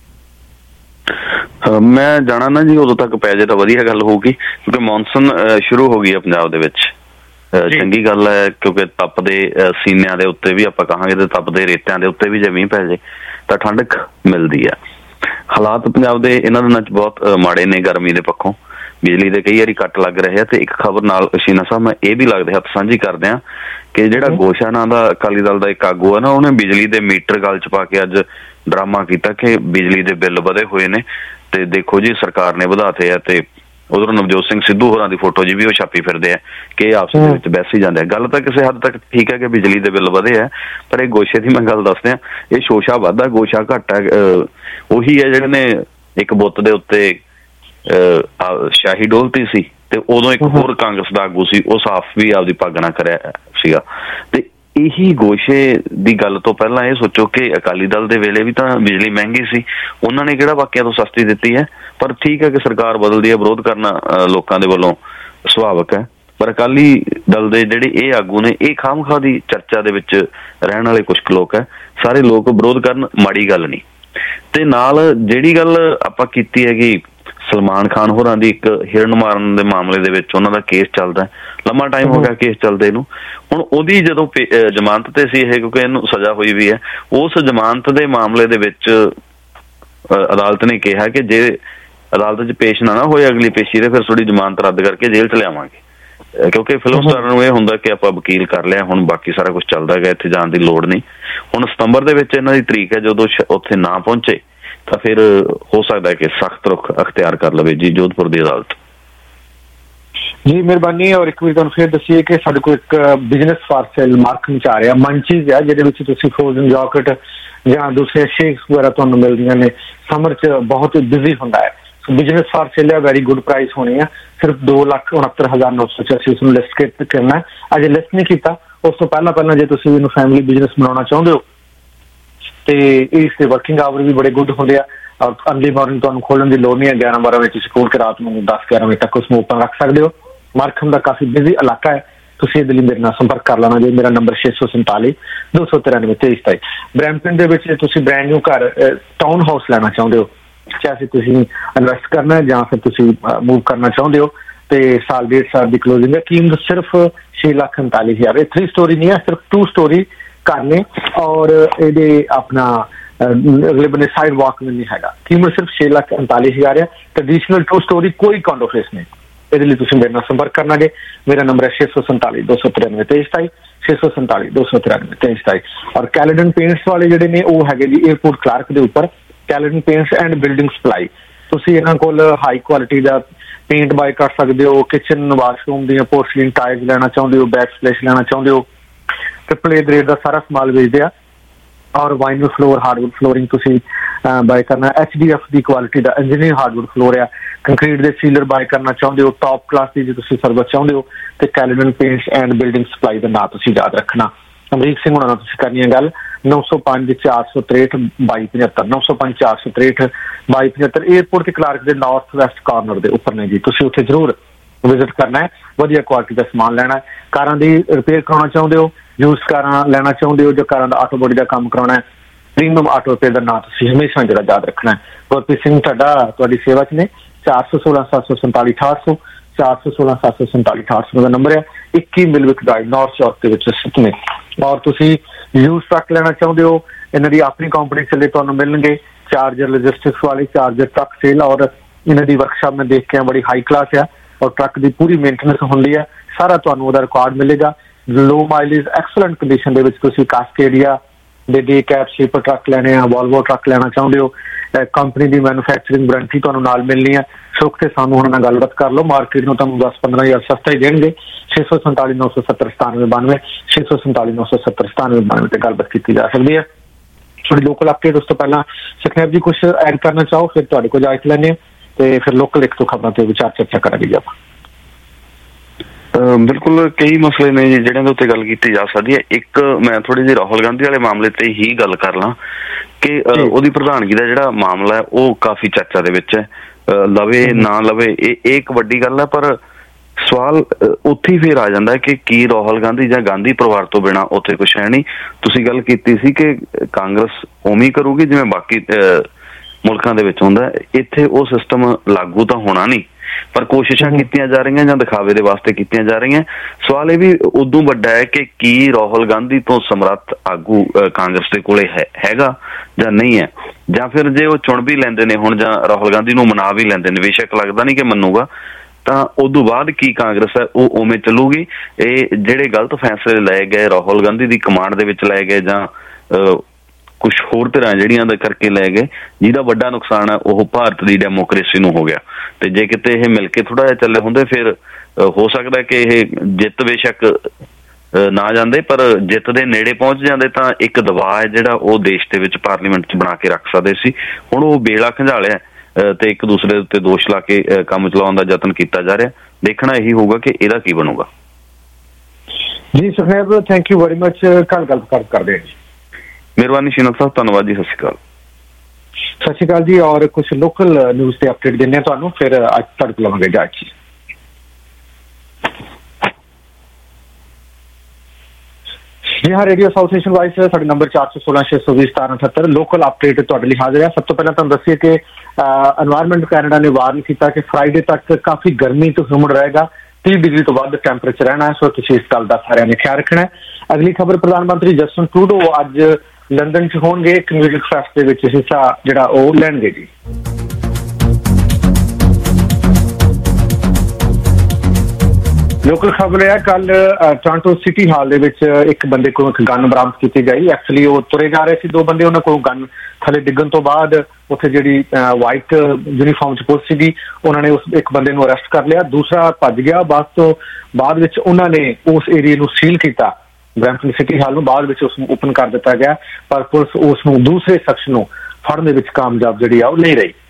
S: ਮੈਂ ਜਾਣਾ ਨਾ ਜੀ, ਉਦੋਂ ਤੱਕ ਪੈ ਜਾਏ ਤਾਂ ਵਧੀਆ ਗੱਲ ਹੋਊਗੀ, ਕਿਉਂਕਿ ਮੌਨਸੂਨ ਸ਼ੁਰੂ ਹੋ ਗਈ ਹੈ ਪੰਜਾਬ ਦੇ ਵਿੱਚ। ਚੰਗੀ ਗੱਲ ਹੈ, ਕਿਉਂਕਿ ਤਪਦੇ ਸੀਨਿਆਂ ਦੇ ਉੱਤੇ ਵੀ ਆਪਾਂ ਕਹਾਂਗੇ ਤੇ ਤਪਦੇ ਰੇਤਿਆਂ ਦੇ ਉੱਤੇ ਵੀ ਜੇ ਮੀਂਹ ਪੈ ਜਾਏ ਤਾਂ ਠੰਡਕ ਮਿਲਦੀ ਹੈ। ਹਾਲਾਤ ਪੰਜਾਬ ਦੇ ਇਹਨਾਂ ਦਿਨਾਂ 'ਚ ਬਹੁਤ ਮਾੜੇ ਨੇ ਗਰਮੀ ਦੇ ਪੱਖੋਂ। ਬਿਜਲੀ ਦੇ ਕਈ ਵਾਰੀ ਕੱਟ ਲੱਗ ਰਹੇ ਆ ਤੇ ਇੱਕ ਖਬਰ ਨਾਲ ਸ਼ੀਨਾ ਸਾਹਿਬ ਮੈਂ ਇਹ ਵੀ ਲੱਗਦੇ ਹੱਥ ਸਾਂਝੀ ਕਰਦੇ ਹਾਂ ਕਿ ਜਿਹੜਾ ਗੋਸ਼ਾ ਨਾਂ ਦਾ ਅਕਾਲੀ ਦਲ ਦਾ ਇੱਕ ਆਗੂ ਹੈ ਨਾ, ਉਹਨੇ ਬਿਜਲੀ ਦੇ ਮੀਟਰ ਗਲ 'ਚ ਪਾ ਕੇ ਅੱਜ ਡਰਾਮਾ ਕੀਤਾ ਕਿ ਬਿਜਲੀ ਦੇ ਬਿੱਲ ਵਧੇ ਹੋਏ ਨੇ ਤੇ ਦੇਖੋ ਜੀ ਸਰਕਾਰ ਨੇ ਵਧਾਤੇ ਆ। ਤੇ ਉਧਰੋਂ ਨਵਜੋਤ ਸਿੰਘ ਸਿੱਧੂ ਹੋਰਾਂ ਦੀ ਫੋਟੋ ਜੀ ਵੀ ਉਹ ਛਾਪੀ ਫਿਰਦੇ ਆ ਕਿ ਆਪਸ ਦੇ ਵਿੱਚ ਬਹਿਸ ਹੀ ਜਾਂਦੇ ਆ। ਗੱਲ ਤਾਂ ਕਿਸੇ ਹੱਦ ਤੱਕ ਠੀਕ ਹੈ ਕਿ ਬਿਜਲੀ ਦੇ ਬਿੱਲ ਵਧੇ ਆ, ਪਰ ਇਹ ਗੋਸ਼ੇ ਦੀ ਮੈਂ ਗੱਲ ਦੱਸਦੇ ਆ, ਇਹ ਸ਼ੋਸ਼ਾ ਵੱਧਦਾ ਗੋਸ਼ਾ ਘੱਟ ਹੈ। ਉਹੀ ਹੈ ਜਿਹੜੇ ਨੇ ਇੱਕ ਬੁੱਤ ਦੇ ਉੱਤੇ ਸ਼ਾਹੀ ਡੋਲਤੀ ਸੀ ਤੇ ਉਦੋਂ ਇੱਕ ਹੋਰ ਕਾਂਗਰਸ ਦਾ ਆਗੂ ਸੀ, ਉਹ ਸਾਫ਼ ਵੀ ਆਪਦੀ ਪੱਗ ਨਾ ਕਰਿਆ ਸੀਗਾ। ਤੇ ਇਹੀ ਗੋਸ਼ੇ ਦੀ ਗੱਲ ਤੋਂ ਪਹਿਲਾਂ ਇਹ ਸੋਚੋ ਕਿ ਅਕਾਲੀ ਦਲ ਦੇ ਵੇਲੇ ਵੀ ਤਾਂ ਬਿਜਲੀ ਮਹਿੰਗੀ ਸੀ, ਉਹਨਾਂ ਨੇ ਕਿਹੜਾ ਬਾਕੀਆਂ ਤੋਂ ਸਸਤੀ ਦਿੱਤੀ ਹੈ। ਪਰ ਠੀਕ ਹੈ ਕਿ ਸਰਕਾਰ ਬਦਲਦੀ ਹੈ, ਵਿਰੋਧ ਕਰਨਾ ਲੋਕਾਂ ਦੇ ਵੱਲੋਂ ਸੁਭਾਵਿਕ ਹੈ, ਪਰ ਅਕਾਲੀ ਦਲ ਦੇ ਜਿਹੜੇ ਇਹ ਆਗੂ ਨੇ ਇਹ ਖਾਮਖਾਹ ਦੀ ਚਰਚਾ ਦੇ ਵਿੱਚ ਰਹਿਣ ਵਾਲੇ ਕੁਛ ਲੋਕ ਹੈ। ਸਾਰੇ ਲੋਕ ਵਿਰੋਧ ਕਰਨ ਮਾੜੀ ਗੱਲ ਨਹੀਂ। ਤੇ ਨਾਲ ਜਿਹੜੀ ਗੱਲ ਆਪਾਂ ਕੀਤੀ ਹੈਗੀ ਸਲਮਾਨ ਖਾਨ ਹੋਰਾਂ ਦੀ ਇੱਕ ਹਿਰਨ ਮਾਰਨ ਦੇ ਮਾਮਲੇ ਦੇ ਵਿੱਚ ਉਹਨਾਂ ਦਾ ਕੇਸ ਚੱਲਦਾ, ਲੰਮਾ ਟਾਈਮ ਹੋ ਗਿਆ ਕੇਸ ਚੱਲਦੇ ਨੂੰ। ਹੁਣ ਉਹਦੀ ਜਦੋਂ ਜ਼ਮਾਨਤ ਤੇ ਸੀ ਇਹ, ਕਿਉਂਕਿ ਇਹਨੂੰ ਸਜ਼ਾ ਹੋਈ ਵੀ ਹੈ, ਉਸ ਜ਼ਮਾਨਤ ਦੇ ਮਾਮਲੇ ਦੇ ਵਿੱਚ ਅਦਾਲਤ ਨੇ ਕਿਹਾ ਕਿ ਜੇ ਅਦਾਲਤ 'ਚ ਪੇਸ਼ ਨਾ ਨਾ ਹੋਏ ਅਗਲੀ ਪੇਸ਼ੀ ਦੇ, ਫਿਰ ਥੋੜੀ ਜ਼ਮਾਨਤ ਰੱਦ ਕਰਕੇ ਜੇਲ੍ਹ 'ਚ ਲਿਆਵਾਂਗੇ। ਕਿਉਂਕਿ ਫਿਲਮ ਸਟਾਰਾਂ ਨੂੰ ਇਹ ਹੁੰਦਾ ਕਿ ਆਪਾਂ ਵਕੀਲ ਕਰ ਲਿਆ, ਹੁਣ ਬਾਕੀ ਸਾਰਾ ਕੁਛ ਚੱਲਦਾ ਗਿਆ, ਇੱਥੇ ਜਾਣ ਦੀ ਲੋੜ ਨਹੀਂ। ਹੁਣ ਸਤੰਬਰ ਦੇ ਵਿੱਚ ਇਹਨਾਂ ਦੀ ਤਰੀਕ ਹੈ, ਜਦੋਂ ਉੱਥੇ ਨਾ ਪਹੁੰਚੇ ਤਾਂ ਫਿਰ ਹੋ ਸਕਦਾ ਕਿ ਸਖਤ ਰੁਖ ਅਖਤਿਆਰ ਕਰ ਲਵੇ ਜੀ ਜੋਧਪੁਰ ਦੀ ਅਦਾਲਤ।
D: ਜੀ ਮਿਹਰਬਾਨੀ। ਔਰ ਇੱਕ ਵਾਰ ਤੁਹਾਨੂੰ ਫਿਰ ਦੱਸੀਏ ਕਿ ਸਾਡੇ ਕੋਲ ਇੱਕ ਬਿਜ਼ਨਸ ਫਾਰ ਸੇਲ ਮਾਰਕੀਟ ਵਿੱਚ ਆ ਰਿਹਾ ਮੰਚੀਜ਼ ਹੈ, ਜਿਹਦੇ ਵਿੱਚ ਤੁਸੀਂ ਫਰੋਜ਼ਨ ਯੋਗਰਟ ਜਾਂ ਦੂਸਰੇ ਸ਼ੇਕਸ ਵਗੈਰਾ ਤੁਹਾਨੂੰ ਮਿਲਦੀਆਂ ਨੇ। ਸਮਰ 'ਚ ਬਹੁਤ ਬਿਜ਼ੀ ਹੁੰਦਾ ਹੈ। ਬਿਜ਼ਨਸ ਫਾਰ ਸੇਲ ਹੈ, ਵੈਰੀ ਗੁੱਡ ਪ੍ਰਾਈਸ ਹੋਣੀ ਹੈ, ਸਿਰਫ ਦੋ ਲੱਖ ਉਣਹੱਤਰ ਹਜ਼ਾਰ ਨੌ ਸੌ ਛਿਆਸੀ। ਉਸਨੂੰ ਲਿਸਟ ਕਰਨਾ ਹੈ, ਅਜੇ ਲਿਸਟ ਨਹੀਂ ਕੀਤਾ। ਉਸ ਤੋਂ ਪਹਿਲਾਂ ਪਹਿਲਾਂ ਜੇ ਤੁਸੀਂ ਇਹਨੂੰ ਫੈਮਿਲੀ ਬਿਜ਼ਨਸ ਬਣਾਉਣਾ ਚਾਹੁੰਦੇ ਹੋ ਤੇ ਇਸ ਦੇ ਵਰਕਿੰਗ ਆਵਰ ਵੀ ਬੜੇ ਗੁੱਡ ਹੁੰਦੇ ਆ। ਔਰ ਅਰਲੀ ਮਾਰਨਿੰਗ ਤੁਹਾਨੂੰ ਖੋਲਣ ਦੀ ਲੋੜ ਨਹੀਂ ਹੈ, ਗਿਆਰਾਂ ਬਾਰਾਂ ਵਜੇ ਤੁਸੀਂ ਖੋਲ ਕੇ ਰਾਤ ਨੂੰ ਦਸ ਗਿਆਰਾਂ ਵਜੇ ਤੱਕ ਉਸਨੂੰ ਓਪਨ ਰੱਖ ਸਕਦੇ ਹੋ। ਮਾਰਕਮ ਦਾ ਕਾਫੀ ਬਿਜ਼ੀ ਇਲਾਕਾ ਹੈ, ਤੁਸੀਂ ਇਹਦੇ ਲਈ ਮੇਰੇ ਨਾਲ ਸੰਪਰਕ ਕਰ ਲੈਣਾ ਜੀ। ਮੇਰਾ ਨੰਬਰ ਛੇ ਸੌ ਸੰਤਾਲੀ ਦੋ ਸੌ ਤਿਰਾਨਵੇਂ ਤੇਈ ਸਤਾਈ। ਬਰੈਂਪਟਨ ਦੇ ਵਿੱਚ ਤੁਸੀਂ ਬ੍ਰੈਂਡ ਨਿਊ ਘਰ ਟਾਊਨ ਹਾਊਸ ਲੈਣਾ ਚਾਹੁੰਦੇ ਹੋ, ਚਾਹੇ ਤੁਸੀਂ ਇਨਵੈਸਟ ਕਰਨਾ ਜਾਂ ਫਿਰ ਤੁਸੀਂ ਮੂਵ ਕਰਨਾ ਚਾਹੁੰਦੇ ਹੋ, ਤੇ ਸਾਲ ਡੇਢ ਸਾਲ ਦੀ ਕਲੋਜ਼ਿੰਗ ਹੈ। ਕੀਮਤ ਸਿਰਫ ਛੇ ਲੱਖ ਉਨਤਾਲੀ ਹਜ਼ਾਰ। ਇਹ ਥ੍ਰੀ ਸਟੋਰੀ ਨਹੀਂ ਹੈ, ਸਿਰਫ ਟੂ ਸਟੋਰੀ ਘਰ ਨੇ ਔਰ ਇਹਦੇ ਆਪਣਾ ਅਗਲੇ ਬੰਨੇ ਸਾਈਡ ਵਾਕ ਵੀ ਨਹੀਂ ਹੈਗਾ। ਕੀਮਤ ਸਿਰਫ ਛੇ ਲੱਖ ਉਨਤਾਲੀ ਹਜ਼ਾਰ ਹੈ। ਟ੍ਰੈਡੀਸ਼ਨਲ ਟੂ ਸਟੋਰੀ, ਕੋਈ ਕੰਡੋ ਫੇਸ ਨਹੀਂ। ਇਹਦੇ ਲਈ ਤੁਸੀਂ ਮੇਰੇ ਨਾਲ ਸੰਪਰਕ ਕਰਨਾ ਜੇ। ਮੇਰਾ ਨੰਬਰ ਹੈ ਛੇ ਸੌ ਸੰਤਾਲੀ ਦੋ ਸੌ ਤਿਰਾਨਵੇਂ ਤੇਈ ਸਤਾਈ, ਛੇ ਸੌ ਸੰਤਾਲੀ ਦੋ ਸੌ ਤਿਰਾਨਵੇਂ ਤੇਈ ਸਤਾਈ। ਔਰ ਕੈਲੇਡਨ ਪੇਂਟਸ ਵਾਲੇ ਜਿਹੜੇ ਨੇ ਉਹ ਹੈਗੇ ਜੀ ਏਅਰਪੋਰਟ ਕਲਾਰਕ ਦੇ ਉੱਪਰ, Caledon paints and building supply. ਤੁਸੀਂ ਇਹਨਾਂ ਕੋਲ ਹਾਈ ਕੁਆਲਿਟੀ ਦਾ ਪੇਂਟ ਬਾਏ ਕਰ ਸਕਦੇ ਹੋ। ਕਿਚਨ ਵਾਸ਼ਰੂਮ ਦੀਆਂ ਪੋਰਸਲਿਨ ਟਾਇਲਸ ਲੈਣਾ ਚਾਹੁੰਦੇ ਹੋ, ਬੈਕ ਸਪਲੈਸ਼ ਲੈਣਾ ਚਾਹੁੰਦੇ ਹੋ, ਟ੍ਰਿਪਲ ਏ ਗ੍ਰੇਡ ਦਾ ਸਾਰਾ ਸਮਾਨ ਵੇਚਦੇ ਆ। ਔਰ ਵਾਈਨਲ ਫਲੋਰ, ਹਾਰਡਵੁੱਡ ਫਲੋਰਿੰਗ ਤੁਸੀਂ ਬਾਏ ਕਰਨਾ। ਐਚ ਡੀ ਐਫ ਦੀ ਕੁਆਲਿਟੀ ਦਾ ਇੰਜੀਨੀਅਰ ਹਾਰਡਵੁੱਡ ਫਲੋਰ ਆ। ਕੰਕਰੀਟ ਦੇ ਸੀਲਰ ਬਾਏ ਕਰਨਾ ਚਾਹੁੰਦੇ ਹੋ, ਟੌਪ ਕਲਾਸ ਦੀ ਜੇ ਤੁਸੀਂ ਸਰਵਿਸ ਚਾਹੁੰਦੇ ਹੋ, ਤੇ Caledon paints and building supply ਦਾ ਨਾਂ ਤੁਸੀਂ ਯਾਦ ਰੱਖਣਾ। ਅਮਰੀਕ ਸਿੰਘ ਹੁਣਾਂ ਨਾਲ ਤੁਸੀਂ ਕਰਨੀ ਹੈ ਗੱਲ। ਨੌ ਸੌ ਪੰਜ ਚਾਰ ਸੌ ਤਰੇਹਠ ਬਾਈ ਪਝੱਤਰ, ਨੌ ਸੌ ਪੰਜ ਚਾਰ ਸੌ ਤਰੇਹਠ ਬਾਈ ਪਝੱਤਰ। ਏਅਰਪੋਰਟ ਤੇ ਕਲਾਰਕ ਦੇ ਨਾਰਥ ਵੈਸਟ ਕਾਰਨਰ ਦੇ ਉੱਪਰ ਨੇ ਜੀ। ਤੁਸੀਂ ਉੱਥੇ ਜ਼ਰੂਰ ਵਿਜ਼ਿਟ ਕਰਨਾ ਹੈ, ਵਧੀਆ ਕੁਆਲਿਟੀ ਦਾ ਸਮਾਨ ਲੈਣਾ ਹੈ। ਕਾਰਾਂ ਦੀ ਰਿਪੇਅਰ ਕਰਾਉਣਾ ਚਾਹੁੰਦੇ ਹੋ, ਯੂਜ਼ ਕਾਰਾਂ ਲੈਣਾ ਚਾਹੁੰਦੇ ਹੋ, ਜਾਂ ਕਾਰਾਂ ਦਾ ਆਟੋ ਬੋਡੀ ਦਾ ਕੰਮ ਕਰਾਉਣਾ ਹੈ, ਪ੍ਰੀਮੀਅਮ ਆਟੋ ਰਿਪੇਅਰ ਦਾ ਨਾਂ ਤੁਸੀਂ ਹਮੇਸ਼ਾ ਜਿਹੜਾ ਯਾਦ ਰੱਖਣਾ ਹੈ। ਗੁਰਪ੍ਰੀਤ ਸਿੰਘ ਤੁਹਾਡਾ ਤੁਹਾਡੀ ਸੇਵਾ 'ਚ ਨੇ। ਚਾਰ ਸੌ ਸੋਲਾਂ ਸੱਤ ਸੌ ਸੰਤਾਲੀ ਅਠਾਹਠ ਸੌ, ਚਾਰ ਸੌ ਸੋਲਾਂ ਸੱਤ ਸੌ ਸੰਤਾਲੀ ਅਠਾਹਠ ਸੌ ਦਾ ਨੰਬਰ ਹੈ। ਇੱਕੀ ਮਿਲਵਿਕ ਡਰਾਈਵ ਨਾਰਥ ਚੌਕ ਦੇ ਵਿੱਚ ਸਥਿਤ ਨੇ। ਔਰ ਤੁਸੀਂ ਯੂਜ਼ ਟਰੱਕ ਲੈਣਾ ਚਾਹੁੰਦੇ ਹੋ, ਇਹਨਾਂ ਦੀ ਆਪਣੀ ਕੰਪਨੀ ਚੱਲੇ ਤੁਹਾਨੂੰ ਮਿਲਣਗੇ, ਚਾਰਜਰ ਲੌਜਿਸਟਿਕਸ ਵਾਲੀ, ਚਾਰਜਰ ਟਰੱਕ ਸੇਲ। ਔਰ ਇਹਨਾਂ ਦੀ ਵਰਕਸ਼ਾਪ ਮੈਂ ਦੇਖ ਕੇ ਆ, ਬੜੀ ਹਾਈ ਕਲਾਸ ਆ। ਔਰ ਟਰੱਕ ਦੀ ਪੂਰੀ ਮੇਨਟੇਨੈਂਸ ਹੁੰਦੀ ਹੈ, ਸਾਰਾ ਤੁਹਾਨੂੰ ਉਹਦਾ ਰਿਕਾਰਡ ਮਿਲੇਗਾ। ਲੋ ਮਾਈਲੇਜ ਐਕਸਲੈਂਟ ਕੰਡੀਸ਼ਨ ਦੇ ਵਿੱਚ ਤੁਸੀਂ ਕਾਸਕੇਡੀਆ ਦੇ ਡੇ ਕੈਬ ਸ਼ੇਪਰ ਟਰੱਕ ਲੈਣੇ ਆ, ਵੋਲਵੋ ਟਰੱਕ ਲੈਣਾ ਚਾਹੁੰਦੇ ਹੋ, ਕੰਪਨੀ ਦੀ ਮੈਨੂਫੈਕਚਰਿੰਗ ਵਾਰੰਟੀ ਤੁਹਾਨੂੰ ਨਾਲ ਮਿਲਣੀ ਹੈ। ਸੁੱਖ ਤੇ ਸਾਨੂੰ ਉਹਨਾਂ ਨਾਲ ਗੱਲਬਾਤ ਕਰ ਲਓ, ਮਾਰਕੀਟ ਨੂੰ ਤੁਹਾਨੂੰ ਦਸ ਪੰਦਰਾਂ ਹਜ਼ਾਰ ਸਸਤਾ ਹੀ ਦੇਣਗੇ। ਛੇ ਸੌ ਸੰਤਾਲੀ ਨੌ ਸੌ ਸੱਤਰ ਸਤਾਨਵੇਂ ਬਾਨਵੇਂ, ਛੇ ਸੌ ਸੰਤਾਲੀ ਨੌ ਸੌ ਸੱਤਰ ਸਤਾਨਵੇਂ ਬਾਨਵੇਂ ਤੇ ਗੱਲਬਾਤ ਕੀਤੀ ਜਾ ਸਕਦੀ ਹੈ। ਥੋੜੀ ਲੋਕਲ ਅਪਡੇਟ ਉਸ ਤੋਂ ਪਹਿਲਾਂ ਸੁਖਨੇਬ ਜੀ ਕੁਛ ਐਡ ਕਰਨਾ ਚਾਹੋ, ਫਿਰ ਤੁਹਾਡੇ ਕੋਲ ਜਾਇਜ਼ ਲੈਣੇ ਤੇ ਫਿਰ ਲੋਕਲ ਇੱਕ ਤੋਂ ਖਬਰਾਂ ਤੇ ਵਿਚਾਰ ਚਰਚਾ ਕਰਾਂਗੇ ਜੀ ਆਪਾਂ।
S: ਬਿਲਕੁਲ ਕਈ ਮਸਲੇ ਨੇ ਜਿਹੜਿਆਂ ਦੇ ਉੱਤੇ ਗੱਲ ਕੀਤੀ ਜਾ ਸਕਦੀ ਹੈ। ਇੱਕ ਮੈਂ ਥੋੜੀ ਜਿਹੀ ਰਾਹੁਲ ਗਾਂਧੀ ਵਾਲੇ ਮਾਮਲੇ ਤੇ ਹੀ ਗੱਲ ਕਰ ਲਾਂ ਕਿ ਉਹਦੀ ਪ੍ਰਧਾਨਗੀ ਦਾ ਜਿਹੜਾ ਮਾਮਲਾ ਹੈ ਉਹ ਕਾਫੀ ਚਰਚਾ ਦੇ ਵਿੱਚ ਹੈ। ਲਵੇ ਨਾ ਲਵੇ ਇਹ ਇੱਕ ਵੱਡੀ ਗੱਲ ਹੈ, ਪਰ ਸਵਾਲ ਉੱਥੇ ਹੀ ਫੇਰ ਆ ਜਾਂਦਾ ਹੈ ਕਿ ਕੀ ਰਾਹੁਲ ਗਾਂਧੀ ਜਾਂ ਗਾਂਧੀ ਪਰਿਵਾਰ ਤੋਂ ਬਿਨਾਂ ਉੱਥੇ ਕੁਛ ਹੈ ਨਹੀਂ। ਤੁਸੀਂ ਗੱਲ ਕੀਤੀ ਸੀ ਕਿ ਕਾਂਗਰਸ ਉਵੇਂ ਕਰੂਗੀ ਜਿਵੇਂ ਬਾਕੀ ਮੁਲਕਾਂ ਦੇ ਵਿੱਚ ਹੁੰਦਾ, ਇੱਥੇ ਉਹ ਸਿਸਟਮ ਲਾਗੂ ਤਾਂ ਹੋਣਾ ਨਹੀਂ, ਪਰ ਕੋਸ਼ਿਸ਼ਾਂ ਕੀਤੀਆਂ ਜਾ ਰਹੀਆਂ ਜਾਂ ਦਿਖਾਵੇ ਦੇ ਵਾਸਤੇ ਕੀਤੀਆਂ ਜਾ ਰਹੀਆਂ। ਸਵਾਲ ਇਹ ਵੀ ਉਦੋਂ ਵੱਡਾ ਹੈ ਕਿ ਕੀ ਰਾਹੁਲ ਗਾਂਧੀ ਤੋਂ ਸਮਰੱਥ ਆਗੂ ਕਾਂਗਰਸ ਦੇ ਕੋਲੇ ਹੈ ਹੈਗਾ ਜਾਂ ਨਹੀਂ ਹੈ, ਜਾਂ ਫਿਰ ਜੇ ਉਹ ਚੁਣ ਵੀ ਲੈਂਦੇ ਨੇ ਹੁਣ ਜਾਂ ਰਾਹੁਲ ਗਾਂਧੀ ਨੂੰ ਮਨਾ ਵੀ ਲੈਂਦੇ ਨੇ, ਬੇਸ਼ੱਕ ਲੱਗਦਾ ਨਹੀਂ ਕਿ ਮੰਨੂਗਾ, ਤਾਂ ਉਦੋਂ ਬਾਅਦ ਕੀ ਕਾਂਗਰਸ ਹੈ ਉਹ ਉਵੇਂ ਚੱਲੂਗੀ। ਇਹ ਜਿਹੜੇ ਗਲਤ ਫੈਸਲੇ ਲਏ ਗਏ ਰਾਹੁਲ ਗਾਂਧੀ ਦੀ ਕਮਾਂਡ ਦੇ ਵਿੱਚ ਲਏ ਗਏ ਜਾਂ ਕੁਛ ਹੋਰ ਤਰ੍ਹਾਂ ਜਿਹੜੀਆਂ ਦਾ ਕਰਕੇ ਲੈ ਗਏ, ਜਿਹਦਾ ਵੱਡਾ ਨੁਕਸਾਨ ਹੈ ਉਹ ਭਾਰਤ ਦੀ ਡੈਮੋਕ੍ਰੇਸੀ ਨੂੰ ਹੋ ਗਿਆ। ਤੇ ਜੇ ਕਿਤੇ ਇਹ ਮਿਲ ਕੇ ਥੋੜਾ ਜਿਹਾ ਚੱਲੇ ਹੁੰਦੇ ਫਿਰ ਹੋ ਸਕਦਾ ਕਿ ਇਹ ਜਿੱਤ ਬੇਸ਼ੱਕ ਨਾ ਜਾਂਦੇ, ਪਰ ਜਿੱਤ ਦੇ ਨੇੜੇ ਪਹੁੰਚ ਜਾਂਦੇ ਤਾਂ ਇੱਕ ਦਬਾਅ ਹੈ ਜਿਹੜਾ ਉਹ ਦੇਸ਼ ਦੇ ਵਿੱਚ ਪਾਰਲੀਮੈਂਟ 'ਚ ਬਣਾ ਕੇ ਰੱਖ ਸਕਦੇ ਸੀ। ਹੁਣ ਉਹ ਬੇੜਾ ਖੰਝਾਲਿਆ ਤੇ ਇੱਕ ਦੂਸਰੇ ਦੇ ਉੱਤੇ ਦੋਸ਼ ਲਾ ਕੇ ਕੰਮ ਚਲਾਉਣ ਦਾ ਯਤਨ ਕੀਤਾ ਜਾ ਰਿਹਾ। ਦੇਖਣਾ ਇਹੀ ਹੋਊਗਾ ਕਿ ਇਹਦਾ ਕੀ ਬਣੂਗਾ।
D: ਜੀ Sukhneb, thank you very much. ਕੱਲ ਗੱਲ ਕਰਦੇ ਹਾਂ ਜੀ।
S: ਮਿਹਰਬਾਨੀ ਸ਼ੀਨਾ ਸਾਹਿਬ, ਧੰਨਵਾਦ ਜੀ, ਸਤਿ ਸ਼੍ਰੀ ਅਕਾਲ।
D: ਸਤਿ ਸ਼੍ਰੀ ਅਕਾਲ ਜੀ। ਔਰ ਕੁਝ ਲੋਕਲ ਨਿਊਜ਼ ਤੇ ਅਪਡੇਟ ਦਿੰਦੇ ਹਾਂ ਤੁਹਾਨੂੰ, ਫਿਰ ਅੱਜ ਤੁਹਾਡੇ ਕੋਲ ਲਵਾਂਗੇ ਜਾ ਜੀ। ਜੀ ਹਾਂ, ਰੇਡੀਓ ਸਾਊਥ ਏਸ਼ੀਅਨ ਵਾਇਸ ਸਾਡੇ ਨੰਬਰ ਚਾਰ ਸੌ ਸੋਲਾਂ ਛੇ ਸੌ ਵੀਹ ਸਤਾਰਾਂ ਅਠੱਤਰ ਲੋਕਲ ਅਪਡੇਟ ਤੁਹਾਡੇ ਲਈ ਹਾਜ਼ਰ ਹੈ। ਸਭ ਤੋਂ ਪਹਿਲਾਂ ਤੁਹਾਨੂੰ ਦੱਸੀਏ ਕਿ ਐਨਵਾਇਰਨਮੈਂਟ ਕੈਨੇਡਾ ਨੇ ਵਾਰਨ ਕੀਤਾ ਕਿ ਫਰਾਈਡੇ ਤੱਕ ਕਾਫੀ ਗਰਮੀ ਤੋਂ ਹਿਊਮਿਡ ਰਹੇਗਾ, तीस डिग्री तो ਵੱਧ ਟੈਂਪਰੇਚਰ ਰਹਿਣਾ ਹੈ, ਸੋ ਤੁਸੀਂ ਇਸ ਗੱਲ ਦਾ ਸਾਰਿਆਂ ਨੇ ਖਿਆਲ ਰੱਖਣਾ ਹੈ। ਅਗਲੀ ਖਬਰ, ਪ੍ਰਧਾਨ ਮੰਤਰੀ ਜਸਟਿਨ ਟਰੂਡੋ ਅੱਜ ਲੰਡਨ 'ਚ ਹੋਣਗੇ, ਇੱਕ ਮਿਊਜ਼ਿਕ ਫੈਸਟ ਦੇ ਵਿੱਚ ਹਿੱਸਾ ਜਿਹੜਾ ਉਹ ਲੈਣਗੇ ਜੀ। ਲੋਕਲ ਖਬਰ ਹੈ, ਕੱਲ ਟੋਰਾਂਟੋ ਸਿਟੀ ਹਾਲ ਦੇ ਵਿੱਚ ਇੱਕ ਬੰਦੇ ਕੋਲ ਇੱਕ ਗਨ ਬਰਾਮਦ ਕੀਤੀ ਗਈ। ਐਕਚੁਅਲੀ ਉਹ ਤੁਰੇ ਜਾ ਰਹੇ ਸੀ ਦੋ ਬੰਦੇ, ਉਹਨਾਂ ਕੋਲ ਗਨ ਥੱਲੇ ਡਿੱਗਣ ਤੋਂ ਬਾਅਦ ਉੱਥੇ ਜਿਹੜੀ ਵਾਈਟ ਯੂਨੀਫਾਰਮ 'ਚ ਪੁਲਿਸ ਸੀਗੀ, ਉਹਨਾਂ ਨੇ ਉਸ ਇੱਕ ਬੰਦੇ ਨੂੰ ਅਰੈਸਟ ਕਰ ਲਿਆ, ਦੂਸਰਾ ਭੱਜ ਗਿਆ। ਬਾਅਦ ਤੋਂ ਬਾਅਦ ਵਿੱਚ ਉਹਨਾਂ ਨੇ ਉਸ ਏਰੀਏ ਨੂੰ ਸੀਲ ਕੀਤਾ, ਬਰੈਂਪਟਨ ਸਿਟੀ ਹਾਲ ਨੂੰ, ਬਾਅਦ ਵਿੱਚ ਉਸ ਨੂੰ ਓਪਨ ਕਰ ਦਿੱਤਾ ਗਿਆ, ਪਰ ਪੁਲਿਸ ਉਸ ਨੂੰ ਦੂਸਰੇ ਸ਼ਖਸ ਨੂੰ ਫੜਨ ਦੇ ਵਿੱਚ ਕਾਮਯਾਬ ਜਿਹੜੀ ਆ ਉਹ ਨਹੀਂ ਰਹੀ।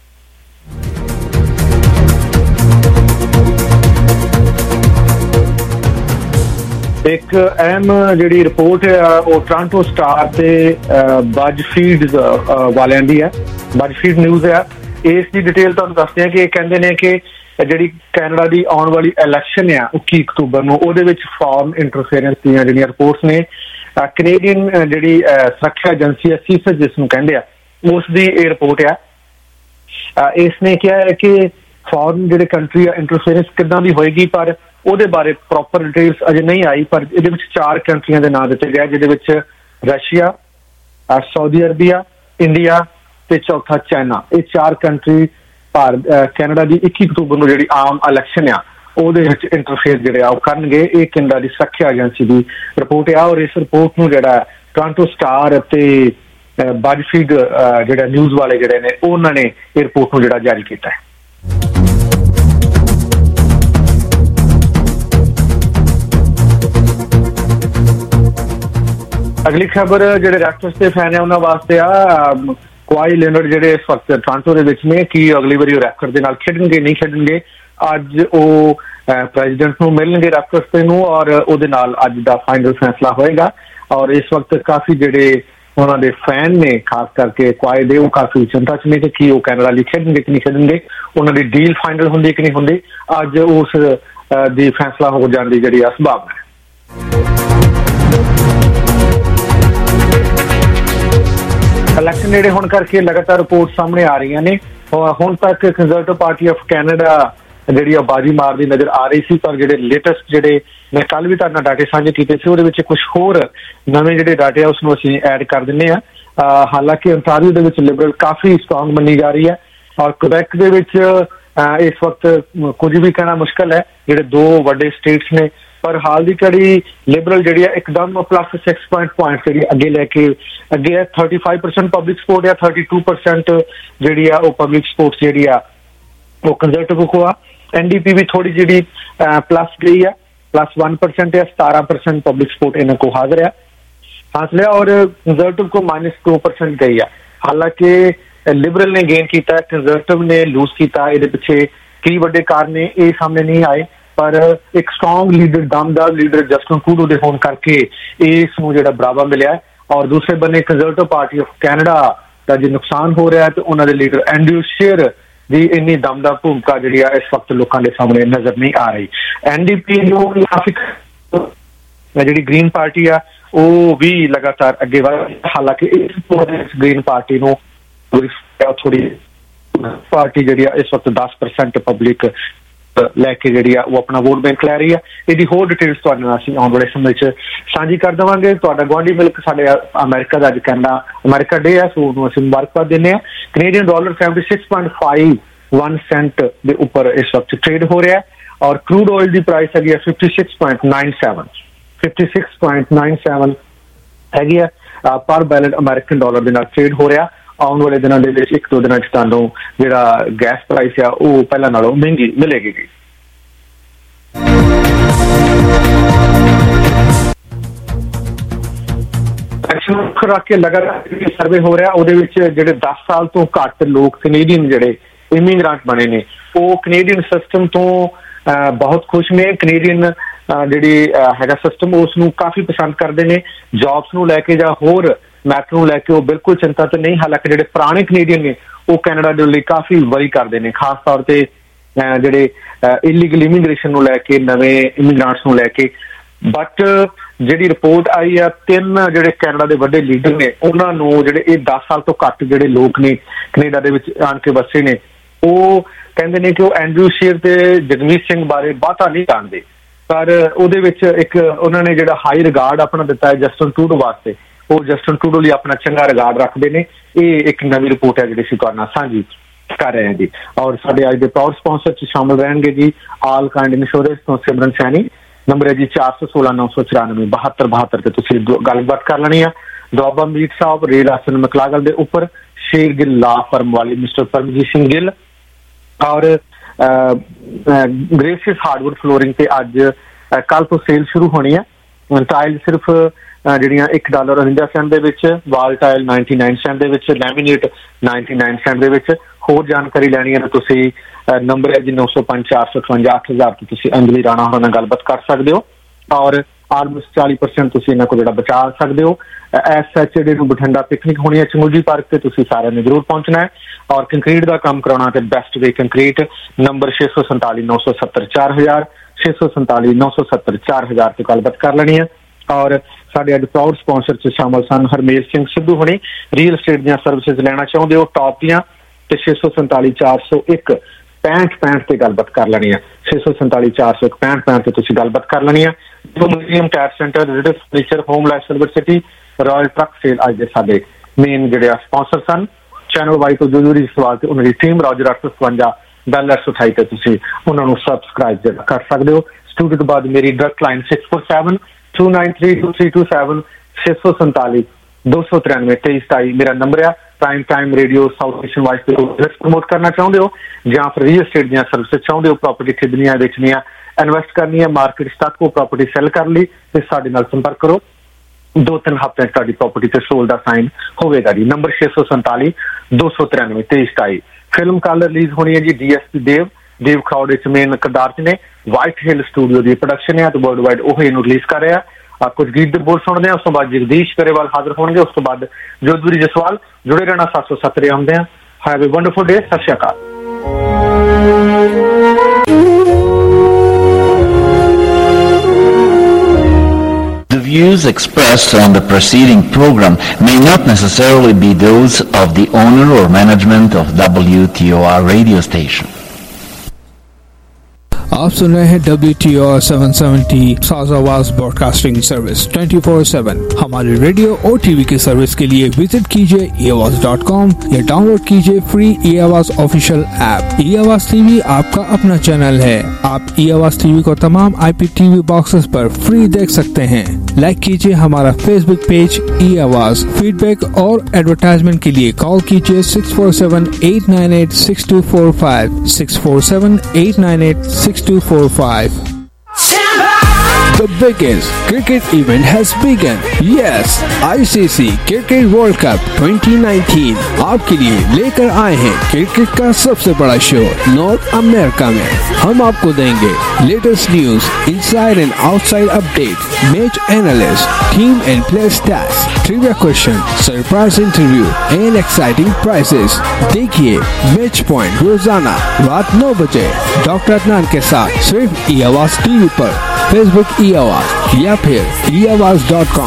D: ਇੱਕ ਅਹਿਮ ਜਿਹੜੀ ਰਿਪੋਰਟ ਹੈ ਉਹ ਟੋਰਾਂਟੋ ਸਟਾਰ ਤੇ ਬਜ਼ਫੀਡ ਵਾਲਿਆਂ ਦੀ ਹੈ, ਬਜ਼ਫੀਡ ਨਿਊਜ਼ ਹੈ। ਇਸ ਦੀ ਡਿਟੇਲ ਤੁਹਾਨੂੰ ਦੱਸਦੇ ਹਾਂ ਕਿ ਇਹ ਕਹਿੰਦੇ ਨੇ ਕਿ ਜਿਹੜੀ ਕੈਨੇਡਾ ਦੀ ਆਉਣ ਵਾਲੀ ਇਲੈਕਸ਼ਨ ਆ ਇੱਕੀ ਅਕਤੂਬਰ ਨੂੰ, ਉਹਦੇ ਵਿੱਚ ਫੋਰਨ ਇੰਟਰਫੇਰੈਂਸ ਦੀਆਂ ਜਿਹੜੀਆਂ ਰਿਪੋਰਟਸ ਨੇ, ਕੈਨੇਡੀਅਨ ਜਿਹੜੀ ਸੁਰੱਖਿਆ ਏਜੰਸੀ ਹੈ ਸੀਸਸ ਜਿਸ ਨੂੰ ਕਹਿੰਦੇ ਆ, ਉਸ ਦੀ ਇਹ ਰਿਪੋਰਟ ਆ। ਇਸ ਨੇ ਕਿਹਾ ਹੈ ਕਿ ਫੋਰਨ ਜਿਹੜੇ ਕੰਟਰੀ ਆ ਇੰਟਰਫੇਰੈਂਸ ਕਿੱਦਾਂ ਦੀ ਹੋਏਗੀ, ਪਰ ਉਹਦੇ ਬਾਰੇ ਪ੍ਰੋਪਰ ਡਿਟੇਲਸ ਅਜੇ ਨਹੀਂ ਆਈ। ਪਰ ਇਹਦੇ ਵਿੱਚ ਚਾਰ ਕੰਟਰੀਆਂ ਦੇ ਨਾਂ ਦਿੱਤੇ ਗਏ, ਜਿਹਦੇ ਵਿੱਚ ਰਸ਼ੀਆ, ਸਾਊਦੀ ਅਰਬੀਆ, ਇੰਡੀਆ ਤੇ ਚੌਥਾ ਚਾਈਨਾ। ਇਹ ਚਾਰ ਕੰਟਰੀ ਭਾਰਤ ਕੈਨੇਡਾ ਦੀ ਇੱਕੀ ਅਕਤੂਬਰ ਨੂੰ ਜਿਹੜੀ ਆਮ ਇਲੈਕਸ਼ਨ ਆ ਉਹਦੇ ਵਿੱਚ ਇੰਟਰਫੇਅਰ ਜਿਹੜੇ ਆ ਉਹ ਕਰਨਗੇ। ਇਹ ਕੈਨੇਡਾ ਦੀ ਸੁਰੱਖਿਆ ਏਜੰਸੀ ਦੀ ਰਿਪੋਰਟ ਆ, ਔਰ ਇਸ ਰਿਪੋਰਟ ਨੂੰ ਜਿਹੜਾ ਟੋਰਾਂਟੋ ਸਟਾਰ ਅਤੇ ਬਜ਼ਫੀਡ ਜਿਹੜਾ ਨਿਊਜ਼ ਵਾਲੇ ਜਿਹੜੇ ਨੇ ਉਹਨਾਂ ਨੇ ਇਹ ਰਿਪੋਰਟ ਨੂੰ ਜਿਹੜਾ ਜਾਰੀ ਕੀਤਾ ਹੈ। ਅਗਲੀ ਖਬਰ ਜਿਹੜੇ ਰੈਪਟਰਸ ਦੇ ਫੈਨ ਆ ਉਹਨਾਂ ਵਾਸਤੇ ਆ। ਕੁਆਈ ਲੈਨਰਡ ਜਿਹੜੇ ਇਸ ਵਕਤ ਟੋਰਾਂਟੋ ਦੇ ਵਿੱਚ ਨੇ, ਕੀ ਅਗਲੀ ਵਾਰੀ ਉਹ ਰੈਪਟਰ ਦੇ ਨਾਲ ਖੇਡਣਗੇ ਨਹੀਂ ਖੇਡਣਗੇ, ਅੱਜ ਉਹ ਪ੍ਰੈਜ਼ੀਡੈਂਟ ਨੂੰ ਮਿਲਣਗੇ ਰੈਪਟਰਸ ਦੇ ਨੂੰ, ਔਰ ਉਹਦੇ ਨਾਲ ਅੱਜ ਦਾ ਫਾਈਨਲ ਫੈਸਲਾ ਹੋਏਗਾ। ਔਰ ਇਸ ਵਕਤ ਕਾਫੀ ਜਿਹੜੇ ਉਹਨਾਂ ਦੇ ਫੈਨ ਨੇ, ਖਾਸ ਕਰਕੇ ਕੁਆਈ ਦੇ, ਉਹ ਕਾਫੀ ਚਿੰਤਾ 'ਚ ਨੇ ਕਿ ਕੀ ਉਹ ਕੈਨੇਡਾ ਲਈ ਖੇਡਣਗੇ ਕਿ ਨਹੀਂ ਖੇਡਣਗੇ, ਉਹਨਾਂ ਦੀ ਡੀਲ ਫਾਈਨਲ ਹੁੰਦੀ ਕਿ ਨਹੀਂ ਹੁੰਦੀ। ਅੱਜ ਉਸ ਦੀ ਫੈਸਲਾ ਹੋ ਜਾਣ ਦੀ ਜਿਹੜੀ ਸੰਭਾਵਨਾ ਹੈ। ਇਲੈਕਸ਼ਨ ਨੇੜੇ ਹੋਣ ਕਰਕੇ ਲਗਾਤਾਰ ਰਿਪੋਰਟ ਸਾਹਮਣੇ ਆ ਰਹੀਆਂ ਨੇ। ਹੁਣ ਤੱਕ ਕੰਜ਼ਰਵੇਟਿਵ ਪਾਰਟੀ ਆਫ ਕੈਨੇਡਾ ਜਿਹੜੀ ਆ ਬਾਜੀ ਮਾਰਦੀ ਨਜ਼ਰ ਆ ਰਹੀ ਸੀ, ਪਰ ਜਿਹੜੇ ਲੇਟੈਸਟ ਜਿਹੜੇ ਮੈਂ ਕੱਲ ਵੀ ਤੁਹਾਡੇ ਨਾਲ ਡਾਟੇ ਸਾਂਝੇ ਕੀਤੇ ਸੀ, ਉਹਦੇ ਵਿੱਚ ਕੁਝ ਹੋਰ ਨਵੇਂ ਜਿਹੜੇ ਡਾਟੇ ਆ ਉਸ ਨੂੰ ਅਸੀਂ ਐਡ ਕਰ ਦਿੰਦੇ ਹਾਂ। ਹਾਲਾਂਕਿ ontario ਦੇ ਵਿੱਚ ਲਿਬਰਲ ਕਾਫੀ ਸਟਰੋਂਗ ਮੰਨੀ ਜਾ ਰਹੀ ਹੈ, ਔਰ ਕੁਬੈਕ ਦੇ ਵਿੱਚ ਇਸ ਵਕਤ ਕੁਝ ਵੀ ਕਹਿਣਾ ਮੁਸ਼ਕਿਲ ਹੈ, ਜਿਹੜੇ ਦੋ ਵੱਡੇ ਸਟੇਟਸ ਨੇ। ਪਰ ਹਾਲ ਦੀ ਘੜੀ ਲਿਬਰਲ ਜਿਹੜੀ ਆ ਇੱਕਦਮ ਪਲੱਸ ਸਿਕਸ ਪੁਆਇੰਟ ਪੁਆਇੰਟ ਜਿਹੜੀ ਅੱਗੇ ਲੈ ਕੇ ਅੱਗੇ ਹੈ। Thirty five percent public support ਆ, ਥਰਟੀ ਟੂ ਪਰਸੈਂਟ ਜਿਹੜੀ ਆ ਉਹ ਪਬਲਿਕ ਸਪੋਰਟ ਜਿਹੜੀ ਆ ਉਹ ਕੰਜ਼ਰਵੇਟਿਵ ਕੋ ਆ। ਐਨ ਡੀ ਪੀ ਵੀ ਥੋੜੀ ਜਿਹੜੀ ਪਲੱਸ ਗਈ ਆ, ਪਲੱਸ ਵਨ ਪਰਸੈਂਟ ਆ, ਸਤਾਰਾਂ ਪਰਸੈਂਟ ਪਬਲਿਕ ਸਪੋਰਟ ਇਹਨਾਂ ਕੋ ਹਾਜ਼ਰ ਆ ਹਾਸਿਲ ਹੈ, ਔਰ ਕੰਜ਼ਰਵੇਟਿਵ ਕੋ ਮਾਈਨਸ ਟੂ ਪਰਸੈਂਟ ਗਈ ਆ। ਹਾਲਾਂਕਿ ਲਿਬਰਲ ਨੇ ਗੇਨ ਕੀਤਾ, ਕੰਜ਼ਰਵੇਟਿਵ ਨੇ ਲੂਜ਼ ਕੀਤਾ। ਇਹਦੇ ਪਿੱਛੇ ਕੀ ਵੱਡੇ ਕਾਰਨ ਨੇ ਇਹ ਸਾਹਮਣੇ ਨਹੀਂ ਆਏ, ਪਰ ਇੱਕ ਸਟਰੋਂਗ ਲੀਡਰ, ਦਮਦਾਰ ਲੀਡਰ ਜਸਟਿਨ ਟਰੂਡੋ ਦੇ ਹੋਣ ਕਰਕੇ ਇਸ ਨੂੰ ਜਿਹੜਾ ਬਰਾਬਰ ਮਿਲਿਆ। ਔਰ ਦੂਸਰੇ ਬੰਨੇ ਕੰਜ਼ਰਵੇਟਿਵ ਪਾਰਟੀ ਆਫ ਕੈਨੇਡਾ ਦਾ ਜੇ ਨੁਕਸਾਨ ਹੋ ਰਿਹਾ ਤੇ ਉਹਨਾਂ ਦੇ ਲੀਡਰ ਐਂਡਰਿਊ ਸ਼ੇਰ ਦੀ ਇੰਨੀ ਦਮਦਾਰ ਭੂਮਿਕਾ ਜਿਹੜੀ ਆ ਇਸ ਵਕਤ ਲੋਕਾਂ ਦੇ ਸਾਹਮਣੇ ਨਜ਼ਰ ਨਹੀਂ ਆ ਰਹੀ। ਐਨ ਡੀ ਪੀ ਨੂੰ ਜਿਹੜੀ ਗ੍ਰੀਨ ਪਾਰਟੀ ਆ ਉਹ ਵੀ ਲਗਾਤਾਰ ਅੱਗੇ ਵਧ, ਹਾਲਾਂਕਿ ਇਸ ਗ੍ਰੀਨ ਪਾਰਟੀ ਨੂੰ ਥੋੜੀ ਪਾਰਟੀ ਜਿਹੜੀ ਆ ਇਸ ਵਕਤ ਦਸ ਪਰਸੈਂਟ ਪਬਲਿਕ ਲੈ ਕੇ ਜਿਹੜੀ ਆ ਉਹ ਆਪਣਾ ਵੋਟ ਬੈਂਕ ਲੈ ਰਹੀ ਆ। ਇਹਦੀ ਹੋਰ ਡਿਟੇਲਸ ਤੁਹਾਡੇ ਨਾਲ ਅਸੀਂ ਆਉਣ ਵਾਲੇ ਸਮੇਂ 'ਚ ਸਾਂਝੀ ਕਰ ਦੇਵਾਂਗੇ। ਤੁਹਾਡਾ ਗੁਆਂਢੀ ਮੁਲਕ ਸਾਡੇ ਅਮਰੀਕਾ ਦਾ ਅੱਜ ਕੈਨੇਡਾ ਅਮਰੀਕਾ ਡੇ ਆ, ਸੋ ਉਹਨੂੰ ਅਸੀਂ ਮੁਬਾਰਕਬਾਦ ਦਿੰਦੇ ਹਾਂ। Canadian dollar seventy six point five one cent ਦੇ ਉੱਪਰ ਇਸ ਵਕਤ ਟ੍ਰੇਡ ਹੋ ਰਿਹਾ, ਔਰ ਕਰੂਡ ਆਇਲ ਦੀ ਪ੍ਰਾਈਸ ਹੈਗੀ ਆ fifty six point nine seven fifty six point nine seven ਹੈਗੀ ਆ ਪਰ ਬੈਰਲ ਅਮਰੀਕਨ ਡਾਲਰ ਦੇ ਨਾਲ ਟ੍ਰੇਡ ਹੋ ਰਿਹਾ। ਆਉਣ ਵਾਲੇ ਦਿਨਾਂ ਦੇ ਵਿੱਚ ਇੱਕ ਦੋ ਦਿਨਾਂ 'ਚ ਤੁਹਾਨੂੰ ਜਿਹੜਾ ਗੈਸ ਪ੍ਰਾਈਸ ਆ ਉਹ ਪਹਿਲਾਂ ਨਾਲੋਂ ਮਹਿੰਗੀ ਮਿਲੇਗੀ। ਮੁੱਖ ਰੱਖ ਕੇ ਲਗਾਤਾਰ ਸਰਵੇ ਹੋ ਰਿਹਾ, ਉਹਦੇ ਵਿੱਚ ਜਿਹੜੇ ਦਸ ਸਾਲ ਤੋਂ ਘੱਟ ਲੋਕ ਕੈਨੇਡੀਅਨ ਜਿਹੜੇ ਇਮੀਗ੍ਰੈਂਟ ਬਣੇ ਨੇ ਉਹ ਕੈਨੇਡੀਅਨ ਸਿਸਟਮ ਤੋਂ ਬਹੁਤ ਖੁਸ਼ ਨੇ। ਕੈਨੇਡੀਅਨ ਜਿਹੜੀ ਹੈਗਾ ਸਿਸਟਮ ਉਸ ਨੂੰ ਕਾਫੀ ਪਸੰਦ ਕਰਦੇ ਨੇ। ਜੌਬਸ ਨੂੰ ਲੈ ਕੇ ਜਾਂ ਹੋਰ ਮੈਟਰ ਨੂੰ ਲੈ ਕੇ ਉਹ ਬਿਲਕੁਲ ਚਿੰਤਾ ਤੇ ਨਹੀਂ। ਹਾਲਾਂਕਿ ਜਿਹੜੇ ਪੁਰਾਣੇ ਕੈਨੇਡੀਅਨ ਨੇ ਉਹ ਕੈਨੇਡਾ ਦੇ ਲਈ ਕਾਫੀ ਵਰੀ ਕਰਦੇ ਨੇ, ਖਾਸ ਤੌਰ ਤੇ ਜਿਹੜੇ ਇਲੀਗਲ ਇਮੀਗ੍ਰੇਸ਼ਨ ਨੂੰ ਲੈ ਕੇ, ਨਵੇਂ ਇਮੀਗ੍ਰਾਂਟਸ ਨੂੰ ਲੈ ਕੇ। ਬਟ ਜਿਹੜੀ ਰਿਪੋਰਟ ਆਈ ਆ, ਤਿੰਨ ਜਿਹੜੇ ਕੈਨੇਡਾ ਦੇ ਵੱਡੇ ਲੀਡਰ ਨੇ ਉਹਨਾਂ ਨੂੰ ਜਿਹੜੇ ਇਹ ਦਸ ਸਾਲ ਤੋਂ ਘੱਟ ਜਿਹੜੇ ਲੋਕ ਨੇ ਕੈਨੇਡਾ ਦੇ ਵਿੱਚ ਆਣ ਕੇ ਵਸੇ ਨੇ, ਉਹ ਕਹਿੰਦੇ ਨੇ ਕਿ ਉਹ ਐਂਡਰੂ ਸ਼ੀਰ ਤੇ ਜਗਮੀਤ ਸਿੰਘ ਬਾਰੇ ਬਹੁਤਾ ਨਹੀਂ ਜਾਣਦੇ। ਪਰ ਉਹਦੇ ਵਿੱਚ ਇੱਕ ਉਹਨਾਂ ਨੇ ਜਿਹੜਾ ਹਾਈ ਰਿਗਾਰਡ ਆਪਣਾ ਦਿੱਤਾ ਹੈ ਜਸਟਨ ਟਰੂਡੋ ਵਾਸਤੇ, ਉਹ ਜਸਟਨ ਟਰੂਡੋ ਲਈ ਆਪਣਾ ਚੰਗਾ ਰਿਗਾਰਡ ਰੱਖਦੇ ਨੇ। ਇਹ ਇੱਕ ਨਵੀਂ ਰਿਪੋਰਟ ਹੈ ਜਿਹੜੀ ਅਸੀਂ ਤੁਹਾਡੇ ਨਾਲ ਸਾਂਝੀ ਕਰ ਰਹੇ ਹਾਂ ਜੀ। ਔਰ ਸਾਡੇ ਅੱਜ ਦੇ ਪ੍ਰਾਊਡ ਸਪਾਂਸਰ ਚ ਸ਼ਾਮਲ ਰਹਿਣਗੇ ਜੀ ਆਲ ਕਾਇੰਡ ਇੰਸ਼ੋਰੈਂਸ ਤੋਂ ਸਿਮਰਨ ਸੈਣੀ। ਨੰਬਰ ਹੈ ਜੀ ਚਾਰ ਸੌ ਸੋਲਾਂ ਨੌ ਸੌ ਚੁਰਾਨਵੇਂ ਬਹੱਤਰ ਬਹੱਤਰ ਤੇ ਤੁਸੀਂ ਗੱਲਬਾਤ ਕਰ ਲੈਣੀ ਆ। ਦੁਆਬਾ ਮੀਟ ਸਾਹਿਬ ਰੇਲ ਆਸਨ ਮਕਲਾਗਲ ਦੇ ਉੱਪਰ, ਸ਼ੇਰ ਗਿੱਲ ਲਾ ਫਰਮ ਵਾਲੇ ਮਿਸਟਰ ਪਰਮਜੀਤ ਸਿੰਘ ਗਿੱਲ। ਔਰ ਗ੍ਰੇਸਿਸ ਹਾਰਡਵੁੱਡ ਫਲੋਰਿੰਗ ਤੇ ਅੱਜ ਕੱਲ ਤੋਂ ਸੇਲ ਸ਼ੁਰੂ ਹੋਣੀ ਆ। ਟਾਇਲ ਸਿਰਫ ਜਿਹੜੀਆਂ ਇੱਕ ਡਾਲਰ ਉਣੰਜਾ ਸੈਂਟ ਦੇ ਵਿੱਚ, wall tile ninety nine cent ਦੇ ਵਿੱਚ, ਲੈਮੀਨੇਟ ਨਾਈਨਟੀ ਨਾਈਨ ਸੈਂਟ ਦੇ ਵਿੱਚ। ਹੋਰ ਜਾਣਕਾਰੀ ਲੈਣੀ ਹੈ ਤਾਂ ਤੁਸੀਂ ਨੰਬਰ ਹੈ ਜੀ ਨੌ ਸੌ ਪੰਜ ਚਾਰ ਸੌ ਅਠਵੰਜਾ ਅੱਠ ਹਜ਼ਾਰ ਤੋਂ ਤੁਸੀਂ ਅੰਜਲੀ ਰਾਣਾ ਹੋਰਾਂ ਨਾਲ ਗੱਲਬਾਤ ਕਰ ਸਕਦੇ ਹੋ। ਔਰ ਆਲਮੋਸਟ ਚਾਲੀ ਪਰਸੈਂਟ ਤੁਸੀਂ ਇਹਨਾਂ ਕੋਲ ਜਿਹੜਾ ਬਚਾ ਸਕਦੇ ਹੋ। ਐਸ ਐਚ ਡੇ ਨੂੰ ਬਠਿੰਡਾ ਪਿਕਨਿਕ ਹੋਣੀ ਹੈ ਚੰਗੂਜੀ ਪਾਰਕ ਤੇ, ਤੁਸੀਂ ਸਾਰਿਆਂ ਨੇ ਜ਼ਰੂਰ ਪਹੁੰਚਣਾ ਹੈ। ਔਰ ਕੰਕਰੀਟ ਦਾ ਕੰਮ ਕਰਾਉਣਾ ਤੇ ਬੈਸਟ ਵੇ ਕੰਕਰੀਟ, ਨੰਬਰ ਛੇ ਸੌ ਸੰਤਾਲੀ ਨੌ ਸੌ ਸੱਤਰ ਚਾਰ ਹਜ਼ਾਰ, ਛੇ ਸੌ ਸੰਤਾਲੀ ਨੌ ਸੌ ਸੱਤਰ ਚਾਰ ਹਜ਼ਾਰ ਤੇ ਗੱਲਬਾਤ ਕਰ ਲੈਣੀ ਹੈ। ਔਰ ਸਾਡੇ ਅੱਜ ਪ੍ਰਾਊਡ ਸਪਾਂਸਰ ਚ ਸ਼ਾਮਲ ਸਨ ਹਰਮੇਲ ਸਿੰਘ ਸਿੱਧੂ ਹੁਣੀ। ਰੀਅਲ ਸਟੇਟ ਦੀਆਂ ਸਰਵਿਸਿਜ਼ ਲੈਣਾ ਚਾਹੁੰਦੇ ਹੋ ਟੌਪ ਦੀਆਂ ਤੇ ਛੇ ਸੌ ਸੰਤਾਲੀ ਚਾਰ ਸੌ ਇੱਕ ਪੈਂਹਠ ਪੈਂਹਠ ਤੇ ਗੱਲਬਾਤ ਕਰ ਲੈਣੀ ਹੈ। ਛੇ ਸੌ ਸੰਤਾਲੀ ਚਾਰ ਸੌ ਇੱਕ ਪੈਂਹਠ ਪੈਂਹਠ ਤੇ ਤੁਸੀਂ ਗੱਲਬਾਤ ਕਰ ਲੈਣੀ ਹੈ। Museum tire centre, Ritz furniture, home life silver city, royal truck sale ਅੱਜ ਦੇ ਸਾਡੇ ਮੇਨ ਜਿਹੜੇ ਆ ਸਪਾਂਸਰ ਸਨ। ਚੈਨਲ ਵਾਈ ਤੋਂ ਜੋ ਜਰੂਰੀ ਸਵਾਲ ਤੇ ਉਹਨਾਂ ਦੀ ਟੀਮ ਰਾਜਰ ਅੱਠ ਸੌ ਸਤਵੰਜਾ ਬੈਲ ਅੱਠ ਸੌ ਅਠਾਈ ਤੇ ਤੁਸੀਂ ਉਹਨਾਂ ਨੂੰ ਸਬਸਕ੍ਰਾਈਬ ਜਿਹੜਾ ਕਰ ਸਕਦੇ ਹੋ। ਸਟੂਡੀਓ ਤੋਂ ਬਾਅਦ ਮੇਰੀ direct line six four seven two nine three two three two seven, ਛੇ ਸੌ ਸੰਤਾਲੀ ਦੋ ਸੌ ਤਰਾਨਵੇਂ ਤੇਈ ਸਤਾਈ ਮੇਰਾ ਨੰਬਰ ਆ। Prime time radio South Asian voice ਤੇ ਪ੍ਰਮੋਟ ਕਰਨਾ ਚਾਹੁੰਦੇ ਹੋ ਜਾਂ ਫਿਰ ਰੀਅਲ ਸਟੇਟ ਦੀਆਂ ਸਰਵਿਸਿਜ਼ ਚਾਹੁੰਦੇ ਹੋ, ਪ੍ਰਾਪਰਟੀ ਖਰੀਦਣੀਆਂ, ਵੇਚਣੀਆਂ, ਇਨਵੈਸਟ ਕਰਨੀ ਹੈ, ਮਾਰਕੀਟ ਸਟਾਕ ਕੋ ਪ੍ਰਾਪਰਟੀ ਸੈਲ ਕਰ ਲਈ ਤੇ ਸਾਡੇ ਨਾਲ ਸੰਪਰਕ ਕਰੋ। ਦੋ ਤਿੰਨ ਹਫ਼ਤਿਆਂ 'ਚ ਤੁਹਾਡੀ ਪ੍ਰਾਪਰਟੀ ਤੇ ਸੋਲ ਦਾ ਸਾਈਨ ਹੋਵੇਗਾ ਜੀ। ਨੰਬਰ ਛੇ ਸੌ ਸੰਤਾਲੀ ਦੋ ਸੌ ਤਰਾਨਵੇਂ ਤੇਈ ਸਤਾਈ। ਫਿਲਮ ਕੱਲ ਰਿਲੀਜ਼ ਹੋਣੀ ਹੈ ਜੀ ਡੀ ਐਸ ਪੀ ਦੇਵ ਦੇਵ ਖਰੌੜ ਵਿੱਚ ਮੇਨ ਕਿਰਦਾਰ 'ਚ ਨੇ। ਵਾਈਟ ਹਿੱਲ ਸਟੂਡੀਓ ਦੀ ਪ੍ਰੋਡਕਸ਼ਨ ਹੈ ਤੇ ਵਰਲਡ ਵਾਈਡ ਉਹ ਇਹਨੂੰ ਰਿਲੀਜ਼ ਕਰ ਰਿਹਾ। ਕੁਝ ਗੀਤ ਦੇ ਬੋਲ ਸੁਣਦੇ ਆ, ਉਸ ਤੋਂ ਬਾਅਦ ਜਗਦੀਸ਼ ਕਰੇਵਾਲ ਹਾਜ਼ਰ ਹੋਣਗੇ, ਉਸ ਤੋਂ ਬਾਅਦ ਜੋਧਪੁਰੀ ਜਸਵਾਲ। ਜੁੜੇ ਰਹਿਣਾ ਸੱਤ ਸੌ ਸੱਤ ਹੁੰਦੇ ਆ। Have a wonderful day. ਸਤਿ ਸ਼੍ਰੀ ਅਕਾਲ।
I: The views expressed on the preceding program may not necessarily be those of the owner or management of W T O R radio station.
J: आप सुन रहे हैं W T O R seven seventy Saaz Awaz broadcasting service twenty four seven. हमारे radio और TV की service के लिए visit कीजिए ई आवाज डॉट कॉम या डाउनलोड कीजिए free e Awaz official app. ई आवाज टीवी आपका अपना चैनल है। आप ई आवाज टीवी को तमाम आई पी टीवी बॉक्सेस पर फ्री देख सकते हैं। लाइक कीजिए हमारा फेसबुक पेज ई आवाज। फीडबैक और एडवर्टाइजमेंट के लिए कॉल कीजिए six four seven eight nine eight six two four five six four seven eight nine eight six two four five. The biggest cricket event has begun. Yes, I C C Cricket World Cup twenty nineteen आपके लिए लेकर आए हैं cricket का सबसे बड़ा show north America में। हम आपको देंगे latest news, inside and outside update, match analyst, team and player stats, trivia question, surprise interview and exciting prizes. देखिए मैच पॉइंट रोजाना रात नौ बजे डॉक्टर अदनान के साथ सिर्फ ई आवाज टीवी पर, फेसबुक ई आवाज या फिर ई Awaz dot com.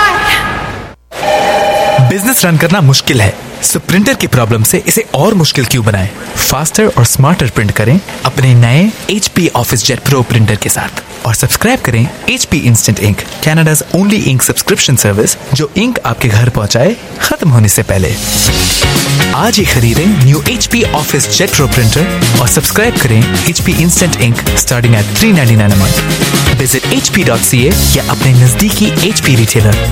K: Business run करना मुश्किल है, सो प्रिंटर की प्रॉब्लम से इसे और मुश्किल क्यों बनाएं? फास्टर और स्मार्टर प्रिंट करें अपने नए H P OfficeJet pro printer के साथ और सब्सक्राइब करें H P instant ink, Canada's only ink subscription service जो इंक आपके घर पहुंचाए खत्म होने से पहले। आज ही खरीदें new H P OfficeJet pro printer और सब्सक्राइब करें H P instant ink starting at three ninety nine a month. Visit H P dot C A या अपने नजदीकी H P retailer.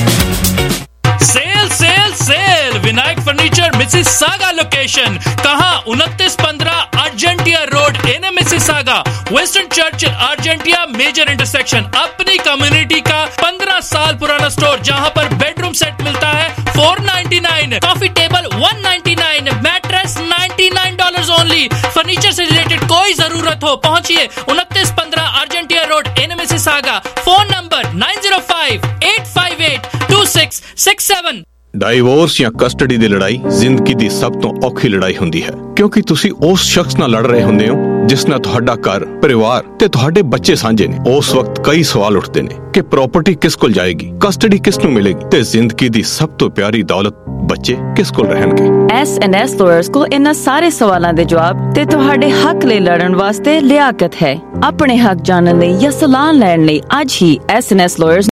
P: Sale sale sale Vinayak furniture Mississauga location कहां? उनतीस पंद्रह Argentia road in Mississauga, Winston Churchill Argentia major intersection. अपनी community का पंद्रह साल पुराना स्टोर जहां पर बेडरूम सेट मिलता है four ninety nine, coffee table one ninety nine, mattress ninety nine dollars only. Furniture से रिलेटेड कोई जरूरत हो पहुंचिए उनतीस पंद्रह Argentia road in Mississauga. Mississauga. Phone number nine zero five eight five eight two six six seven.
A: Divorce ਜਾਂ custody ਦੀ ਲੜਾਈ ਜ਼ਿੰਦਗੀ ਦੀ ਸਭ ਤੋਂ ਔਖੀ ਲੜਾਈ ਹੁੰਦੀ ਹੈ, ਕਿਉਂਕਿ ਤੁਸੀਂ ਉਸ ਸ਼ਖਸ ਨਾਲ ਲੜ ਰਹੇ ਹੁੰਦੇ ਹੋ ਜਿਸ ਨਾਲ ਤੁਹਾਡਾ ਘਰ, ਪਰਿਵਾਰ ਤੇ ਤੁਹਾਡੇ ਬੱਚੇ ਸਾਂਝੇ ਨੇ। ਉਸ ਵਕਤ ਕਈ ਸਵਾਲ ਉੱਠਦੇ ਨੇ ਕਿ ਪ੍ਰਾਪਰਟੀ ਕਿਸ ਕੋਲ ਜਾਏਗੀ, ਕਸਟਡੀ ਕਿਸ ਨੂੰ ਮਿਲੇਗੀ ਤੇ ਜ਼ਿੰਦਗੀ ਦੀ ਸਭ ਤੋਂ ਪਿਆਰੀ ਦੌਲਤ ਬੱਚੇ ਕਿਸ ਕੋਲ ਰਹਿਣਗੇ।
W: ਐਸ ਐਂਡ ਐਸ ਲਾਇਰਸ ਕੋਲ ਇਹਨਾਂ ਸਾਰੇ ਸਵਾਲਾਂ ਦੇ ਜਵਾਬ ਤੇ ਤੁਹਾਡੇ ਹੱਕ ਲਈ ਲੜਨ ਵਾਸਤੇ ਲਿਆਕਤ ਹੈ। ਆਪਣੇ ਹੱਕ ਜਾਣਨ ਲਈ ਜਾਂ ਸਲਾਹ ਲੈਣ ਲਈ ਅੱਜ ਹੀ ਐਸ ਐਂਡ ਐਸ ਲਾਇਰਸ